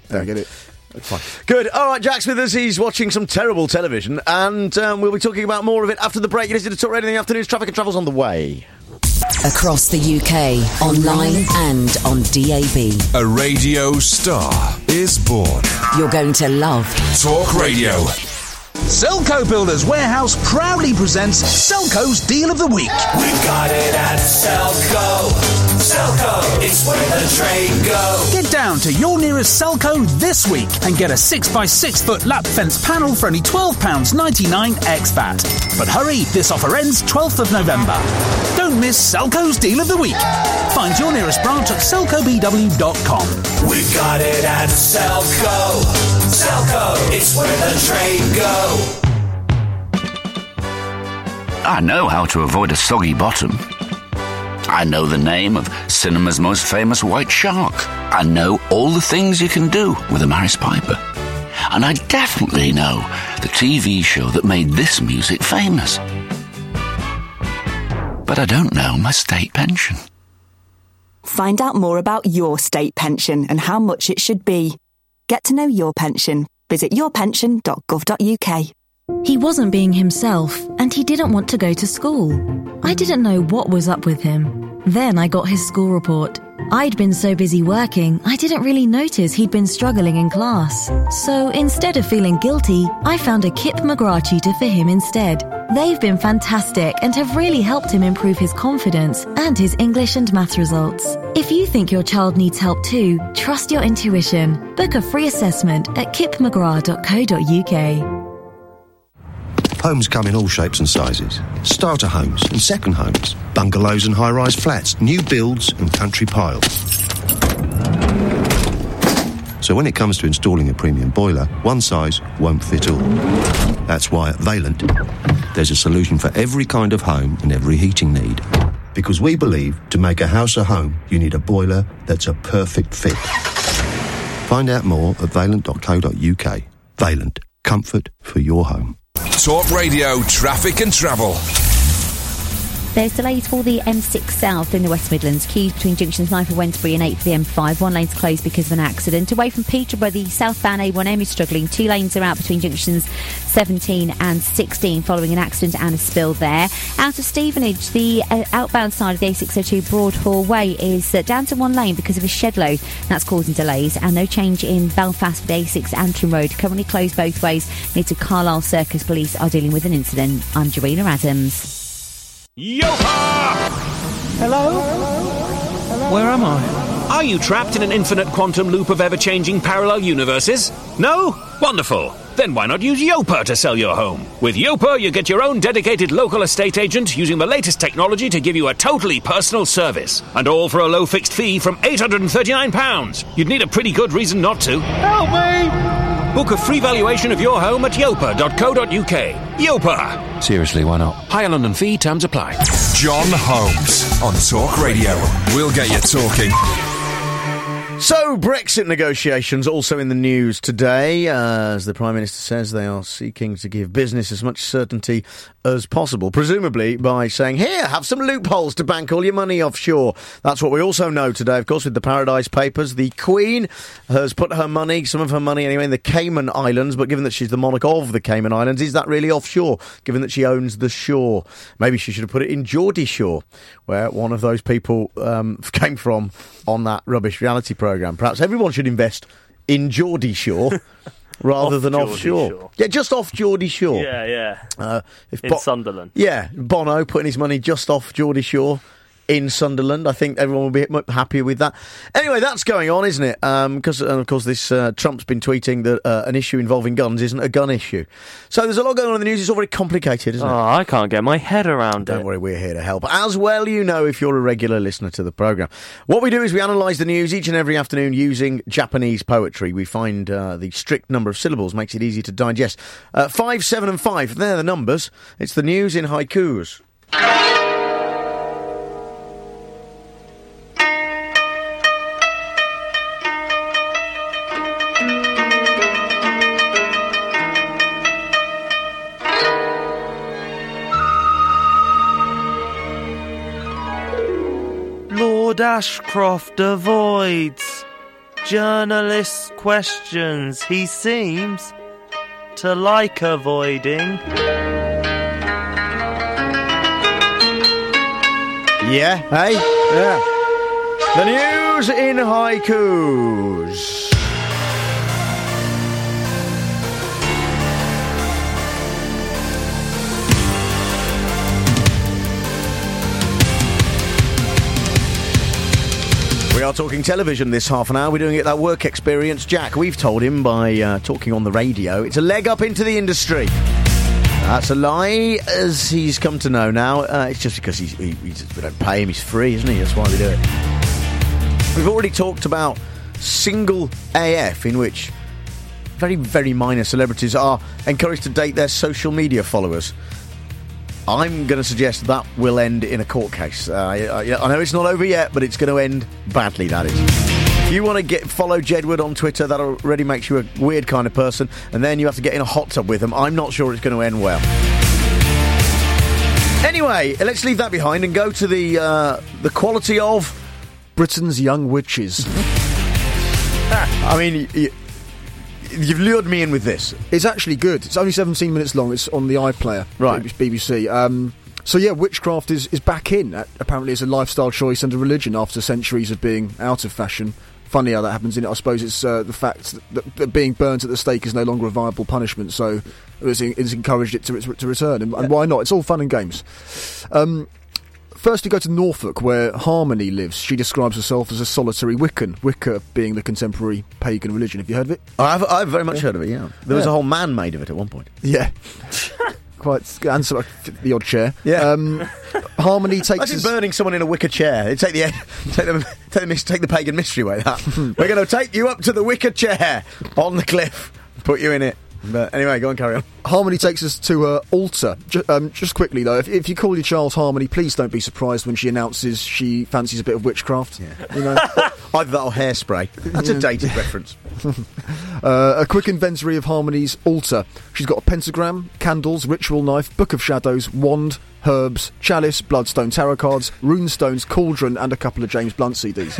Yeah, I get it. Fine. Good. All right, Jack's with us. He's watching some terrible television, and um, we'll be talking about more of it after the break. You're listening to Talk Radio in the afternoons. Traffic and Travel's on the way. Across the U K, online and on D A B. A radio star is born. You're going to love Talk Radio. Selco Builders Warehouse proudly presents Selco's Deal of the Week. We've got it at Selco. Selco, it's where the trade goes. Get down to your nearest Selco this week and get a six by six foot lap fence panel for only twelve pounds ninety-nine ex V A T. But hurry, this offer ends twelfth of November. Don't miss Selco's Deal of the Week. Find your nearest branch at selco b w dot com. We've got it at Selco. Selco, it's where the trade goes. I know how to avoid a soggy bottom. I know the name of cinema's most famous white shark. I know all the things you can do with a Maris Piper. And I definitely know the T V show that made this music famous. But I don't know my state pension. Find out more about your state pension and how much it should be. Get to know your pension. Visit your pension dot gov dot u k. He wasn't being himself, and he didn't want to go to school. I didn't know what was up with him. Then I got his school report. I'd been so busy working, I didn't really notice he'd been struggling in class. So instead of feeling guilty, I found a Kip McGrath tutor for him instead. They've been fantastic and have really helped him improve his confidence and his English and math results. If you think your child needs help too, trust your intuition. Book a free assessment at kip mcgrath dot co dot u k. Homes come in all shapes and sizes. Starter homes and second homes. Bungalows and high-rise flats. New builds and country piles. So when it comes to installing a premium boiler, one size won't fit all. That's why at Vaillant, there's a solution for every kind of home and every heating need. Because we believe to make a house a home, you need a boiler that's a perfect fit. Find out more at vaillant dot co dot u k. Vaillant. Comfort for your home. Talk Radio Traffic and Travel. There's delays for the M six South in the West Midlands. Queues between junctions nine for Wednesbury and eight for the M five. One lane's closed because of an accident. Away from Peterborough, the southbound A one M is struggling. Two lanes are out between junctions seventeen and sixteen following an accident and a spill there. Out of Stevenage, the uh, outbound side of the A six oh two Broadhall Way is uh, down to one lane because of a shed load. That's causing delays. And no change in Belfast for the A six Antrim Road. Currently closed both ways. Near to Carlisle Circus. Police are dealing with an incident. I'm Jarena Adams. Yo-ha! Hello? Hello? Where am I? Are you trapped in an infinite quantum loop of ever-changing parallel universes? No? Wonderful. Then why not use Yopa to sell your home? With Yopa, you get your own dedicated local estate agent using the latest technology to give you a totally personal service. And all for a low fixed fee from eight hundred thirty-nine pounds. You'd need a pretty good reason not to. Help me! Book a free valuation of your home at yopa dot co dot u k. Yopa! Seriously, why not? Higher London fee, terms apply. John Holmes on Talk Radio. We'll get you talking. So, Brexit negotiations also in the news today. Uh, as the Prime Minister says, they are seeking to give business as much certainty as possible, presumably by saying, here, have some loopholes to bank all your money offshore. That's what we also know today, of course, with the Paradise Papers. The Queen has put her money, some of her money anyway, in the Cayman Islands, but given that she's the monarch of the Cayman Islands, is that really offshore, given that she owns the shore? Maybe she should have put it in Geordie Shore, where one of those people um, came from on that rubbish reality programme. Perhaps everyone should invest in Geordie Shore rather than Geordie offshore. Shore. Yeah, just off Geordie Shore. Yeah, yeah. Uh, if in Bo- Sunderland. Yeah, Bono putting his money just off Geordie Shore in Sunderland. I think everyone will be much happier with that. Anyway, that's going on, isn't it? Because, um, of course, this uh, Trump's been tweeting that uh, an issue involving guns isn't a gun issue. So there's a lot going on in the news. It's all very complicated, isn't oh, it? I can't get my head around Don't it. worry, we're here to help. As well, you know, if you're a regular listener to the programme. What we do is we analyse the news each and every afternoon using Japanese poetry. We find uh, the strict number of syllables makes it easy to digest. Uh, five, seven and five, they're the numbers. It's the news in haikus. Lord Ashcroft avoids journalists' questions he seems to like avoiding. Yeah, hey? Yeah. The news in haikus. We are talking television this half an hour. We're doing it that work experience. Jack, we've told him by uh, talking on the radio, it's a leg up into the industry. That's a lie, as he's come to know now. Uh, it's just because he's, he, he just, we don't pay him, he's free, isn't he? That's why we do it. We've already talked about Single A F, in which very, very minor celebrities are encouraged to date their social media followers. I'm going to suggest that will end in a court case. Uh, I, I know it's not over yet, but it's going to end badly, that is. If you want to get follow Jedward on Twitter, that already makes you a weird kind of person, and then you have to get in a hot tub with them. I'm not sure it's going to end well. Anyway, let's leave that behind and go to the uh, the quality of Britain's young witches. I mean... You, You've lured me in with this. It's actually good. It's only seventeen minutes long. It's on the iPlayer, right? B B C. Um, so yeah, witchcraft is, is back in. Uh, apparently, it's a lifestyle choice and a religion after centuries of being out of fashion. Funny how that happens in it. I suppose it's uh, the fact that, that, that being burnt at the stake is no longer a viable punishment. So it's, it's encouraged it to, to return, and, and why not? It's all fun and games. Um, First, we go to Norfolk, where Harmony lives. She describes herself as a solitary Wiccan, Wicca being the contemporary pagan religion. Have you heard of it? I've, I've very much yeah. heard of it, yeah. There yeah. was a whole man made of it at one point. Yeah. Quite, and so, the odd chair. Yeah. Um, Harmony takes... Imagine burning someone in a wicker chair. They take the, take, the, take, the, take the pagan mystery away, that. We're going to take you up to the wicker chair on the cliff, put you in it. But anyway, go on, carry on. Harmony takes us to her altar. Just, um, just quickly, though, if, if you call your child Harmony, please don't be surprised when she announces she fancies a bit of witchcraft. Yeah. You know, either that or hairspray. That's a dated reference. uh, a quick inventory of Harmony's altar. She's got a pentagram, candles, ritual knife, book of shadows, wand, herbs, chalice, bloodstone, tarot cards, runestones, cauldron, and a couple of James Blunt C Ds.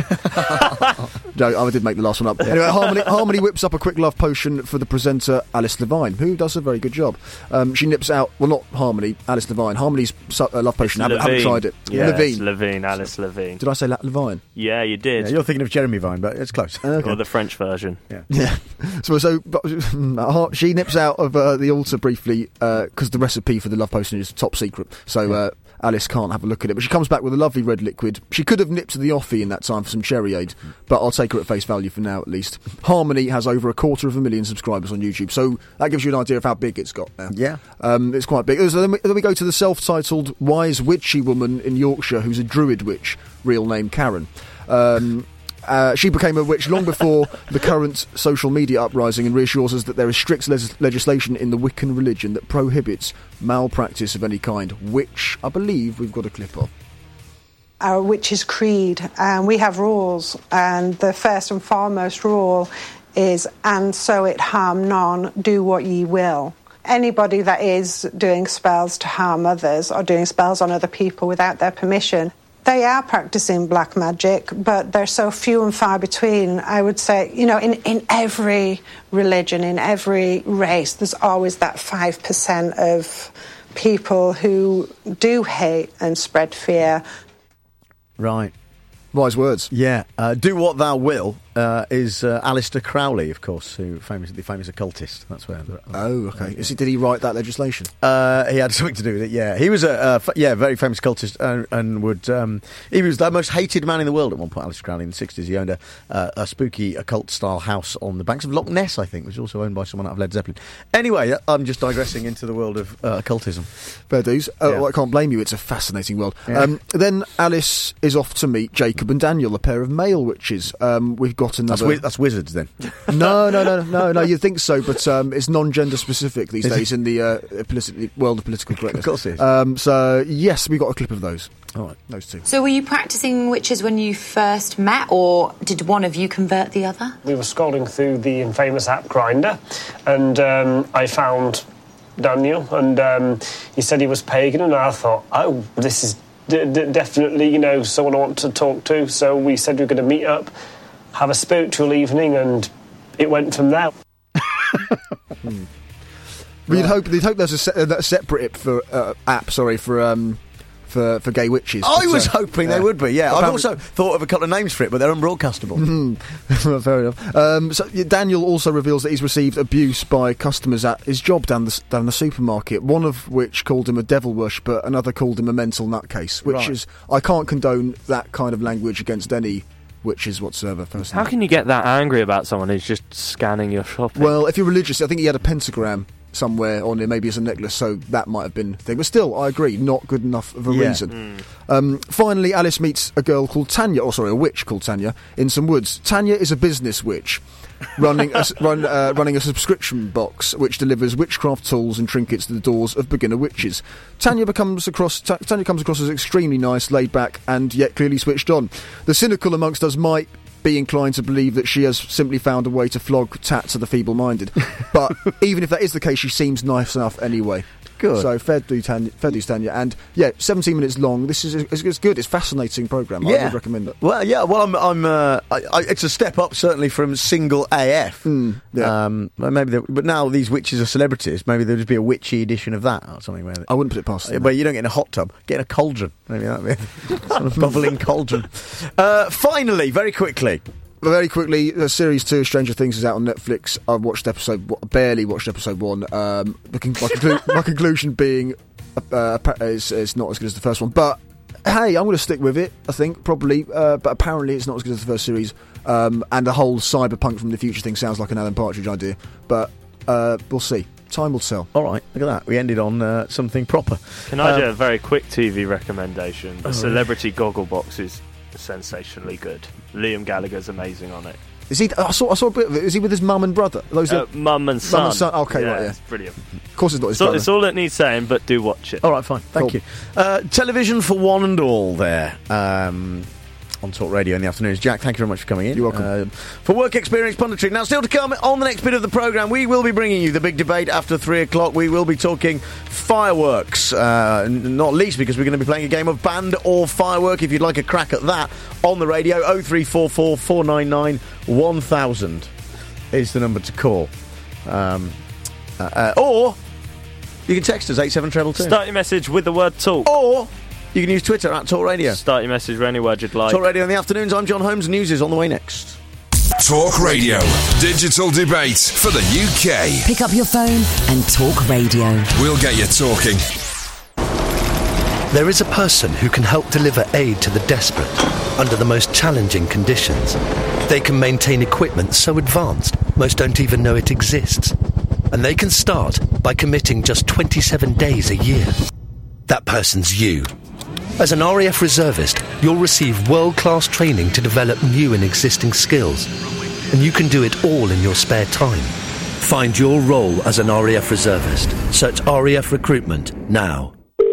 No, I did make the last one up. Anyway, Harmony, Harmony whips up a quick love potion for the presenter Alice Levine, who does a very good job. Um, she nips out, well, not Harmony, Alice Levine. Harmony's su- uh, love potion, I haven't, haven't tried it. Yeah, Levine. Levine, Alice Levine. Did I say La- Levine? Yeah, you did. Yeah, you're thinking of Jeremy Vine, but it's close. Okay. Or the French version. Yeah. Yeah. So, so but, she nips out of uh, the altar briefly because uh, the recipe for the love potion is top secret. So uh, Alice can't have a look at it. But she comes back with a lovely red liquid. She could have nipped to the offie in that time for some cherry aid, but I'll take her at face value for now at least. Harmony has over a quarter of a million subscribers on YouTube, so that gives you an idea of how big it's got now. Yeah. Um, it's quite big. So then we, then we go to the self-titled wise witchy woman in Yorkshire who's a druid witch, real name Karen. Um... Uh, she became a witch long before the current social media uprising and reassures us that there is strict les- legislation in the Wiccan religion that prohibits malpractice of any kind, which I believe we've got a clip of. Our witch's creed, and we have rules, and the first and foremost rule is, and so it harm none, do what ye will. Anybody that is doing spells to harm others or doing spells on other people without their permission, they are practicing black magic, but they're so few and far between. I would say, you know, in, in every religion, in every race, there's always that five percent of people who do hate and spread fear. Right. Wise words. Yeah. Uh, do what thou will uh, is uh, Aleister Crowley, of course, who famous, the famous occultist. That's where. The, oh, okay. Is he, did he write that legislation? Uh, he had something to do with it. Yeah, he was a uh, f- yeah very famous occultist and, and would um, he was the most hated man in the world at one point. Aleister Crowley in the sixties. He owned a, uh, a spooky occult style house on the banks of Loch Ness, I think, which was also owned by someone out of Led Zeppelin. Anyway, I'm just digressing into the world of uh, occultism. Fair dues. Uh, yeah. well, I can't blame you. It's a fascinating world. Yeah. Um, then Alice is off to meet Jacob and Daniel, a pair of male witches. Um, we've got another. That's, wi- that's wizards, then. no, no, no, no, no. You'd think so, but um, it's non-gender specific these days in the uh, politi- world of political correctness. Of course it is. Um, so yes, we got a clip of those. All right, those two. So were you practicing witches when you first met, or did one of you convert the other? We were scrolling through the infamous app Grindr, and um, I found Daniel, and um, he said he was pagan, and I thought, oh, this is d- d- definitely, you know, someone I want to talk to. So we said we were going to meet up, have a spiritual evening, and it went from there. hmm. Well, you'd hope you'd hope there's a, se- a separate app for uh, app, sorry, for um, for for gay witches. I but, was uh, hoping yeah. they would be. Yeah, I've Apparently- also thought of a couple of names for it, but they're unbroadcastable. Mm. Fair enough. Um, so yeah, Daniel also reveals that he's received abuse by customers at his job down the down the supermarket. One of which called him a devil worshipper, another called him a mental nutcase. Which Right. is, I can't condone that kind of language against any witches whatsoever. Personally. How can you get that angry about someone who's just scanning your shopping? Well, if you're religious, I think he had a pentagram somewhere on it, maybe as a necklace, so that might have been the thing. But still, I agree, not good enough of a Yeah. reason. Mm. Um, finally, Alice meets a girl called Tanya, or sorry, a witch called Tanya, in some woods. Tanya is a business witch, running a, s- run, uh, running a subscription box which delivers witchcraft tools and trinkets to the doors of beginner witches. Tanya becomes across Ta- Tanya comes across as extremely nice, laid back, and yet clearly switched on. The cynical amongst us might be inclined to believe that she has simply found a way to flog tats to the feeble-minded. But even if that is the case, she seems nice enough anyway. Good. So fair do Tanya, fair dues Tanya, and yeah, seventeen minutes long. This is it's, it's good. It's a fascinating program. I Yeah. would recommend it. Well, yeah. Well, I'm. I'm uh, I, I, it's a step up, certainly from single A F. Mm, yeah. Um, well, maybe, they- but now these witches are celebrities. Maybe there'll just be a witchy edition of that or something. Where I wouldn't put it past them. Where you don't get in a hot tub, get in a cauldron. Maybe that'd be a sort of bubbling cauldron. Uh, finally, very quickly. Very quickly, uh, series two, Stranger Things, is out on Netflix. I watched episode, w- barely watched episode one. Um, the con- my, conclu- my conclusion being, uh, uh, is, is not as good as the first one. But hey, I'm going to stick with it. I think probably, uh, but apparently it's not as good as the first series. Um, and the whole cyberpunk from the future thing sounds like an Alan Partridge idea. But uh, we'll see. Time will tell. All right, look at that. We ended on uh, something proper. Can I Um, do a very quick T V recommendation? The Oh, Celebrity Gogglebox is sensationally good. Liam Gallagher's amazing on it. Is he? I saw. I saw a bit of it. Is he with his mum and brother? Those Uh, are Mum and son. Mum and son. Okay, yeah, right. Yeah. It's brilliant. Of course, it's not his So brother. it's all it needs saying, but do watch it. All right, fine. Thank Cool. you. Uh, television for one and all there. Um, on Talk Radio in the afternoons. Jack, thank you very much for coming in. You're welcome. Uh, for Work Experience Punditry. Now, still to come on the next bit of the programme, we will be bringing you the big debate after three o'clock. We will be talking fireworks, uh, n- not least because we're going to be playing a game of Band or Firework. If you'd like a crack at that on the radio, oh three four four, four nine nine, one thousand is the number to call. Um, uh, uh, or you can text us, eight seven two two. Start your message with the word talk. Or you can use Twitter at Talk Radio. Start your message with any word you'd like. Talk Radio in the afternoons. I'm John Holmes. News is on the way next. Talk Radio. Digital debate for the U K. Pick up your phone and talk radio. We'll get you talking. There is a person who can help deliver aid to the desperate under the most challenging conditions. They can maintain equipment so advanced most don't even know it exists. And they can start by committing just twenty-seven days a year. That person's you. As an R A F reservist, you'll receive world-class training to develop new and existing skills. And you can do it all in your spare time. Find your role as an R A F reservist. Search R A F Recruitment now.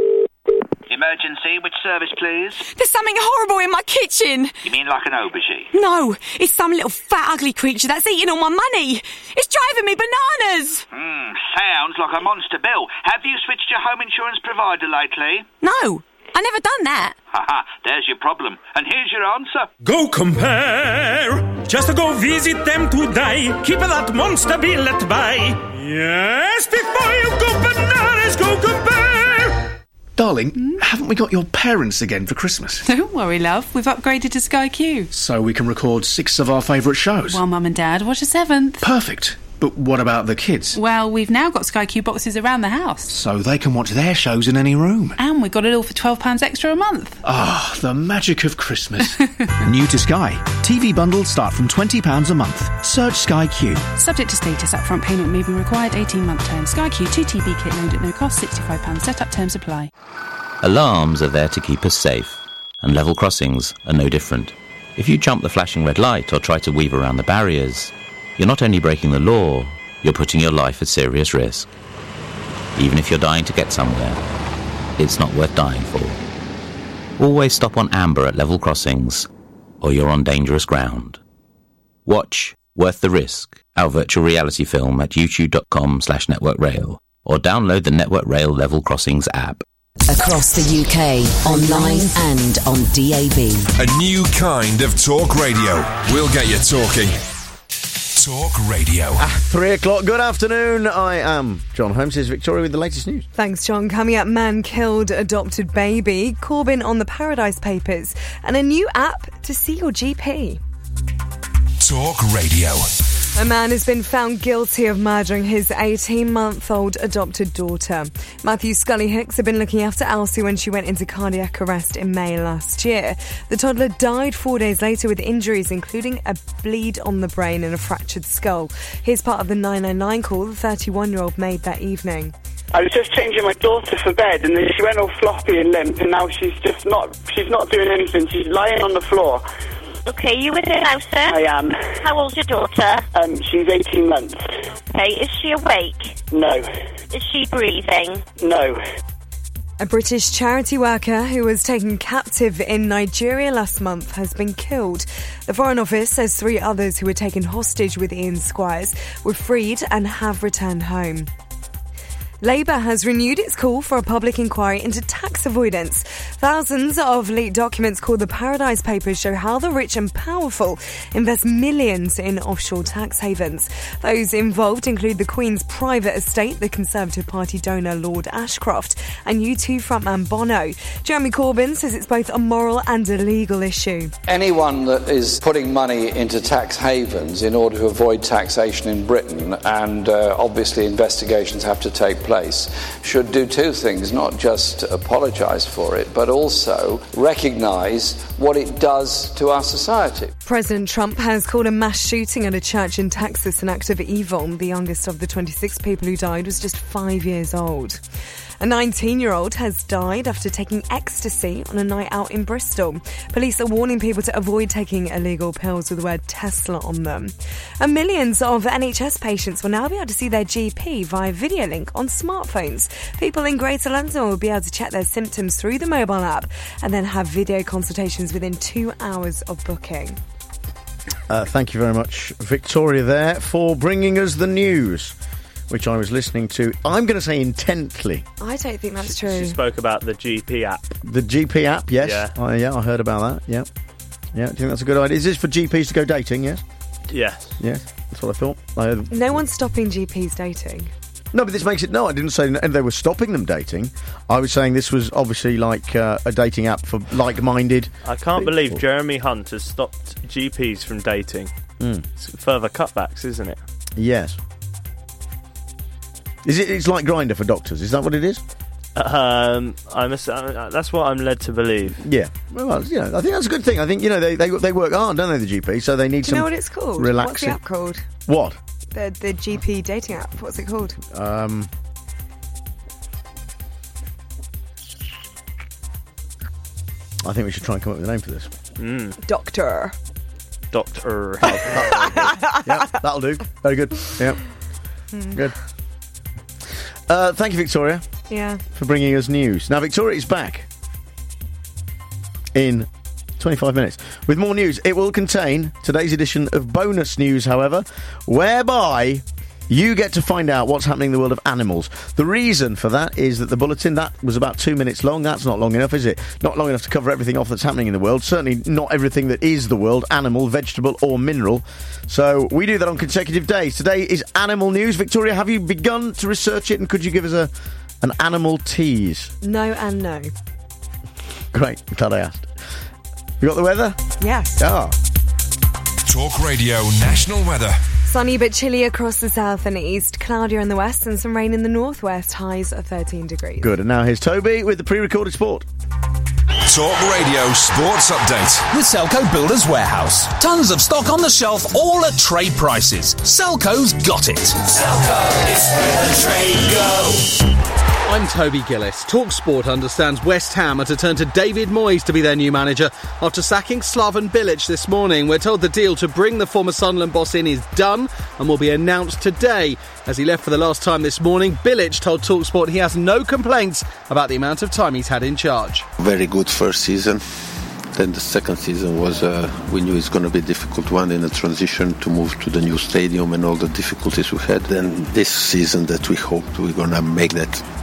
Emergency, which service, please? There's something horrible in my kitchen. You mean like an aubergine? No, it's some little fat ugly creature that's eating all my money. It's driving me bananas. Hmm, sounds like a monster bill. Have you switched your home insurance provider lately? No, I never done that. Haha, there's your problem. And here's your answer. Go compare. Just go visit them today. Keep that monster bill at bay. Yes, before you go bananas, go compare. Darling, haven't we got your parents again for Christmas? Don't worry, love. We've upgraded to Sky Q. So we can record six of our favourite shows. While Mum and Dad watch a seventh. Perfect. But what about the kids? Well, we've now got Sky Q boxes around the house. So they can watch their shows in any room. And we got it all for twelve pounds extra a month. Ah, the magic of Christmas. New to Sky. T V bundles start from twenty pounds a month. Search Sky Q. Subject to status, upfront payment may be required, eighteen month term. Sky Q two T B kit load at no cost, sixty-five pounds setup terms apply. Alarms are there to keep us safe, and level crossings are no different. If you jump the flashing red light or try to weave around the barriers, you're not only breaking the law, you're putting your life at serious risk. Even if you're dying to get somewhere, it's not worth dying for. Always stop on amber at level crossings, or you're on dangerous ground. Watch Worth the Risk, our virtual reality film at youtube.com slash network rail, or download the Network Rail Level Crossings app. Across the U K, online and on D A B. A new kind of talk radio. We'll get you talking. Talk Radio. Ah, three o'clock. Good afternoon. I am John Holmes. Here's Victoria with the latest news. Thanks, John. Coming up, man killed adopted baby, Corbyn on the Paradise Papers, and a new app to see your G P. Talk Radio. A man has been found guilty of murdering his eighteen-month-old adopted daughter. Matthew Scully Hicks had been looking after Elsie when she went into cardiac arrest in May last year. The toddler died four days later with injuries, including a bleed on the brain and a fractured skull. Here's part of the nine nine nine call the thirty-one-year-old made that evening. I was just changing my daughter for bed, and then she went all floppy and limp, and now she's just not, she's not doing anything. She's lying on the floor. Okay, you with her now, sir? I am. How old's your daughter? Um, she's eighteen months. Okay, is she awake? No. Is she breathing? No. A British charity worker who was taken captive in Nigeria last month has been killed. The Foreign Office says three others who were taken hostage with Ian Squires were freed and have returned home. Labour has renewed its call for a public inquiry into tax avoidance. Thousands of leaked documents called the Paradise Papers show how the rich and powerful invest millions in offshore tax havens. Those involved include the Queen's private estate, the Conservative Party donor Lord Ashcroft, and U two frontman Bono. Jeremy Corbyn says it's both a moral and a legal issue. Anyone that is putting money into tax havens in order to avoid taxation in Britain, and uh, obviously investigations have to take place, should do two things: not just apologise for it, but also recognise what it does to our society. President Trump has called a mass shooting at a church in Texas an act of evil. The youngest of the twenty-six people who died was just five years old. A nineteen-year-old has died after taking ecstasy on a night out in Bristol. Police are warning people to avoid taking illegal pills with the word Tesla on them. And millions of N H S patients will now be able to see their G P via video link on smartphones. People in Greater London will be able to check their symptoms through the mobile app and then have video consultations within two hours of booking. Uh, thank you very much, Victoria, there, for bringing us the news, which I was listening to, I'm going to say intently. I don't think that's true. She spoke about the G P app. The G P app, yes. Yeah. Oh, yeah, I heard about that, yeah. Yeah, do you think that's a good idea? Is this for G Ps to go dating, yes? Yes. Yes, that's what I thought. I heard... No one's stopping G Ps dating. No, but this makes it... No, I didn't say and they were stopping them dating. I was saying this was obviously like uh, a dating app for like-minded I can't people. believe Jeremy Hunt has stopped G Ps from dating. Mm. It's further cutbacks, isn't it? Yes. Is it? It's like Grindr for doctors. Is that what it is? Um, I'm a, uh, that's what I'm led to believe. Yeah. Well, you know, I think that's a good thing. I think you know they they, they work hard, don't they? The G P, so they need Do some. you know what it's called? Relaxing. What's the app called? What? The the G P dating app. What's it called? Um. I think we should try and come up with a name for this. Mm. Doctor. Doctor. Yeah, that'll do. Very good. Yeah. Mm. Good. Uh, thank you, Victoria. Yeah. For bringing us news. Now, Victoria is back in twenty-five minutes with more news. It will contain today's edition of bonus news, however, whereby you get to find out what's happening in the world of animals. The reason for that is that the bulletin, that was about two minutes long. That's not long enough, is it? Not long enough to cover everything off that's happening in the world. Certainly not everything that is the world, animal, vegetable or mineral. So we do that on consecutive days. Today is animal news. Victoria, have you begun to research it, and could you give us a an animal tease? No and no. Great, I'm glad I asked. You got the weather? Yes. Ah. Talk Radio National Weather. Sunny but chilly across the south and east, cloudier in the west and some rain in the northwest, highs of thirteen degrees. Good, and now here's Toby with the pre-recorded sport. Talk Radio Sports Update. With Selco Builders Warehouse. Tons of stock on the shelf, all at trade prices. Selco's got it. Selco is where the trade goes. I'm Toby Gillis. TalkSport understands West Ham are to turn to David Moyes to be their new manager after sacking Slaven Bilic this morning. We're told the deal to bring the former Sunderland boss in is done and will be announced today. As he left for the last time this morning, Bilic told TalkSport he has no complaints about the amount of time he's had in charge. Very good first season. Then the second season was, uh, we knew it's going to be a difficult one in the transition to move to the new stadium and all the difficulties we had. Then this season that we hoped we're going to make that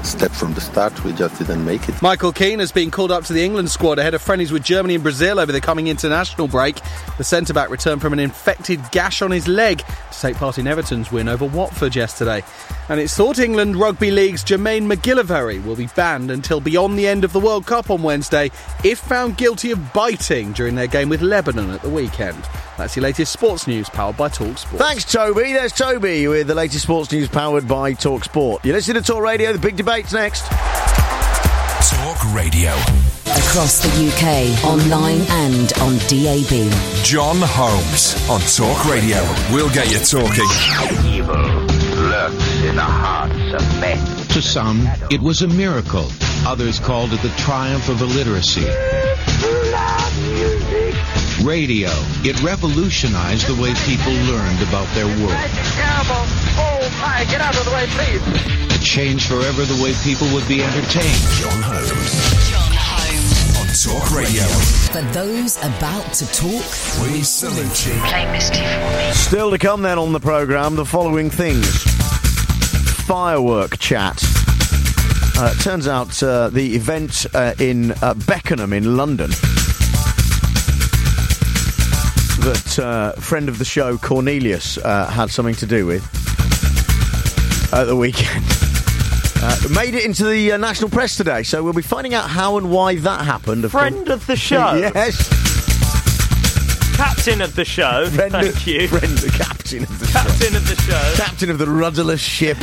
step from the start. We just didn't make it. Michael Keane has been called up to the England squad ahead of friendlies with Germany and Brazil over the coming international break. The centre-back returned from an infected gash on his leg to take part in Everton's win over Watford yesterday. And it's thought England Rugby League's Jermaine McGillivray will be banned until beyond the end of the World Cup on Wednesday if found guilty of biting during their game with Lebanon at the weekend. That's your latest sports news powered by TalkSport. Thanks, Toby. There's Toby with the latest sports news powered by TalkSport. You're listening to Talk Radio. The big debate's next. Talk Radio. Across the U K, online and on D A B. John Holmes on Talk Radio. We'll get you talking. Evil lurks in the hearts of men. To some, it was a miracle. Others called it the triumph of illiteracy. Radio. It revolutionized the way people learned about their world. Terrible. Oh my, get out of the way, please. It changed forever the way people would be entertained. John Holmes. John Holmes. On Talk Radio. For those about to talk, we salute you. Play Misty for me. Still to come then on the programme, the following things. Firework chat. Uh, turns out uh, the event uh, in uh, Beckenham in London that uh, friend of the show Cornelius uh, had something to do with at the weekend uh, made it into the uh, national press today, so we'll be finding out how and why that happened. Of friend course. of the show? Yes. Captain of the show, friend thank of, you. Friend, the captain of the Captain show. of the show. Captain of the rudderless ship.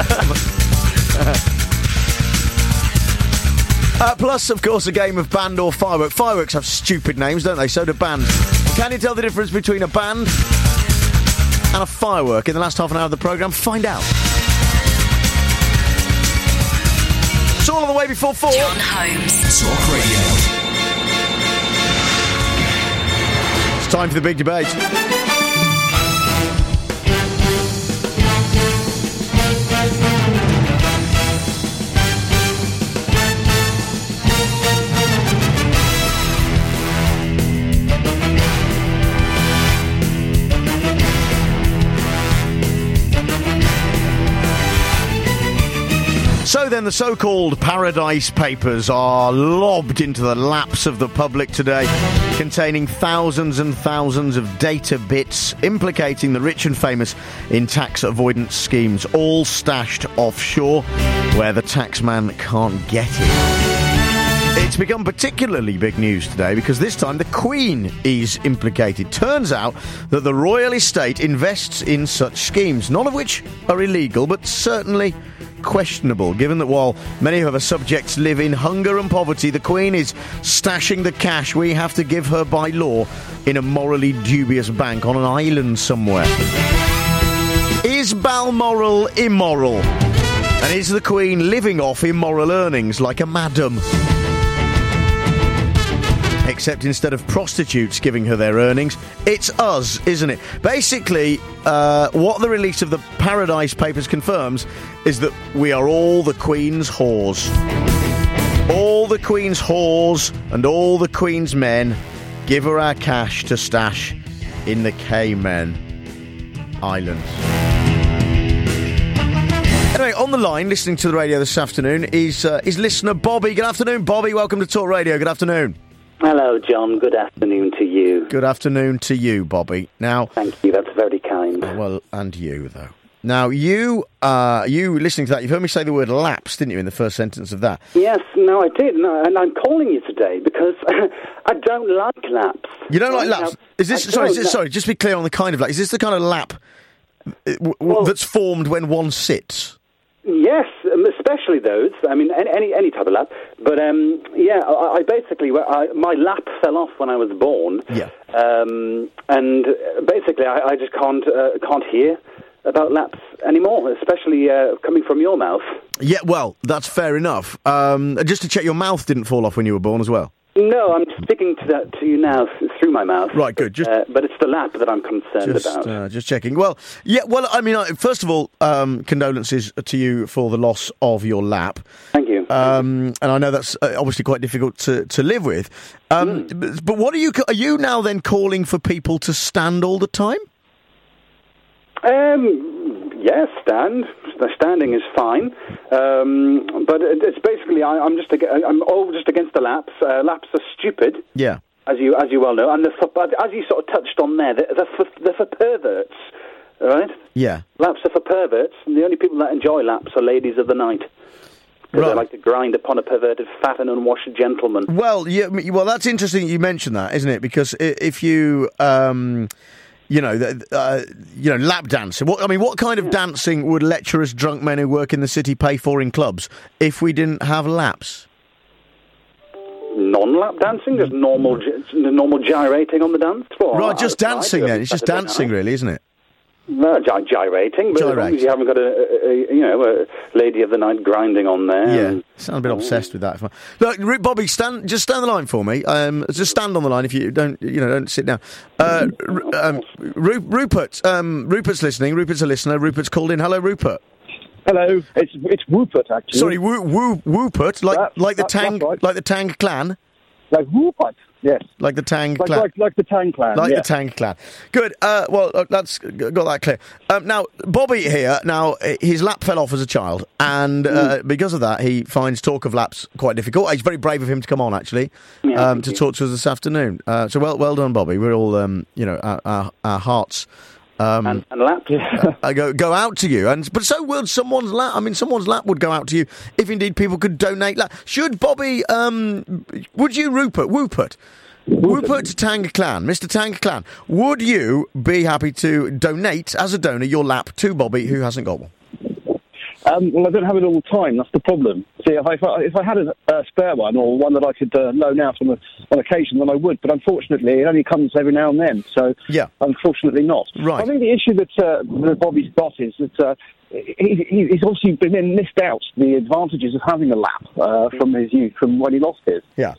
Uh, plus, of course, a game of band or firework. Fireworks have stupid names, don't they? So do bands. Can you tell the difference between a band and a firework? In the last half an hour of the programme, find out. It's all on the way before four. John Holmes. Talk Radio. It's time for the big debate. So then, the so-called Paradise Papers are lobbed into the laps of the public today, containing thousands and thousands of data bits implicating the rich and famous in tax avoidance schemes, all stashed offshore where the taxman can't get it. It's become particularly big news today because this time the Queen is implicated. Turns out that the royal estate invests in such schemes, none of which are illegal, but certainly questionable, given that while many of her subjects live in hunger and poverty, the Queen is stashing the cash we have to give her by law in a morally dubious bank on an island somewhere. Is Balmoral immoral? And is the Queen living off immoral earnings like a madam? Except instead of prostitutes giving her their earnings, it's us, isn't it? Basically, uh, what the release of the Paradise Papers confirms is that we are all the Queen's whores. All the Queen's whores and all the Queen's men give her our cash to stash in the Cayman Islands. Anyway, on the line, listening to the radio this afternoon, is, uh, is listener Bobby. Good afternoon, Bobby. Welcome to Talk Radio. Good afternoon. Hello, John. Good afternoon to you. Good afternoon to you, Bobby. Now, thank you. That's very kind. Well, and you though. Now, you, uh, you listening to that, you've heard me say the word lapse, didn't you, in the first sentence of that? Yes, no, I did, no, and I'm calling you today because I don't like laps. You don't like laps? Is this I sorry? Is this, no. sorry, just to be clear on the kind of lap. Is this the kind of lap uh, w- well, that's formed when one sits? Yes, um, especially those. I mean, any any type of lap. But um, yeah, I, I basically I, my lap fell off when I was born. Yeah. Um, and basically, I, I just can't uh, can't hear about laps anymore, especially uh, coming from your mouth. Yeah, well, that's fair enough. Um, just to check, your mouth didn't fall off when you were born as well? No, I'm speaking to that to you now th- through my mouth. Right, good. Just, uh, but it's the lap that I'm concerned just, about. Uh, just checking. Well, yeah. Well, I mean, I, first of all, um, condolences to you for the loss of your lap. Thank you. Um, and I know that's uh, obviously quite difficult to, to live with. Um, mm. but, but what are you? Are you now then calling for people to stand all the time? Um. Yes, stand. The standing is fine, um, but it, it's basically I, I'm just ag- I'm all just against the laps. Uh, laps are stupid. Yeah. As you as you well know, and the, for, as you sort of touched on there, they're, they're, for, they're for perverts, all right? Yeah. Laps are for perverts, and the only people that enjoy laps are ladies of the night. Because Right. they like to grind upon a perverted, fat and unwashed gentleman. Well, yeah, well, that's interesting that you mentioned that, isn't it? Because i- if you, um, you know, th- uh, you know, lap dancing. What I mean, what kind of dancing would lecherous drunk men who work in the city pay for in clubs if we didn't have laps? Non-lap dancing, just normal, gi- normal gyrating on the dance floor. Right, just outside, dancing uh, then. It's just Saturday dancing, night. really, isn't it? No, gy- gyrating, but as long Gyrate. as you haven't got a, a, a you know a lady of the night grinding on there. Yeah, and- sound a bit obsessed with that. Look, Ru- Bobby, stand just stand on the line for me. Um, just stand on the line if you don't, you know, don't sit down. Uh, Ru- um, Ru- Rupert, um, Rupert's listening. Rupert's a listener. Rupert's called in. Hello, Rupert. Hello, it's it's Rupert actually. Sorry, Woo Woo Rupert, like That's- like the that's- Tang, that's right. like the Tang clan. Like Rupert, yes. Like the Tang Like clan. like, like the Tang clan. Like yeah. the Tang clan. Good. Uh, well, uh, that's got that clear. Um, now, Bobby here. Now, uh, his lap fell off as a child, and uh, because of that, he finds talk of laps quite difficult. It's very brave of him to come on, actually, Yeah, um, to talk to us this afternoon. Uh, so, well, well done, Bobby. We're all, um, you know, our, our, our hearts. Um, and, and laps. uh, go go out to you, and but so would someone's lap. I mean, someone's lap would go out to you if indeed people could donate lap. Should Bobby? Um, would you, Rupert? Rupert. Rupert Tang Clan, Mister Tang Clan, would you be happy to donate as a donor your lap to Bobby, who hasn't got one? Um, well, I don't have it all the time. That's the problem. See, if I if I, if I had a uh, spare one or one that I could uh, loan out on, a, on occasion, then I would. But unfortunately, it only comes every now and then. So, yeah, unfortunately, not. Right. I think the issue that, uh, that Bobby's got is that uh, he, he, he's obviously been missed out the advantages of having a lap uh, from his youth, from when he lost his. Yeah.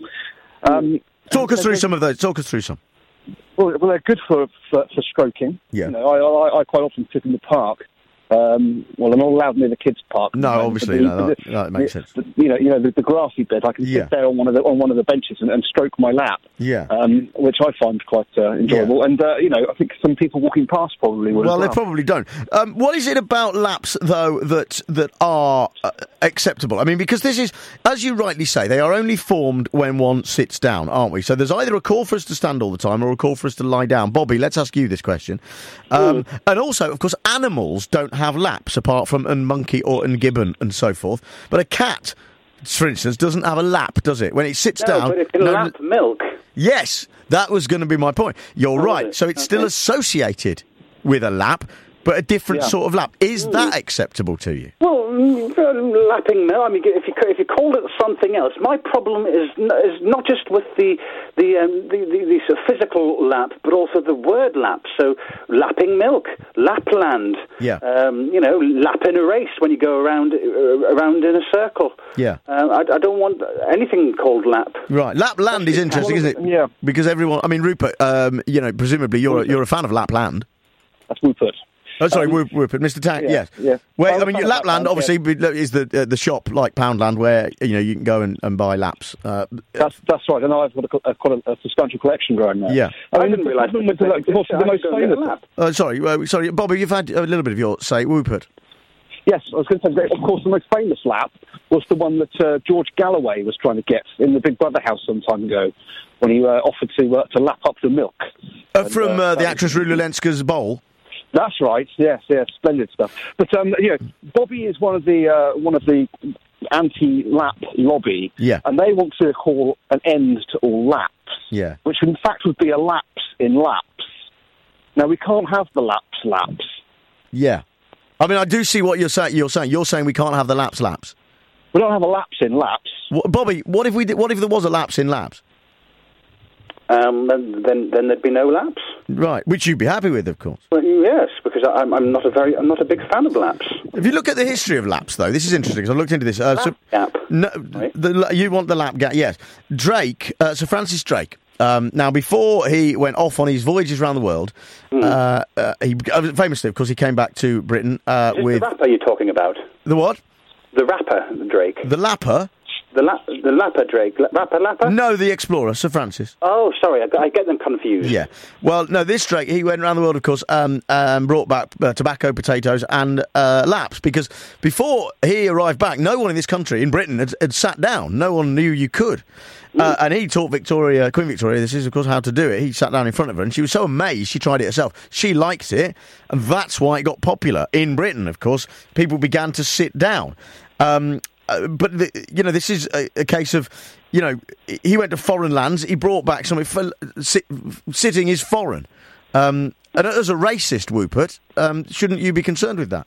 Um, Talk us through some of those. Talk us through some. Well, well they're good for, for, for stroking. Yeah. You know, I, I, I quite often sit in the park. Um, well, I'm not allowed near the kids' park. No, Um, obviously, but the- no, that, the- that makes the- sense. the- You know, you know the, the grassy bit. I can Yeah. sit there on one of the on one of the benches and, and stroke my lap. Yeah. Um, which I find quite uh, enjoyable. And uh, you know, I think some people walking past probably would. Well, as well. they probably don't. Um, what is it about laps, though, that that are uh, acceptable? I mean, because this is, as you rightly say, they are only formed when one sits down, aren't we? So there's either a call for us to stand all the time or a call for us to lie down. Bobby, let's ask you this question. Um, Mm. And also, of course, animals don't have laps, apart from a monkey or a gibbon and so forth. But a cat, for instance, doesn't have a lap, does it? When it sits No, down... but it can no- lap milk. Yes, that was going to be my point. You're Oh, right. is it? So it's still Okay. associated with a lap, but a different Yeah. sort of lap. Is that acceptable to you? Well, mm, uh, lapping milk. I mean, if you if you called it something else, my problem is n- is not just with the the um, the, the, the sort of physical lap, but also the word lap. So, lapping milk, Lapland. Yeah. Um, you know, lap in a race when you go around uh, around in a circle. Yeah. Uh, I, I don't want anything called lap. Right. Lapland is interesting, isn't it? Yeah. Because everyone, I mean, Rupert, um, you know, presumably you're a, you're a fan of Lapland. That's Rupert. Oh, sorry, Um, Ru- Rupert, Mister Tang. yeah, yes. yeah. Where, I'm I a mean, fan of Lapland Lapland, obviously be- is the uh, the shop like Poundland where you know you can go and, and buy laps. Uh, That's that's right. And I've got a, I've got a, a substantial collection going there. Yeah. I, I mean, didn't the realise problem that with the, they like, the, existed. the I most could go and get a famous. lap. uh, sorry, uh, sorry, Bobby, you've had a little bit of your say, Rupert. Yes, I was going to say, of course, the most famous lap was the one that uh, George Galloway was trying to get in the Big Brother house some time ago, when he uh, offered to uh, to lap up the milk. Uh, And, from uh, uh, the that actress Rula Lenska's bowl. That's right. Yes, yes, splendid stuff. But um, you know, Bobby is one of the uh, one of the anti-lap lobby, Yeah. and they want to call an end to all laps, Yeah. which in fact would be a lapse in laps. Now we can't have the lapse laps. Yeah. I mean, I do see what you're saying. You're saying you're saying we can't have the laps laps. We don't have a lapse in laps. What, Bobby, what if we did, what if there was a lapse in laps? Um, then, then then there'd be no laps. Right, which you'd be happy with, of course. Well, yes, because I, I'm I'm not a very I'm not a big fan of laps. If you look at the history of laps, though, this is interesting because I looked into this. Uh, so, gap. No, the, you want the lap gap? Yes. Drake, uh, Sir Francis Drake. Um, now, before he went off on his voyages around the world, Mm. uh, uh, he uh, famously, of course, he came back to Britain uh, Is it with the rapper you're talking about? the what? The rapper Drake. The lapper. The lap, the Lapper Drake, Rapper Lapper? No, the Explorer, Sir Francis. Oh, sorry, I, I get them confused. Yeah. Well, no, this Drake, he went around the world, of course, um, um, brought back uh, tobacco, potatoes and uh, laps, because before he arrived back, no one in this country, in Britain, had, had sat down. No one knew you could. Uh, and he taught Victoria, Queen Victoria, this is, of course, how to do it. He sat down in front of her, and she was so amazed, she tried it herself. She liked it, and that's why it got popular. In Britain, of course, people began to sit down. Um... Uh, but, the, you know, this is a, a case of, you know, he went to foreign lands, he brought back something, for, sit, sitting is foreign. Um, and as a racist, Rupert, um, shouldn't you be concerned with that?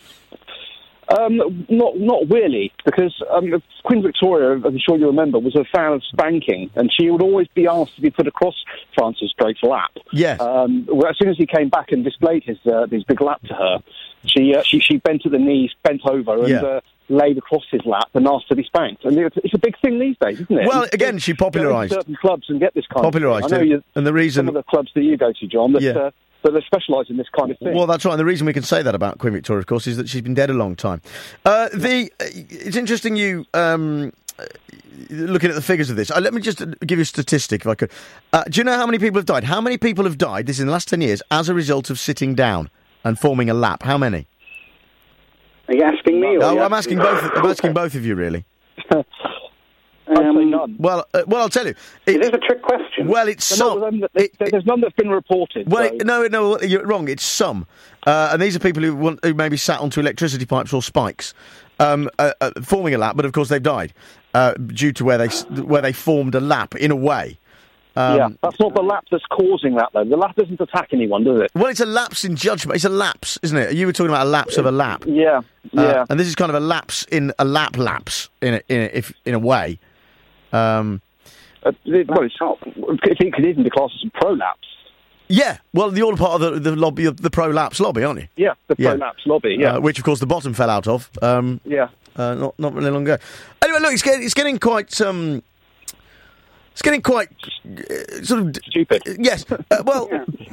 Um, not not really, because um, Queen Victoria, I'm sure you remember, was a fan of spanking, and she would always be asked to be put across Francis Drake's lap. Yes. Um, well, as soon as he came back and displayed his uh, his big lap to her, she uh, she she bent at the knees, bent over, and. Yeah. Uh, laid across his lap and asked to be spanked. And it's a big thing these days, isn't it? Well, again, she popularised. Go to certain clubs and get this kind popularised of thing. I know it. And the reason... some of the clubs that you go to, John, that, yeah. uh, that they specialise in this kind of thing. Well, that's right. And the reason we can say that about Queen Victoria, of course, is that she's been dead a long time. Uh, the uh, It's interesting you... Um, looking at the figures of this. Uh, let me just give you a statistic, if I could. Uh, do you know how many people have died? How many people have died, this is in the last ten years, as a result of sitting down and forming a lap? How many? Are you asking me? Or no, you I'm asking asking both. I'm asking both of you, really. I'd say none. Well, uh, well, I'll tell you. It is a trick question. Well, it's some. That, it, there's none that's been reported. Well, so. it, no, no, you're wrong. It's some, uh, and these are people who want, who maybe sat onto electricity pipes or spikes, um, uh, uh, forming a lap, but of course they've died uh, due to where they where they formed a lap in a way. Um, yeah, that's not the lap that's causing that, though. The lap doesn't attack anyone, does it? Well, it's a lapse in judgment. It's a lapse, isn't it? You were talking about a lapse of a lap. Yeah, yeah. Uh, and this is kind of a lapse in a lap lapse in a, in a, if in a way. Um, uh, it, well, it's not. It could even be classed as a prolapse. Yeah, well, you're part of the, the lobby of the prolapse lobby, aren't you? Yeah, the Yeah. prolapse lobby. Yeah, Uh, which of course the bottom fell out of. Um, yeah. Uh, not not really long ago. Anyway, look, it's getting it's getting quite. Um, It's getting quite uh, sort of stupid. Uh, yes. Uh, well.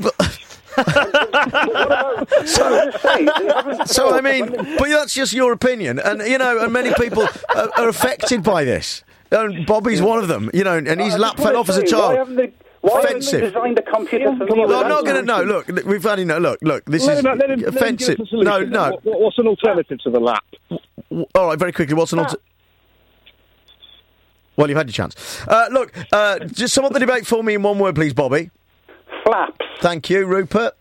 so, so I mean, but that's just your opinion, and you know, and many people are, are affected by this. And Bobby's one of them, you know, and his lap fell off as a child. Why haven't they, why offensive. haven't they designed a computer for me? Well, I'm not going to. No, look, we've had enough. Look, look, this let is him, let him, offensive. Let him give us a no, solution. no. What, what's an alternative to the lap? All right, very quickly. What's an alternative? Well, you've had your chance. Uh, look, uh, just sum up the debate for me in one word, please, Bobby. Flaps. Thank you, Rupert.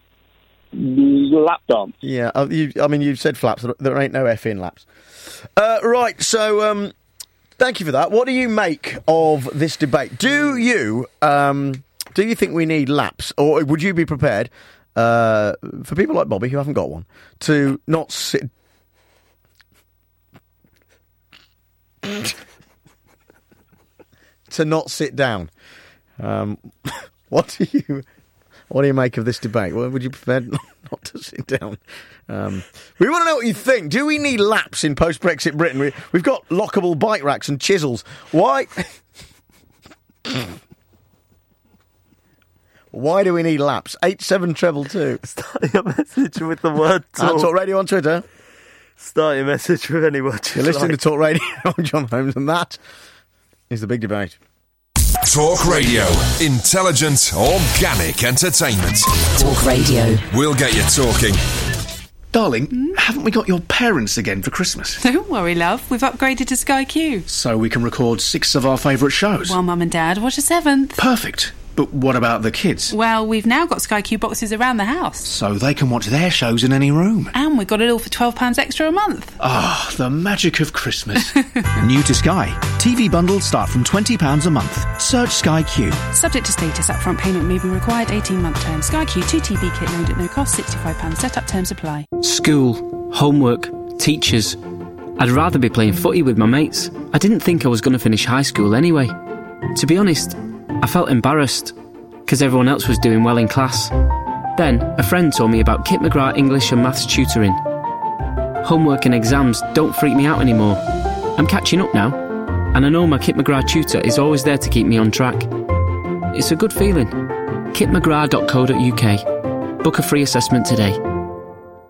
Lap dance. Yeah, uh, you, I mean, you've said flaps. There ain't no F in laps. Uh, right, so um, thank you for that. What do you make of this debate? Do you um, do you think we need laps, or would you be prepared uh, for people like Bobby who haven't got one to not sit? to not sit down. Um, what do you what do you make of this debate? Well, would you prefer not to sit down? Um, we want to know what you think. Do we need laps in post-Brexit Britain? We, we've got lockable bike racks and chisels. Why? Why do we need laps? Eight seven treble two. Start your message with the word talk. Uh, Talk Radio on Twitter. Start your message with any word you You're listening like. to Talk Radio on John Holmes, and that is the big debate. Talk Radio. Intelligent, organic entertainment. Talk Radio. We'll get you talking. Darling, mm? haven't we got your parents again for Christmas? Don't worry, love. We've upgraded to Sky Q. So we can record six of our favourite shows? While Mum and Dad watch a seventh. Perfect. But what about the kids? Well, we've now got Sky Q boxes around the house. So they can watch their shows in any room. And we got it all for twelve pounds extra a month. Ah, oh, the magic of Christmas. New to Sky. T V bundles start from twenty pounds a month. Search Sky Q. Subject to status, upfront payment may be required, eighteen-month term. Sky Q two T B kit load at no cost, sixty-five pounds. Set-up terms apply. School, homework, teachers. I'd rather be playing footy with my mates. I didn't think I was going to finish high school anyway. To be honest, I felt embarrassed because everyone else was doing well in class. Then, a friend told me about Kit McGrath English and Maths tutoring. Homework and exams don't freak me out anymore. I'm catching up now, and I know my Kit McGrath tutor is always there to keep me on track. It's a good feeling. kit mcgrath dot co dot uk. Book a free assessment today.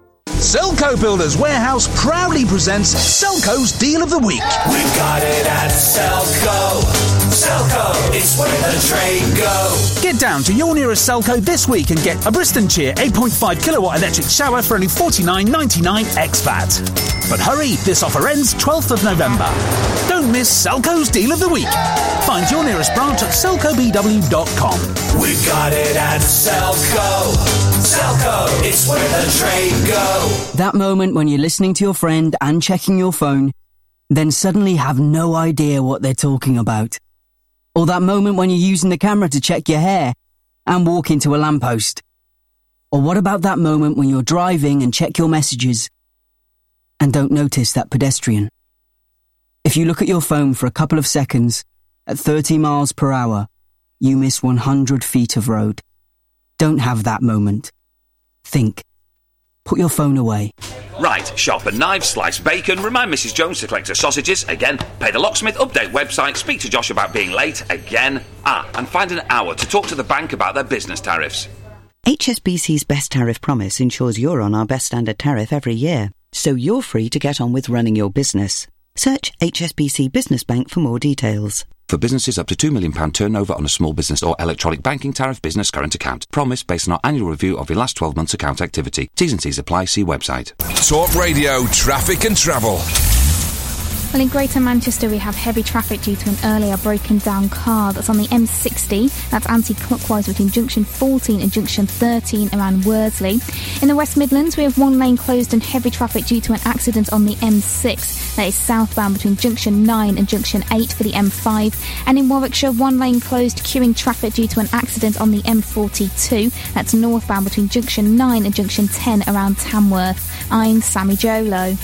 Selco Builders Warehouse proudly presents Selco's Deal of the Week. We've got it at Selco. Selco, it's where the trade go. Get down to your nearest Selco this week and get a Bristol Cheer eight point five kilowatt electric shower for only forty-nine ninety-nine ex V A T. But hurry, this offer ends twelfth of November. Don't miss Selco's Deal of the Week. Find your nearest branch at selco b w dot com. We've got it at Selco. Selco, it's where the trade go. That moment when you're listening to your friend and checking your phone, then suddenly have no idea what they're talking about. Or that moment when you're using the camera to check your hair and walk into a lamppost. Or what about that moment when you're driving and check your messages and don't notice that pedestrian? If you look at your phone for a couple of seconds at thirty miles per hour, you miss one hundred feet of road. Don't have that moment. Think. Put your phone away. Right, sharpen knives, slice bacon, remind Missus Jones to collect her sausages, again, pay the locksmith, update website, speak to Josh about being late, again, ah, and find an hour to talk to the bank about their business tariffs. H S B C's Best Tariff Promise ensures you're on our best standard tariff every year, so you're free to get on with running your business. Search H S B C Business Bank for more details. For businesses up to two million pounds turnover on a small business or electronic banking tariff business current account. Promise based on our annual review of your last twelve months account activity. T's and C's apply. See website. Talk Radio, traffic and travel. Well, in Greater Manchester, we have heavy traffic due to an earlier broken down car that's on the M sixty. That's anti-clockwise between junction fourteen and junction thirteen around Worsley. In the West Midlands, we have one lane closed and heavy traffic due to an accident on the M six. That is southbound between junction nine and junction eight for the M five. And in Warwickshire, one lane closed, queuing traffic due to an accident on the M forty-two. That's northbound between junction nine and junction ten around Tamworth. I'm Sammy Jolo.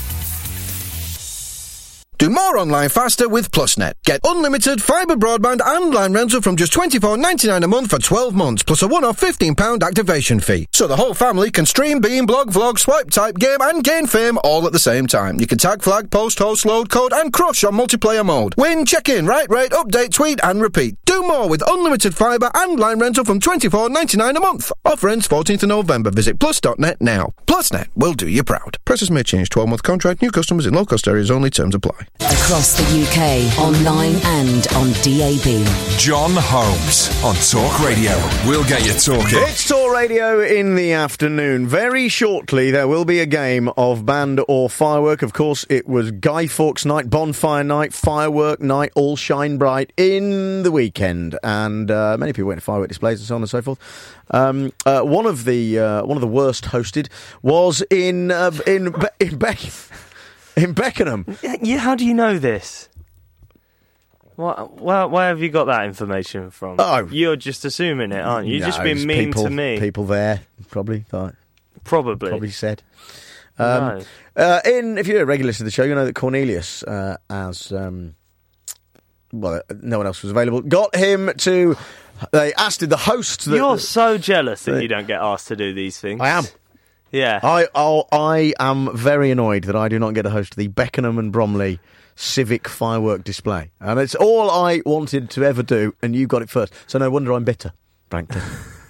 Do more online faster with PlusNet. Get unlimited fibre broadband and line rental from just twenty-four ninety-nine a month for twelve months, plus a one-off fifteen pounds activation fee. So the whole family can stream, beam, blog, vlog, swipe, type, game and gain fame all at the same time. You can tag, flag, post, host, load, code and crush on multiplayer mode. Win, check in, write, rate, update, tweet and repeat. Do more with unlimited fibre and line rental from twenty-four ninety-nine a month. Offer ends fourteenth of November. Visit plus dot net now. PlusNet will do you proud. Prices may change. twelve-month contract. New customers in low-cost areas only. Terms apply. Across the U K, online and on D A B. John Holmes on Talk Radio. We'll get you talking. It's Talk Radio in the afternoon. Very shortly, there will be a game of band or firework. Of course, it was Guy Fawkes night, bonfire night, firework night, all shine bright in the weekend. And uh, many people went to firework displays and so on and so forth. Um, uh, one of the uh, one of the worst hosted was in uh, in Be- in Beck. In Beckenham. Yeah, how do you know this? What, where, where have you got that information from? Oh. You're just assuming it, aren't you? You're No, just being it's mean people, to me. People there, probably. Thought, Probably. Probably said. No. Um, uh, in, if you're a regular to the show, you know that Cornelius, uh, as um, well, no one else was available, got him to. They asked the host. That, You're that, so jealous that uh, you don't get asked to do these things. I am. Yeah. I oh, I am very annoyed that I do not get to host the Beckenham and Bromley civic firework display. And it's all I wanted to ever do, and you got it first. So no wonder I'm bitter, frankly.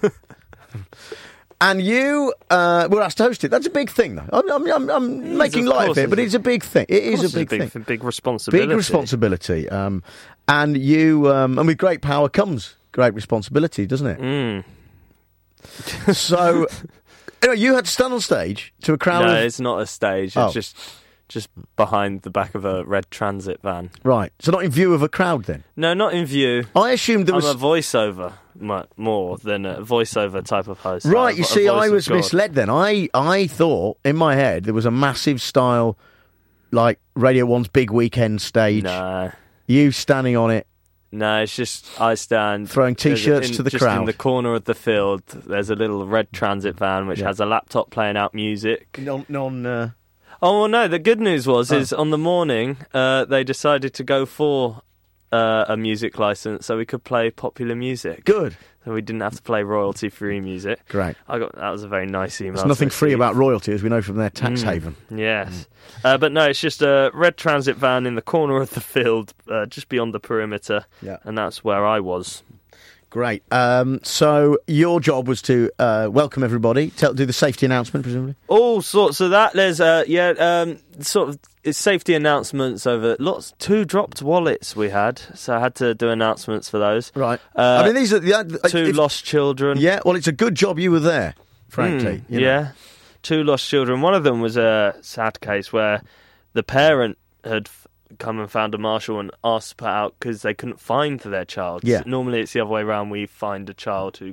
And you uh, were asked to host it. That's a big thing, though. I'm, I'm, I'm, I'm making light of it, but it's a big thing. It is a big it's a big, thing. Big responsibility. Big responsibility. Um, and you, um, and with great power comes great responsibility, doesn't it? Mm. So... Anyway, you had to stand on stage to a crowd No, of... it's not a stage. It's Oh. just just behind the back of a red transit van. Right, so not in view of a crowd then? No, not in view. I assumed there I'm was... a voiceover mu- more than a voiceover type of host. Right, I've you got a see, voice I of was God. misled then. I, I thought, in my head, there was a massive style, like, Radio one's big weekend stage. No. You standing on it. No, it's just I stand... Throwing T-shirts in- to the just crowd. in the corner of the field, there's a little red transit van which Yeah. has a laptop playing out music. Non... non uh... Oh, well, no, the good news was Oh. is on the morning, uh, they decided to go for uh, a music licence so we could play popular music. Good. So we didn't have to play royalty-free music. Great. I got That was a very nice email. There's nothing to free receive. about royalty, as we know from their tax Mm, haven. Yes. Uh, but no, it's just a red transit van in the corner of the field, uh, just beyond the perimeter. Yeah. And that's where I was. Great. Um, so your job was to uh, welcome everybody, tell, do the safety announcement, presumably? All sorts of that. There's, uh, yeah, um, sort of it's safety announcements over lots. Two dropped wallets we had, so I had to do announcements for those. Right. Uh, I mean, these are the... Uh, two if, lost children. Yeah, well, it's a good job you were there, frankly. Mm, you know. Yeah. Two lost children. One of them was a sad case where the parent had f- come and found a marshal and asked to put out because they couldn't find their child. Yeah. Normally it's the other way around. We find a child who...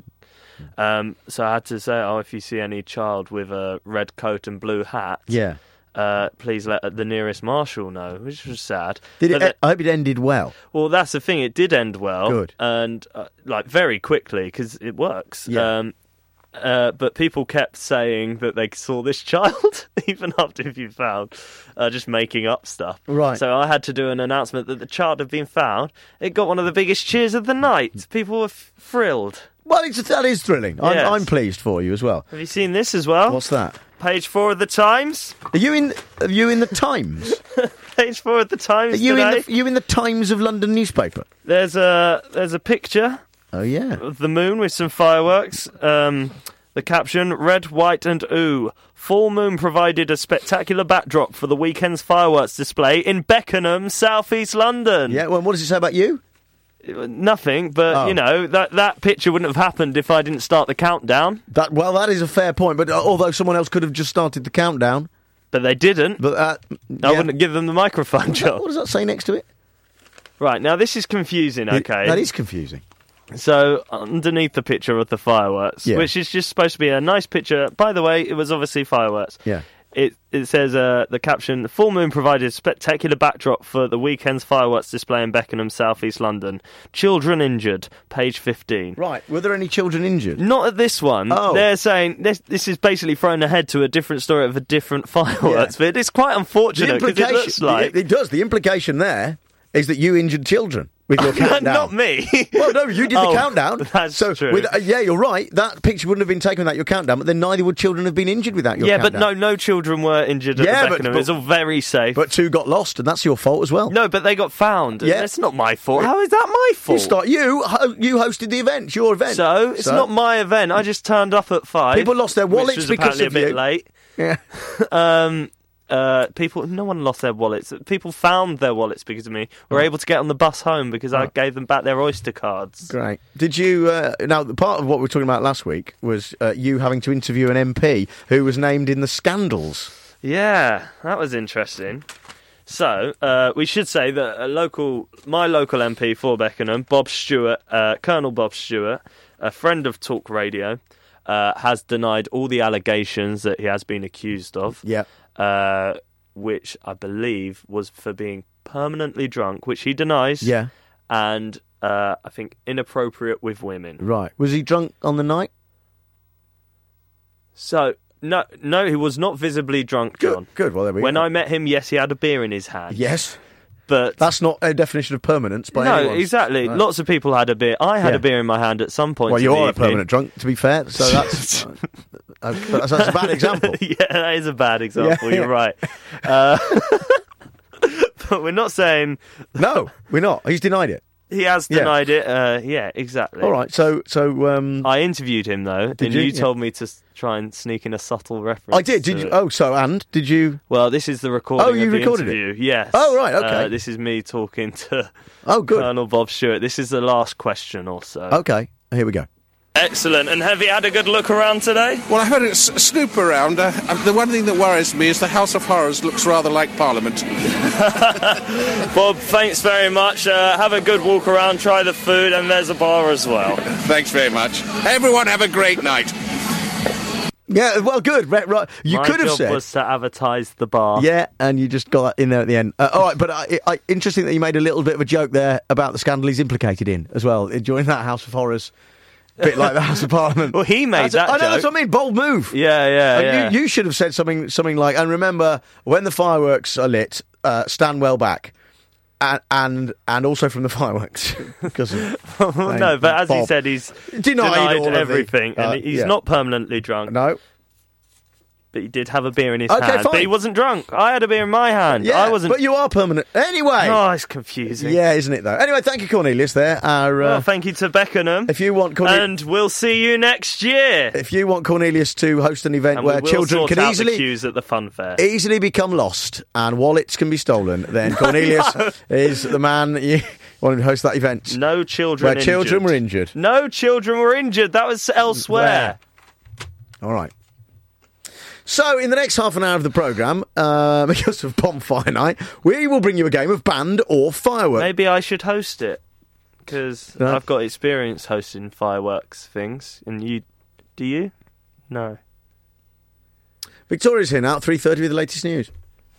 Um, so I had to say, oh, if you see any child with a red coat and blue hat... Yeah. Uh, please let the nearest marshal know, which was sad. Did it? But I hope it ended well. Well, that's the thing. It did end well. Good. And, uh, like, very quickly, because it works. Yeah. Um, uh, but people kept saying that they saw this child, even after you found, uh, just making up stuff. Right. So I had to do an announcement that the child had been found. It got one of the biggest cheers of the night. People were f- thrilled. Well, it's, that is thrilling. I'm, Yes. I'm pleased for you as well. Have you seen this as well? What's that? Page four of the Times. Are you in? Are you in the Times? Page four of the Times. Are you today. in the? You in the Times of London newspaper? There's a there's a picture. Oh yeah. Of the moon with some fireworks. Um, the caption: Red, white, and ooh. Full moon provided a spectacular backdrop for the weekend's fireworks display in Beckenham, South East London. Yeah. Well, what does it say about you? Nothing, but Oh. you know that that picture wouldn't have happened if I didn't start the countdown. That well, that is a fair point. But uh, although someone else could have just started the countdown, but they didn't. But uh, I yeah. wouldn't give them the microphone job. What does that say next to it? Right, now this is confusing. Okay, It- that is confusing. So, underneath the picture of the fireworks, Yeah. which is just supposed to be a nice picture. By the way, it was obviously fireworks. Yeah. It it says, uh, the caption, full moon provided a spectacular backdrop for the weekend's fireworks display in Beckenham, South East London. Children injured, page fifteen. Right, were there any children injured? Not at this one. Oh. They're saying, this this is basically thrown ahead to a different story of a different fireworks, but it's quite unfortunate because it looks like... it, it does. The implication there is that you injured children with your countdown. Not me. Well, no, you did the Oh, countdown. That's so true. With, uh, yeah, you're right. That picture wouldn't have been taken without your countdown, but then neither would children have been injured without your yeah, countdown. but no, no children were injured at Yeah, the but- Beckenham. but- It was all very safe. But two got lost, and that's your fault as well. No, but they got found. Yeah. That's not my fault. How is that my You fault? start. You ho- you hosted the event. It's your event. So, it's not my event. I just turned up at five. People lost their wallets which was because apparently of a bit you. late. Yeah. um, uh, people, no one lost their wallets. People found their wallets because of me. Were able to get on the bus home because I gave them back their Oyster cards. Great. Did you? Uh, now, the part of what we were talking about last week was uh, you having to interview an M P who was named in the scandals. Yeah, that was interesting. So, uh, we should say that a local, my local M P for Beckenham, Bob Stewart, uh, Colonel Bob Stewart, a friend of Talk Radio, uh, has denied all the allegations that he has been accused of. Yeah. Uh, which I believe was for being permanently drunk, which he denies. Yeah. And uh, I think inappropriate with women. Right. Was he drunk on the night? So, no, no, he was not visibly drunk, John. Good. Well, there we When go. I met him, yes, he had a beer in his hand. Yes. But that's not a definition of permanence by no, anyone. exactly. Right. Lots of people had a beer. I had Yeah. a beer in my hand at some point. Well, in you the are a evening. permanent drunk, to be fair. So that's uh, that's, that's a bad example. Yeah, that is a bad example. Yeah. You're right. Uh, but we're not saying No, we're not. He's denied it. he has Yeah. denied it. Uh, yeah, exactly. All right. So so um, I interviewed him though, Did and you? you, Yeah. told me to s- try and sneak in a subtle reference. I did. Did to you? it. Oh, so and did you? Well, this is the recording. Oh, you of the recorded it? interview. Yes. Oh, right, okay. Uh, this is me talking to Oh, good. Colonel Bob Stewart. This is the last question, also. Okay. Here we go. Excellent. And have you had a good look around today? Well, I've had a s- snoop around. Uh, um, the one thing that worries me is the House of Horrors looks rather like Parliament. Bob, thanks very much. Uh, have a good walk around, try the food, and there's a bar as well. Thanks very much. Everyone have a great night. Yeah. Well, good. Right. right. You My could have job said. was to advertise the bar. Yeah, and you just got in there at the end. Uh, all right, but I, I, interesting that you made a little bit of a joke there about the scandal he's implicated in as well, during that House of Horrors, bit like the House of Parliament. Well, he made That's- that I know, joke. that's what I mean, bold move. Yeah, yeah, And yeah. You, you should have said something something like, and remember, when the fireworks are lit, uh, stand well back. And, and and also from the fireworks. Because no, but as he said, he's Denied denied, all of the- everything, uh, and he's yeah. not permanently drunk. No. But he did have a beer in his Okay, hand. fine. But he wasn't drunk. I had a beer in my hand. Yeah, I wasn't. but you are permanent. Anyway. Oh, it's confusing. Yeah, isn't it, though? Anyway, thank you, Cornelius, there. Our, uh, Well, thank you to Beckenham. If you want Cornelius... And we'll see you next year. If you want Cornelius to host an event And where we will children sort can out easily... the queues at the fun fair. easily become lost and wallets can be stolen, then Cornelius No. is the man you want him to host that event. No children Where injured. children were injured. No children were injured. That was elsewhere. All right. So, in the next half an hour of the programme, uh, because of Bonfire Night, we will bring you a game of band or firework. Maybe I should host it. Because No. I've got experience hosting fireworks things. And you... Do you? No. Victoria's here now at three thirty with the latest news.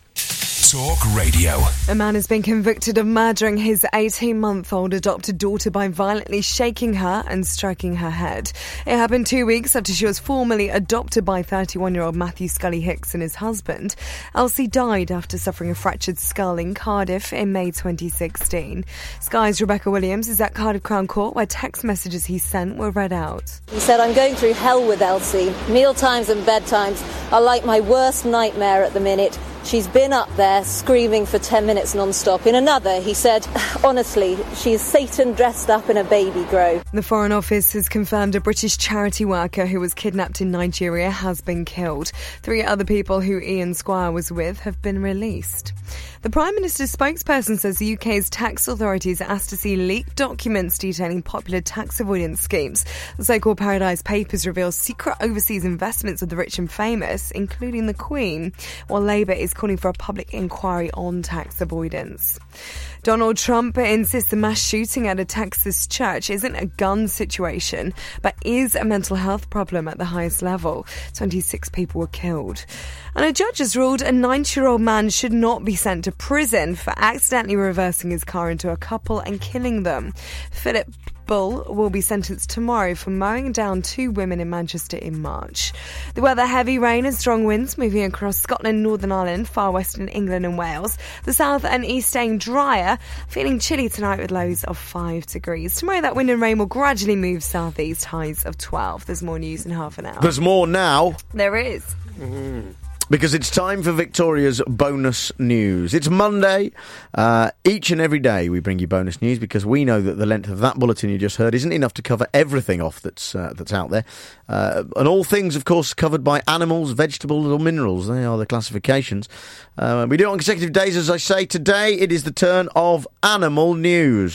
Talk Radio. A man has been convicted of murdering his eighteen-month-old adopted daughter by violently shaking her and striking her head. It happened two weeks after she was formally adopted by thirty-one-year-old Matthew Scully Hicks and his husband. Elsie died after suffering a fractured skull in Cardiff in May twenty sixteen. Sky's Rebecca Williams is at Cardiff Crown Court, where text messages he sent were read out. He said, "I'm going through hell with Elsie. Mealtimes and bedtimes are like my worst nightmare at the minute. She's been up there screaming for ten minutes non-stop." In another, he said, "Honestly, she is Satan dressed up in a baby grow." The Foreign Office has confirmed a British charity worker who was kidnapped in Nigeria has been killed. Three other people who Ian Squire was with have been released. The Prime Minister's spokesperson says the U K's tax authorities are asked to see leaked documents detailing popular tax avoidance schemes. The so-called Paradise Papers reveal secret overseas investments of the rich and famous, including the Queen, while Labour is calling for a public inquiry on tax avoidance. Donald Trump insists the mass shooting at a Texas church isn't a gun situation, but is a mental health problem at the highest level. twenty-six people were killed. And a judge has ruled a ninety-year-old man should not be sent to prison for accidentally reversing his car into a couple and killing them. Philip Bull will be sentenced tomorrow for mowing down two women in Manchester in March. The weather: heavy rain and strong winds moving across Scotland, Northern Ireland, far western England and Wales. The south and east staying drier, feeling chilly tonight with lows of five degrees. Tomorrow that wind and rain will gradually move southeast, highs of twelve. There's more news in half an hour. There's more now. There is. Mm. Because it's time for Victoria's bonus news. It's Monday. Uh, each and every day we bring you bonus news because we know that the length of that bulletin you just heard isn't enough to cover everything off that's uh, that's out there. Uh, and all things, of course, covered by animals, vegetables or minerals. They are the classifications. Uh, we do it on consecutive days, as I say. Today it is the turn of animal news.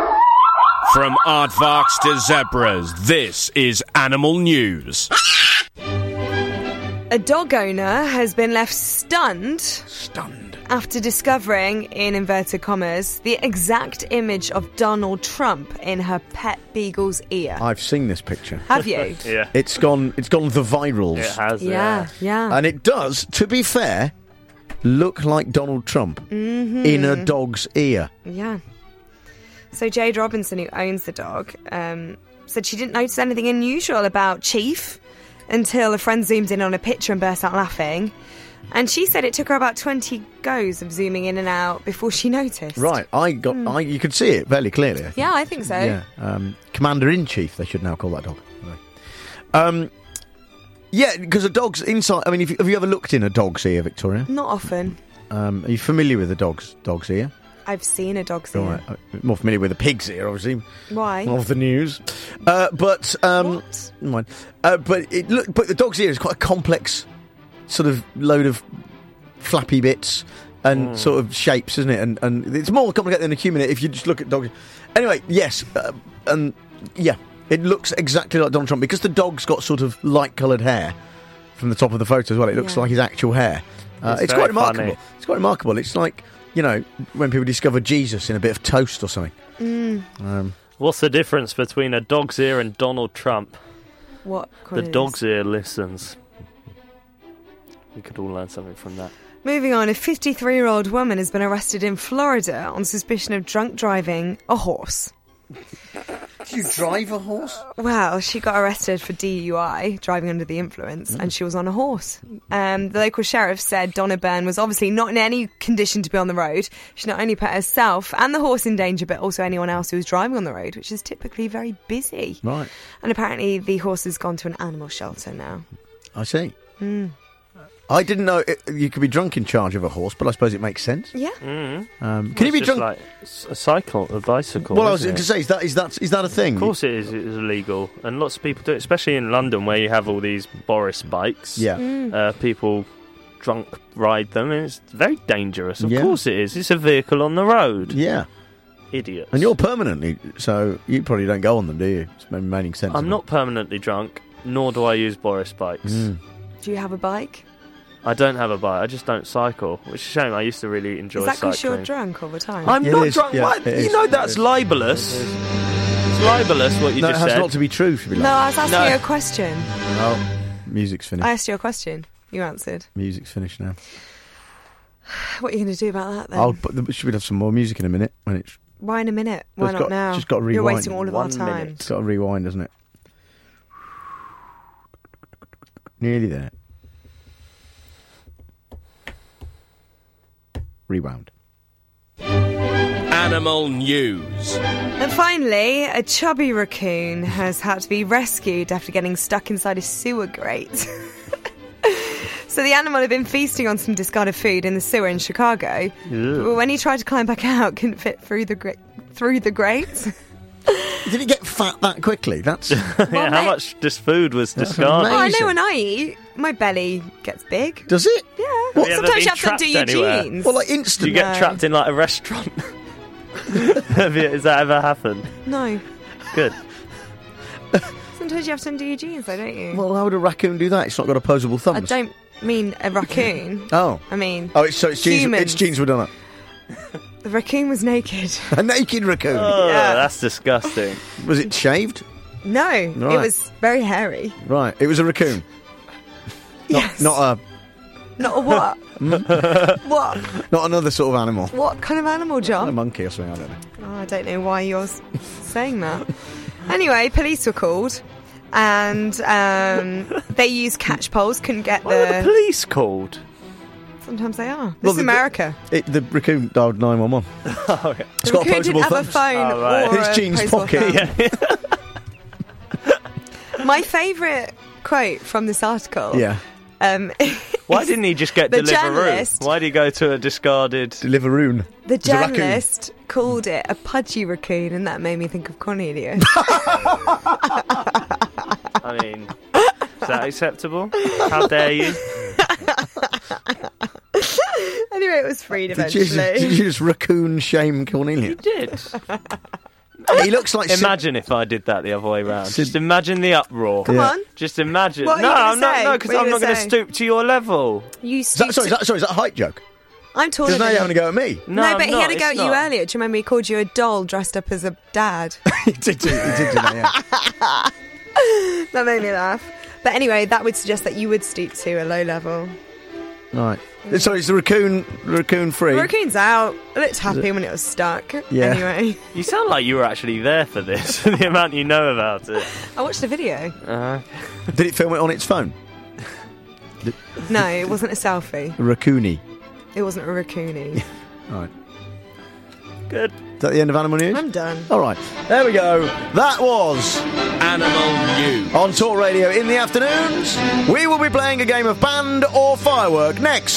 From aardvarks to zebras, this is Animal News. A dog owner has been left stunned. Stunned. After discovering, in inverted commas, the exact image of Donald Trump in her pet beagle's ear. I've seen this picture. Have you? Yeah. It's gone. It's gone the virals. It has. Yeah, yeah. And it does, to be fair, look like Donald Trump Mm-hmm. in a dog's ear. Yeah. So Jade Robinson, who owns the dog, um, said she didn't notice anything unusual about Chief until a friend zoomed in on a picture and burst out laughing. And she said it took her about twenty goes of zooming in and out before she noticed. Right, I got. Mm. I you could see it fairly clearly. I think. Yeah, I think so. Yeah, um, Commander-in-Chief, they should now call that dog. Anyway. Um, yeah, because a dog's inside. I mean, if you, have you ever looked in a dog's ear, Victoria? Not often. Um, are you familiar with a dog's dog's ear? I've seen a dog's ear. All right, uh, more familiar with a pig's ear, obviously. Why? Of the news, uh, but um, what? Never mind. Uh, but it look, but the dog's ear is quite a complex sort of load of flappy bits and Mm. sort of shapes, isn't it? And and it's more complicated than a human if you just look at dogs. Anyway, yes, uh, and yeah, it looks exactly like Donald Trump because the dog's got sort of light-coloured hair from the top of the photo as well. It looks Yeah. like his actual hair. Uh, It's it's very quite remarkable. funny. It's quite remarkable. It's like, you know, when people discover Jesus in a bit of toast or something. Mm. Um, What's the difference between a dog's ear and Donald Trump? What? The qualities? dog's ear listens. We could all learn something from that. Moving on, a fifty-three-year-old woman has been arrested in Florida on suspicion of drunk driving a horse. Do you drive a horse? Well, she got arrested for D U I, driving under the influence, Mm. and she was on a horse. Um, the local sheriff said Donna Byrne was obviously not in any condition to be on the road. She not only put herself and the horse in danger, but also anyone else who was driving on the road, which is typically very busy. Right. And apparently the horse has gone to an animal shelter now. I see. Mm. I didn't know it, you could be drunk in charge of a horse, but I suppose it makes sense. Yeah. Mm. Um, Well, can you be it's just drunk? like s- a cycle, a bicycle? Well, I was isn't going to it? say, is that is that is that a thing? Of course it is. It is illegal, and lots of people do it, especially in London, where you have all these Boris bikes. Yeah. Mm. Uh, people drunk ride them, and it's very dangerous. Of Yeah. course it is. It's a vehicle on the road. Yeah. Idiots. And you're permanently, so you probably don't go on them, do you? It's remaining sensible. I'm not permanently drunk, nor do I use Boris bikes. Mm. Do you have a bike? I don't have a bike. I just don't cycle, which is a shame. I used to really enjoy Is that because cycling. you're drunk all the time? I'm It not is, drunk. yeah, What? it You is. know that's libelous. It's libelous what you No, it just has said. not to be true, should be No, like. I was asking No. you a question. Oh, music's finished. I asked you a question. You answered. Music's finished now. What are you going to do about that then? I'll put the, should we have some more music in a minute when it's Why in a minute? Why It's not got- now? just got to You're rewind. wasting all of One our time. minute. it's got to rewind, doesn't it? Nearly there. Rewound. Animal news. And finally, a chubby raccoon has had to be rescued after getting stuck inside a sewer grate. So the animal had been feasting on some discarded food in the sewer in Chicago. But when he tried to climb back out, couldn't fit through the gra- through the grate. Did it get fat that quickly? That's yeah, how mate- much this food was That's discarded? Oh, I amazing. know when I eat, my belly gets big. Does it? Yeah. Have you ever Sometimes been you have to trapped do your anywhere? jeans. Well, like Do instant. you get No. trapped in like a restaurant? Have you, has that ever happened? No. Good. Sometimes you have to undo your jeans, though, don't you? Well, how would a raccoon do that? It's not got opposable thumbs. I don't mean a raccoon. Oh. I mean, Oh, it's, so its jeans, humans. its jeans were done up. The raccoon was naked. A naked raccoon. Oh, Yeah. that's disgusting. Was it shaved? No, it Right. was very hairy. Right. It was a raccoon. Not, Yes. Not a. Not a what? What? Not another sort of animal. What kind of animal, A John? monkey or something. I don't know. Oh, I don't know why you're s- saying that. Anyway, police were called, and um, they used catch poles. Couldn't get Why were the the. police called? Sometimes they are. This Well, is the- America. It, the raccoon dialed nine one one. Oh, okay. It's The got raccoon didn't opposable have a thumbs. phone Oh, right. or His a jeans postal pocket. thumb. Yeah. My favourite quote from this article. Yeah. Um, Why didn't he just get The Deliveroo? journalist- Why did he go to a discarded... Deliveroon. The It's a raccoon. journalist called it a pudgy raccoon, and that made me think of Cornelius. I mean, is that acceptable? How dare you? Anyway, it was freed Did you, eventually. did you just raccoon shame Cornelius? Did. He looks like Sid- Imagine if I did that the other way round. Sid- Just imagine the uproar. Come Yeah. on. Just imagine. What are no, you gonna I'm not. say? No, because What are I'm you not gonna going to say? stoop to your level. You Is that, sorry, is that, sorry, is that a height joke? I'm taller Because now than you're you. having a go at me. No, No, I'm but he not, had a go it's at you not. earlier. Do you remember he called you a doll dressed up as a dad? he did do, he did do that, yeah. That made me laugh. But anyway, that would suggest that you would stoop to a low level. Right. Sorry, it's the raccoon, raccoon free. The raccoon's out. I looked happy when it was stuck. Yeah. Anyway, You sound like you were actually there for this. The amount you know about it. I watched the video. Uh, Did it film it on its phone? No, it wasn't a selfie. A raccoony. It wasn't a raccoony. Right. good. Is that the end of Animal News? I'm done. All right. There we go. That was Animal news. on Talk Radio in the afternoons. We will be playing a game of band or firework next.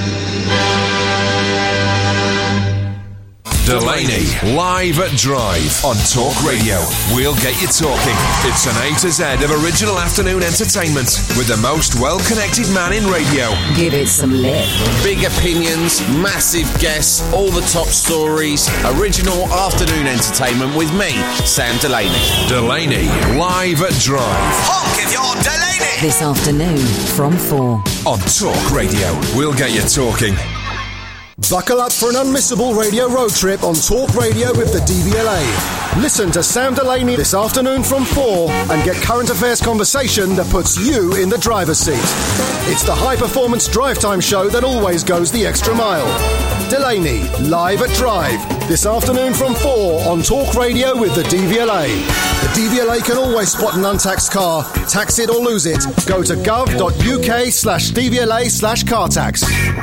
Delaney, live at Drive on Talk Radio. We'll get you talking. It's an A to Z of original afternoon entertainment with the most well-connected man in radio. Give it some lip. Big opinions, massive guests, all the top stories. Original afternoon entertainment with me, Sam Delaney. Delaney, live at Drive Honk if you're Delaney! This afternoon from four. on Talk Radio. We'll get you talking. Buckle up for an unmissable radio road trip on Talk Radio with the D V L A. Listen to Sam Delaney this afternoon from four and get current affairs conversation that puts you in the driver's seat. It's the high-performance drive time show that always goes the extra mile. Delaney, live at Drive, this afternoon from four on Talk Radio with the D V L A. The D V L A can always spot an untaxed car, tax it or lose it. Go to gov.uk slash DVLA slash car tax.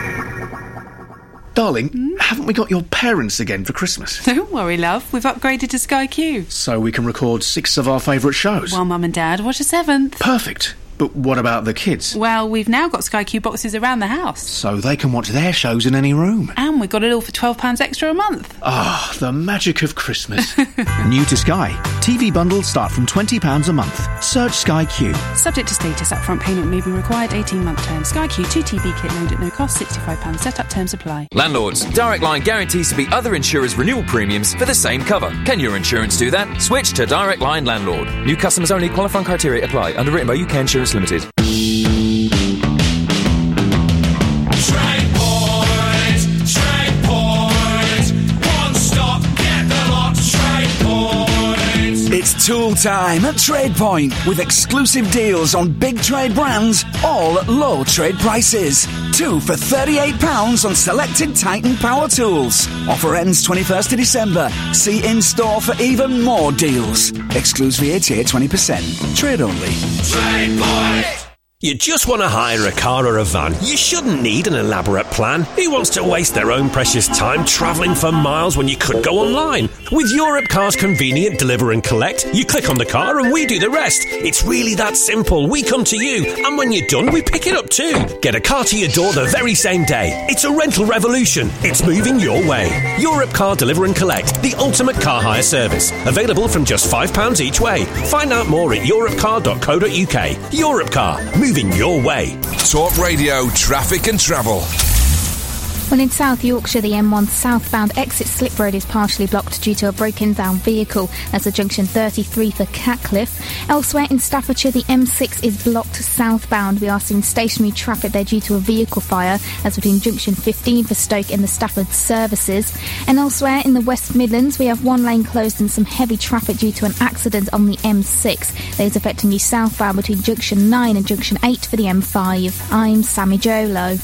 Darling, haven't we got your parents again for Christmas? Don't worry, love. We've upgraded to Sky Q. So we can record six of our favourite shows. While Mum and Dad watch a seventh. Perfect. But what about the kids? Well, we've now got Sky Q boxes around the house. So they can watch their shows in any room. And we've got it all for twelve pounds extra a month. Ah, the magic of Christmas. New to Sky. T V bundles start from twenty pounds a month. Search Sky Q. Subject to status, upfront payment may be required, eighteen month term. Sky Q two T B kit load at no cost, sixty-five pounds setup terms apply. Landlords, Direct Line guarantees to beat other insurers' renewal premiums for the same cover. Can your insurance do that? Switch to Direct Line Landlord. New customers only. Qualifying criteria apply. Underwritten by U K Insurance Limited. It's tool time at Trade Point with exclusive deals on big trade brands, all at low trade prices. Two for thirty-eight pounds on selected Titan power tools. Offer ends twenty-first of December. See in-store for even more deals. Excludes V A T at twenty percent. Trade only. Trade Point! You just want to hire a car or a van. You shouldn't need an elaborate plan. Who wants to waste their own precious time travelling for miles when you could go online? With Europe Car's convenient deliver and collect, you click on the car and we do the rest. It's really that simple. We come to you, and when you're done, we pick it up too. Get a car to your door the very same day. It's a rental revolution. It's moving your way. Europe Car Deliver and Collect, the ultimate car hire service. Available from just five pounds each way. Find out more at europe car dot co dot u k. Europe Car, moving your way. Talk Radio, traffic and travel. Well, in South Yorkshire, the M one southbound exit Slip Road is partially blocked due to a broken down vehicle. That's at junction thirty-three for Catcliffe. Elsewhere in Staffordshire, the M six is blocked southbound. We are seeing stationary traffic there due to a vehicle fire. That's between junction fifteen for Stoke and the Stafford services. And elsewhere in the West Midlands, we have one lane closed and some heavy traffic due to an accident on the M six. That is affecting you southbound between junction nine and junction eight for the M five. I'm Sammy Jolo.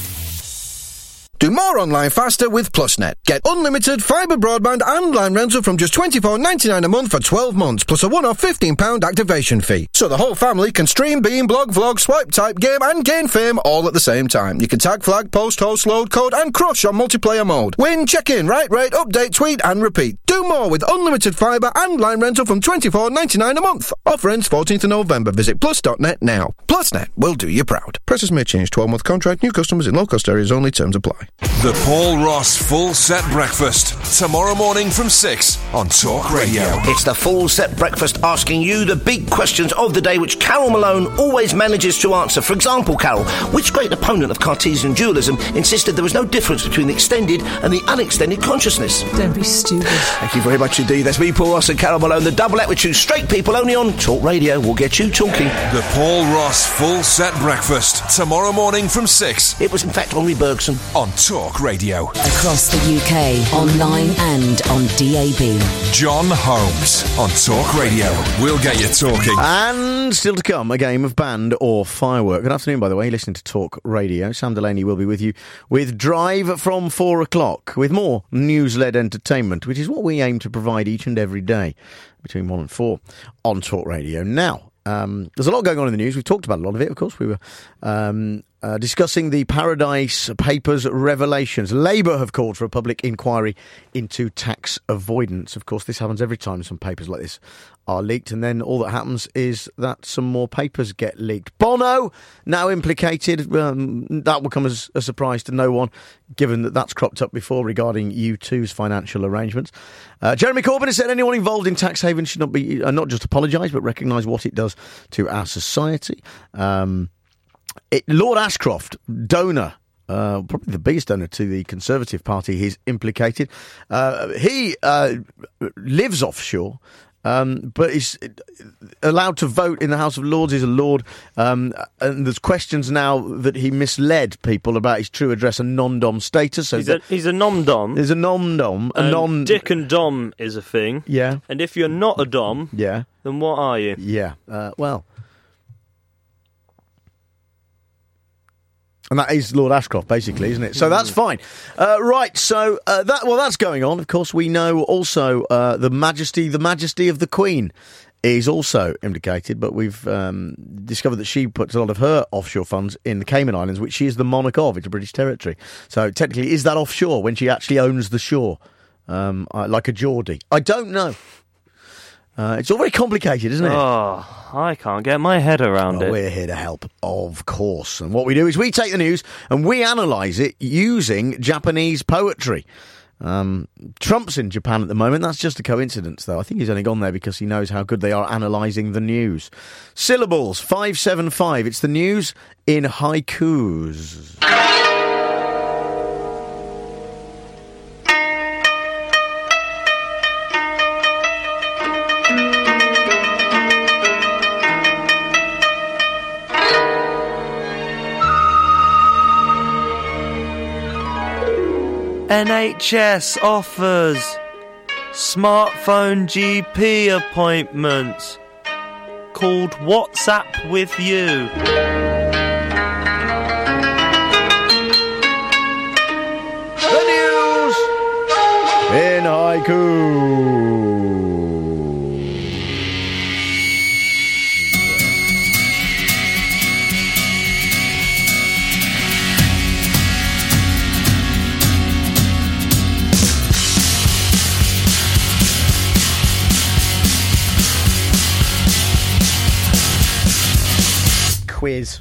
Do more online faster with PlusNet. Get unlimited fibre broadband and line rental from just twenty-four ninety-nine a month for twelve months, plus a one-off fifteen pounds activation fee. So the whole family can stream, beam, blog, vlog, swipe, type, game and gain fame all at the same time. You can tag, flag, post, host, load, code and crush on multiplayer mode. Win, check in, write, rate, update, tweet and repeat. Do more with unlimited fibre and line rental from twenty-four ninety-nine a month. Offer ends fourteenth of November. Visit plus dot net now. PlusNet will do you proud. Prices may change. twelve-month contract. New customers in low-cost areas only. Terms apply. The Paul Ross Full Set Breakfast, tomorrow morning from six on Talk Radio. It's the Full Set Breakfast, asking you the big questions of the day which Carol Malone always manages to answer. For example, Carol, which great opponent of Cartesian dualism insisted there was no difference between the extended and the unextended consciousness? Don't be stupid. Thank you very much indeed. That's me, Paul Ross and Carol Malone. The double act with two straight people only on Talk Radio will get you talking. The Paul Ross Full Set Breakfast, tomorrow morning from six. It was in fact Henri Bergson on Talk Radio. Across the U K, online and on D A B. John Holmes on Talk Radio. We'll get you talking. And still to come, a game of band or firework. Good afternoon, by the way. You're listening to Talk Radio. Sam Delaney will be with you with Drive from four o'clock with more news-led entertainment, which is what we aim to provide each and every day between one and four on Talk Radio. Now, um, there's a lot going on in the news. We've talked about a lot of it, of course. We were um, uh, discussing the Paradise Papers revelations. Labour have called for a public inquiry into tax avoidance. Of course, this happens every time some papers like this are leaked, and then all that happens is that some more papers get leaked. Bono now implicated. Um, that will come as a surprise to no one, given that that's cropped up before regarding U two's financial arrangements. Uh, Jeremy Corbyn has said anyone involved in tax havens should not be uh, not just apologise, but recognise what it does to our society. Um, it, Lord Ashcroft, donor. Uh, probably the biggest donor to the Conservative Party, he's implicated. Uh, he uh, lives offshore. Um, but is allowed to vote in the House of Lords. He's a Lord, um, and there's questions now that he misled people about his true address and non-dom status. So he's a, he's a nom-dom. There's a nom-dom. A and non. Dick and Dom is a thing. Yeah. And if you're not a dom, yeah, then what are you? Yeah. Uh, well. And that is Lord Ashcroft, basically, isn't it? So that's fine. Uh, right, so uh, that well, that's going on. Of course, we know also uh, the Majesty, the Majesty of the Queen is also implicated, but we've um, discovered that she puts a lot of her offshore funds in the Cayman Islands, which she is the monarch of. It's a British territory. So technically, is that offshore when she actually owns the shore, um, uh, like a Geordie? I don't know. Uh, it's all very complicated, isn't it? Oh, I can't get my head around well, it. We're here to help, of course. And what we do is we take the news and we analyse it using Japanese poetry. Um, Trump's in Japan at the moment. That's just a coincidence, though. I think he's only gone there because he knows how good they are analysing the news. Syllables, five seven five. It's the news in haikus. N H S offers smartphone G P appointments called WhatsApp with you. The news in haiku. Quiz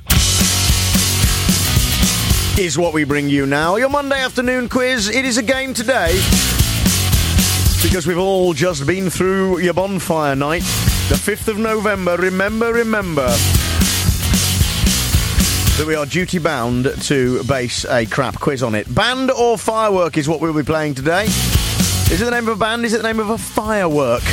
is what we bring you now. Your Monday afternoon quiz. It is a game today because we've all just been through your bonfire night, the fifth of November. Remember, remember that we are duty bound to base a crap quiz on it. Band or firework is what we'll be playing today. Is it the name of a band? Is it the name of a firework?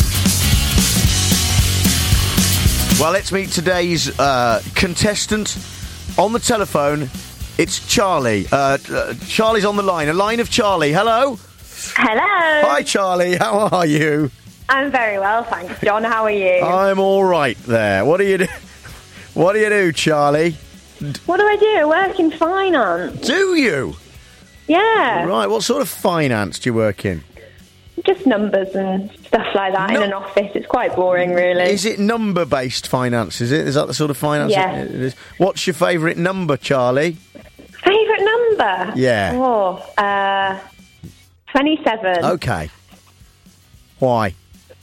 Well, let's meet today's uh, contestant on the telephone. It's Charlie. Uh, uh, Charlie's on the line. A line of Charlie. Hello. Hello. Hi, Charlie. How are you? I'm very well, thanks, John. How are you? I'm all right there. What do you do? What do you do, Charlie? What do I do? I work in finance. Do you? Yeah. Right. What sort of finance do you work in? Just numbers and stuff like that no. in an office. It's quite boring, really. Is it number-based finance, is it? Is that the sort of finance yeah. it is? What's your favourite number, Charlie? Favourite number? Yeah. Oh, uh, twenty-seven. Okay. Why?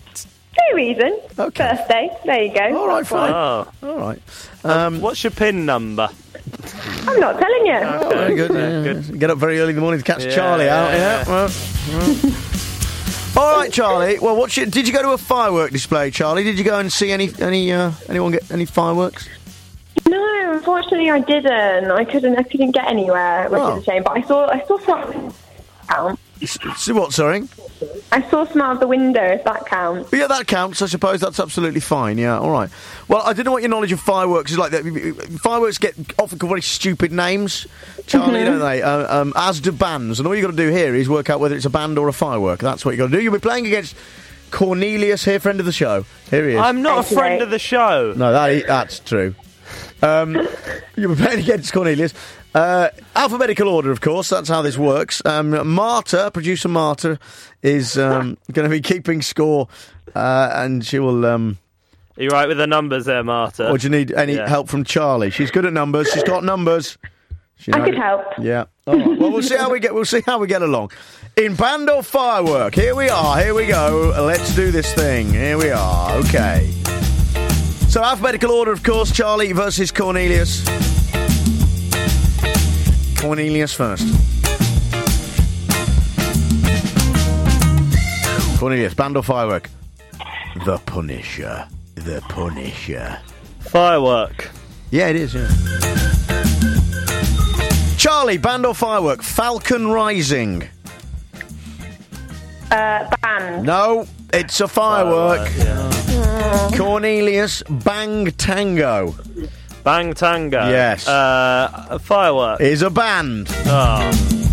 No reason. Okay. Birthday. There you go. All right, fine. Oh. All right. Um, What's your PIN number? I'm not telling you. Oh, very good. Yeah, good. Get up very early in the morning to catch yeah, Charlie yeah, out. Yeah. yeah. Well, well. All right, Charlie. Well, what's your, did you go to a firework display, Charlie? Did you go and see any any uh, anyone get any fireworks? No, unfortunately, I didn't. I couldn't. I couldn't get anywhere, which oh. is a shame. But I saw. I saw something. Count. See what? Sorry. I saw some out of the window. If that counts. Yeah, that counts. I suppose that's absolutely fine. Yeah. All right. Well, I don't know what your knowledge of fireworks is like. Fireworks get often called very stupid names, Charlie, mm-hmm. don't they? Uh, um, as do bands. And all you got to do here is work out whether it's a band or a firework. That's what you got to do. You'll be playing against Cornelius here, friend of the show. Here he is. I'm not Thank a friend you. of the show. No, that that's true. Um, you'll be playing against Cornelius. Uh, alphabetical order, of course. That's how this works. Um, Marta, producer Marta, is um, going to be keeping score, uh, and she will. Um, Are you right with the numbers there, Marta? Or do you need any yeah. help from Charlie? She's good at numbers. She's got numbers. She I could help. Yeah. All right. Well, we'll see how we get. We'll see how we get along. In band or firework? Here we are. Here we go. Let's do this thing. Here we are. Okay. So alphabetical order, of course. Charlie versus Cornelius. Cornelius first. Cornelius, band or firework? The Punisher. The Punisher. Firework. Yeah, it is, yeah. Charlie, band or firework? Falcon Rising. Uh, band. No, it's a firework. firework yeah. Cornelius, Bang Tango. Bang Tango. Yes. Uh, a firework. Is a band. Oh.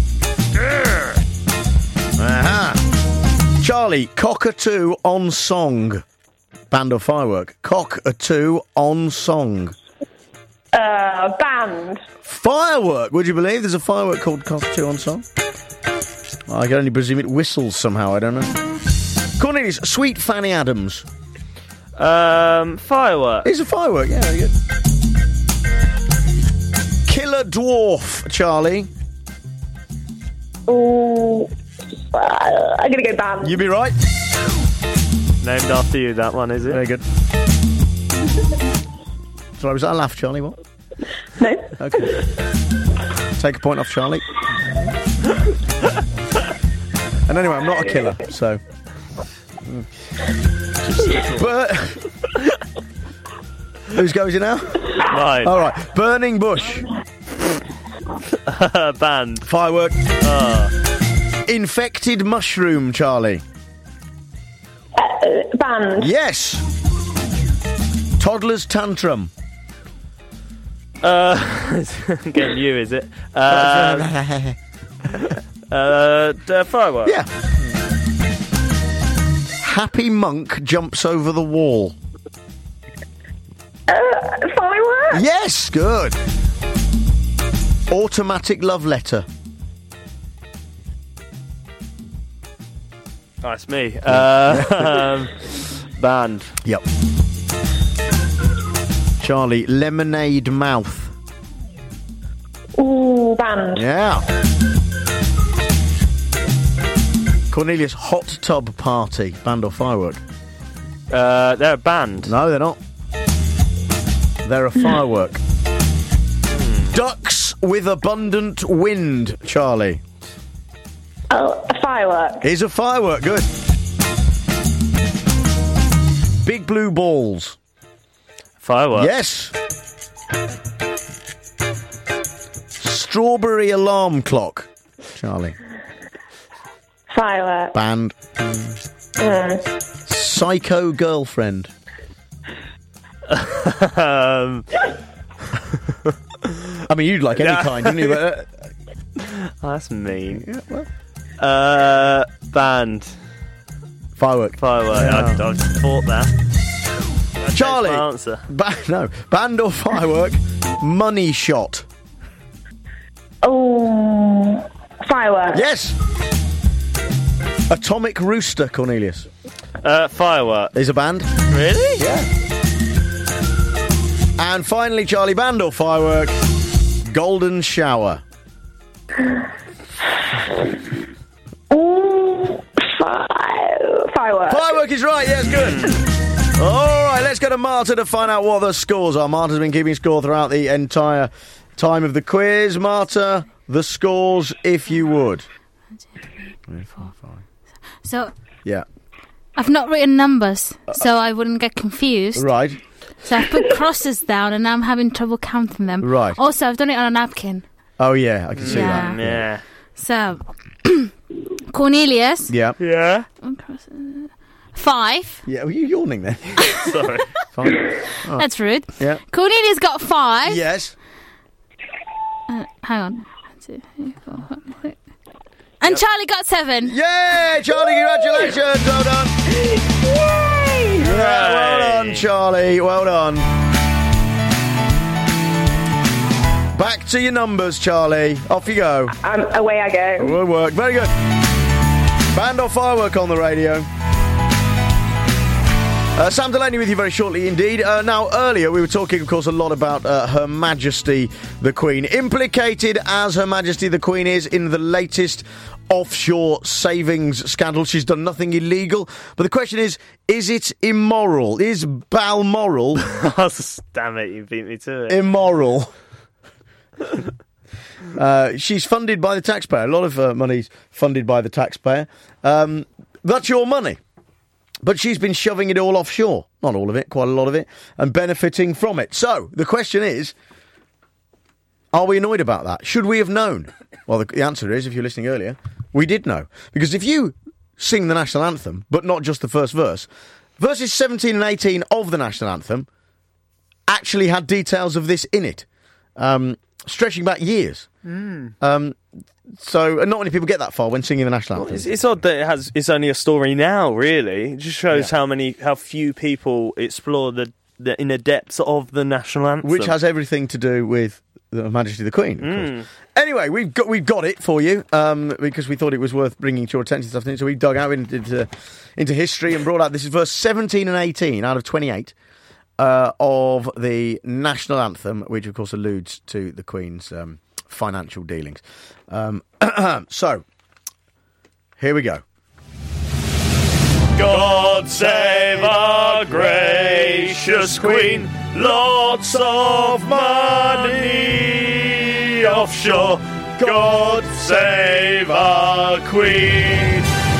Uh-huh. Charlie, Cockatoo on song. Band or firework? Cockatoo on song. Uh, band. Firework. Would you believe there's a firework called Cockatoo on song? I can only presume it whistles somehow. I don't know. Cornelius, Sweet Fanny Adams. Um, firework. It's a firework. Yeah, very good. Killer Dwarf, Charlie. Oh, uh, I'm gonna go band. You be right. Named after you, that one, is it? Very good. Sorry, was that a laugh, Charlie? What? No. Okay. Take a point off Charlie. And anyway, I'm not a killer, so... But... Whose goes it now? Mine. All right. Burning bush. Band. Firework. Uh. Infected mushroom, Charlie. Uh, band. Yes. Toddler's tantrum. Uh, getting you, is it? Uh, uh, d- firework. Yeah. Happy monk jumps over the wall. Uh, firework. Yes, good. Automatic love letter. That's me. Uh, um, band. Yep. Charlie, lemonade mouth. Ooh, band. Yeah. Cornelius, hot tub party. Band or firework? Uh, they're a band. No, they're not. They're a firework. Ducks with abundant wind, Charlie. Oh, a firework. Is a firework, good. Big blue balls. Firework. Yes. Strawberry alarm clock, Charlie. Firework. Band. Mm. Psycho girlfriend. um, I mean, you'd like any Yeah. kind, wouldn't you? But, uh, oh, that's mean. Yeah, well. Uh, band. Firework. Firework. I, I just thought that. That Charlie. My answer. Ba- no. Band or firework? Money shot. Oh, firework. Yes. Atomic rooster, Cornelius. Uh, firework. Is a band. Really? Yeah. And finally, Charlie, band or firework? Golden shower. Ooh, fire- firework. Firework is right, yes, good. All right, let's go to Marta to find out what the scores are. Marta's been keeping score throughout the entire time of the quiz. Marta, the scores, if you would. So, Yeah. I've not written numbers, so I wouldn't get confused. Right. So I've put crosses down, and now I'm having trouble counting them. Right. Also, I've done it on a napkin. Oh, yeah, I can see Yeah. that. Yeah. So, Cornelius. Yeah. Yeah. Five. Yeah, were you yawning then? Sorry. Fine. Oh. That's rude. Yeah. Cornelius got five. Yes. Uh, hang on. One, two, three, four, five, six. And yep. Charlie got seven. Yay, Charlie, congratulations. Well done. Yay! Yeah, well done, Charlie. Well done. Back to your numbers, Charlie. Off you go. Um, away I go. Good work. Very good. Band or firework on the radio? Uh, Sam Delaney with you very shortly indeed. Uh, now, earlier we were talking, of course, a lot about uh, Her Majesty the Queen. Implicated as Her Majesty the Queen is in the latest offshore savings scandal. She's done nothing illegal. But the question is, is it immoral? Is Balmoral... Damn it, you beat me to it. Immoral. uh, she's funded by the taxpayer. A lot of uh, money's funded by the taxpayer. Um, that's your money. But she's been shoving it all offshore. Not all of it, quite a lot of it, and benefiting from it. So, the question is, are we annoyed about that? Should we have known? Well, the, the answer is, if you're listening earlier, we did know. Because if you sing the national anthem, but not just the first verse, verses seventeen and eighteen of the national anthem actually had details of this in it, um, stretching back years. Mm. Um, so, and not many people get that far when singing the national anthem. Well, it's, it's odd that it has. It's only a story now. Really, it just shows Yeah. how many, how few people explore the, the inner depths of the national anthem, Which has everything to do with Her Majesty the Queen, of Mm. course. Anyway, we've got we've got it for you um, because we thought it was worth bringing to your attention this afternoon. So we dug out into, into into history and brought out this is verse seventeen and eighteen out of twenty-eight uh, of the national anthem, which of course alludes to the Queen's um, financial dealings. Um, so here we go. God save our gracious Queen. Lots of money offshore. God save our Queen.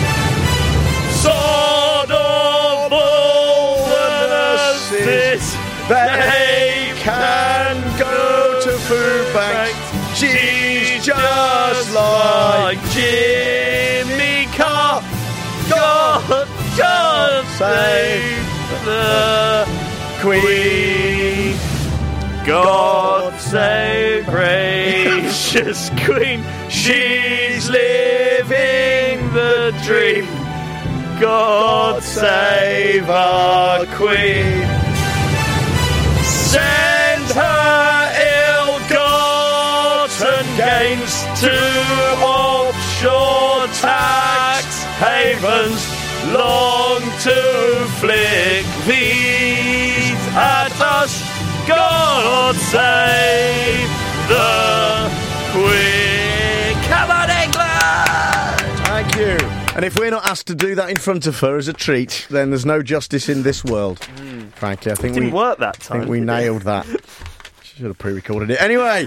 Sod of all the nurses, they can go to food banks. She's just like Jimmy Carr. God, God save the Queen. God save gracious Queen. She's living the dream. God save our Queen. Send her ill-gotten gains to offshore tax havens, long to flick these at us. God save the Queen. Come on, England! Thank you. And if we're not asked to do that in front of her as a treat, then there's no justice in this world. Mm. Frankly, I think it didn't we work that time. I think we nailed it? that. Should have pre-recorded it. Anyway,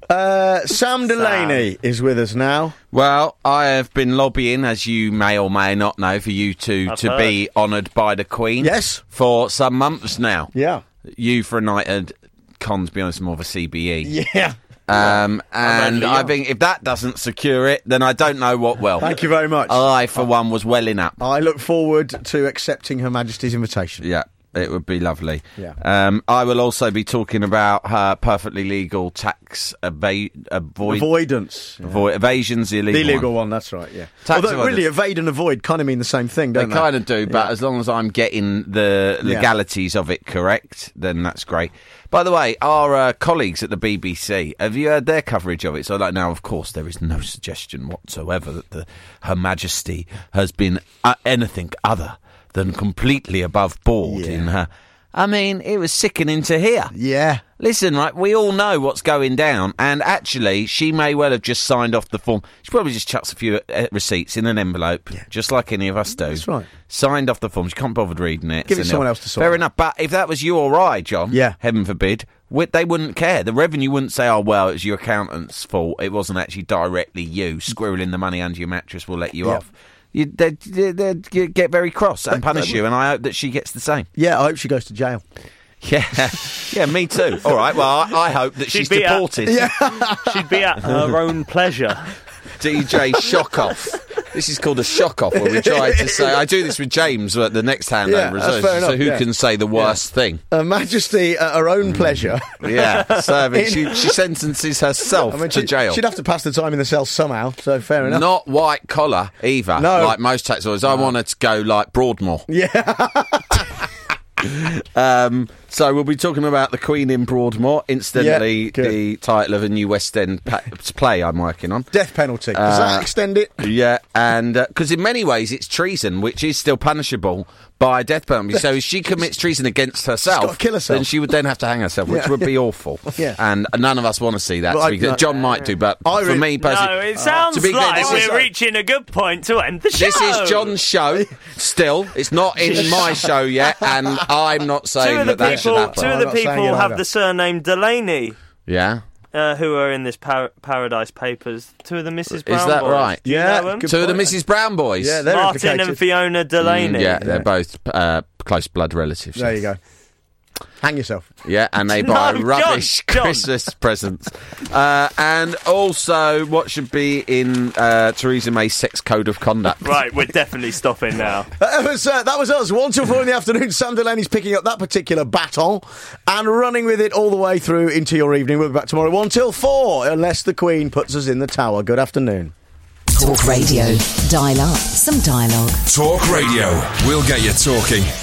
uh, Sam Delaney Sam. is with us now. Well, I have been lobbying, as you may or may not know, for you two I've to heard. be honoured by the Queen. Yes. For some months now. Yeah. You for a night at Con, to be honest, more of a C B E. Yeah. Um, and I think if that doesn't secure it, then I don't know what will. Thank you very much. I, for one, was welling up. I look forward to accepting Her Majesty's invitation. Yeah, it would be lovely. Yeah. Um, I will also be talking about her perfectly legal tax eva- avoid- avoidance. Yeah. Avoid- evasion's the illegal The illegal one. one, that's right, yeah. Tax Although, avoidance. really, evade and avoid kind of mean the same thing, don't They they? kind of do, but Yeah. as long as I'm getting the legalities yeah. of it correct, then that's great. By the way, our uh, colleagues at the B B C, have you heard their coverage of it? So, like, now, of course, there is no suggestion whatsoever that the, Her Majesty has been uh, anything other than completely above board Yeah. in her. I mean, it was sickening to hear. Yeah. Listen, right, we all know what's going down, and actually, she may well have just signed off the form. She probably just chucks a few uh, receipts in an envelope, yeah. just like any of us do. That's right. Signed off the form. She can't bother reading it. Give it so someone no. else to sort Fair out. enough, but if that was you or I, John, yeah. heaven forbid, we, they wouldn't care. The revenue wouldn't say, oh, well, it was your accountant's fault. It wasn't actually directly you. Squirreling the money under your mattress will let you yeah. off. You, they'd, they'd get very cross and punish you, and I hope that she gets the same. Yeah, I hope she goes to jail. Yeah, yeah, me too. All right, well, I, I hope that she'd she's deported. At, yeah. She'd be at her own pleasure. D J Shock Off. This is called a shock off, where we try to say, I do this with James at the next handover, yeah, that's fair enough, so who yeah. can say the worst yeah. thing? Her Majesty at her own pleasure. Yeah, so I mean, she, she sentences herself I mean, to she, jail. She'd have to pass the time in the cell somehow, so fair enough. Not white collar either, no. like most tax lawyers. I want her to go like Broadmoor. Yeah. um, so we'll be talking about the Queen in Broadmoor. Incidentally, yeah, the title of a new West End pa- play I'm working on. Death penalty. Does uh, that extend it? Yeah, and because uh, in many ways it's treason, which is still punishable by death penalty. So if she commits treason against herself, she's got to kill herself. then she would then have to hang herself, which yeah. would be awful. Yeah. And none of us want to see that. Well, to be, I, John uh, might do, but I for re- me personally... No, it sounds uh, to be like clear, we're is, reaching a good point to end the show. This is John's show, still. It's not in my show yet, and I'm not saying two of the that people, that should happen. Two of the people have the surname Delaney. Yeah. Uh, who are in this par- Paradise Papers? Two of the Missus Brown boys. Is that boys. right? Do you yeah. know them? Two point. of the Missus Brown boys. Yeah, they're Martin implicated. and Fiona Delaney. Mm, yeah, they're yeah. both uh, close blood relatives. There you go. Hang yourself. Yeah, and they buy No, rubbish John, John. Christmas presents. Uh, and also, what should be in uh, Theresa May's sex code of conduct? Right, we're definitely stopping now. That was, uh, that was us. One till four in the afternoon. Sam Delaney's picking up that particular baton and running with it all the way through into your evening. We'll be back tomorrow, one till four, unless the Queen puts us in the tower. Good afternoon. Talk Radio. Dial up some dialogue. Talk Radio. We'll get you talking.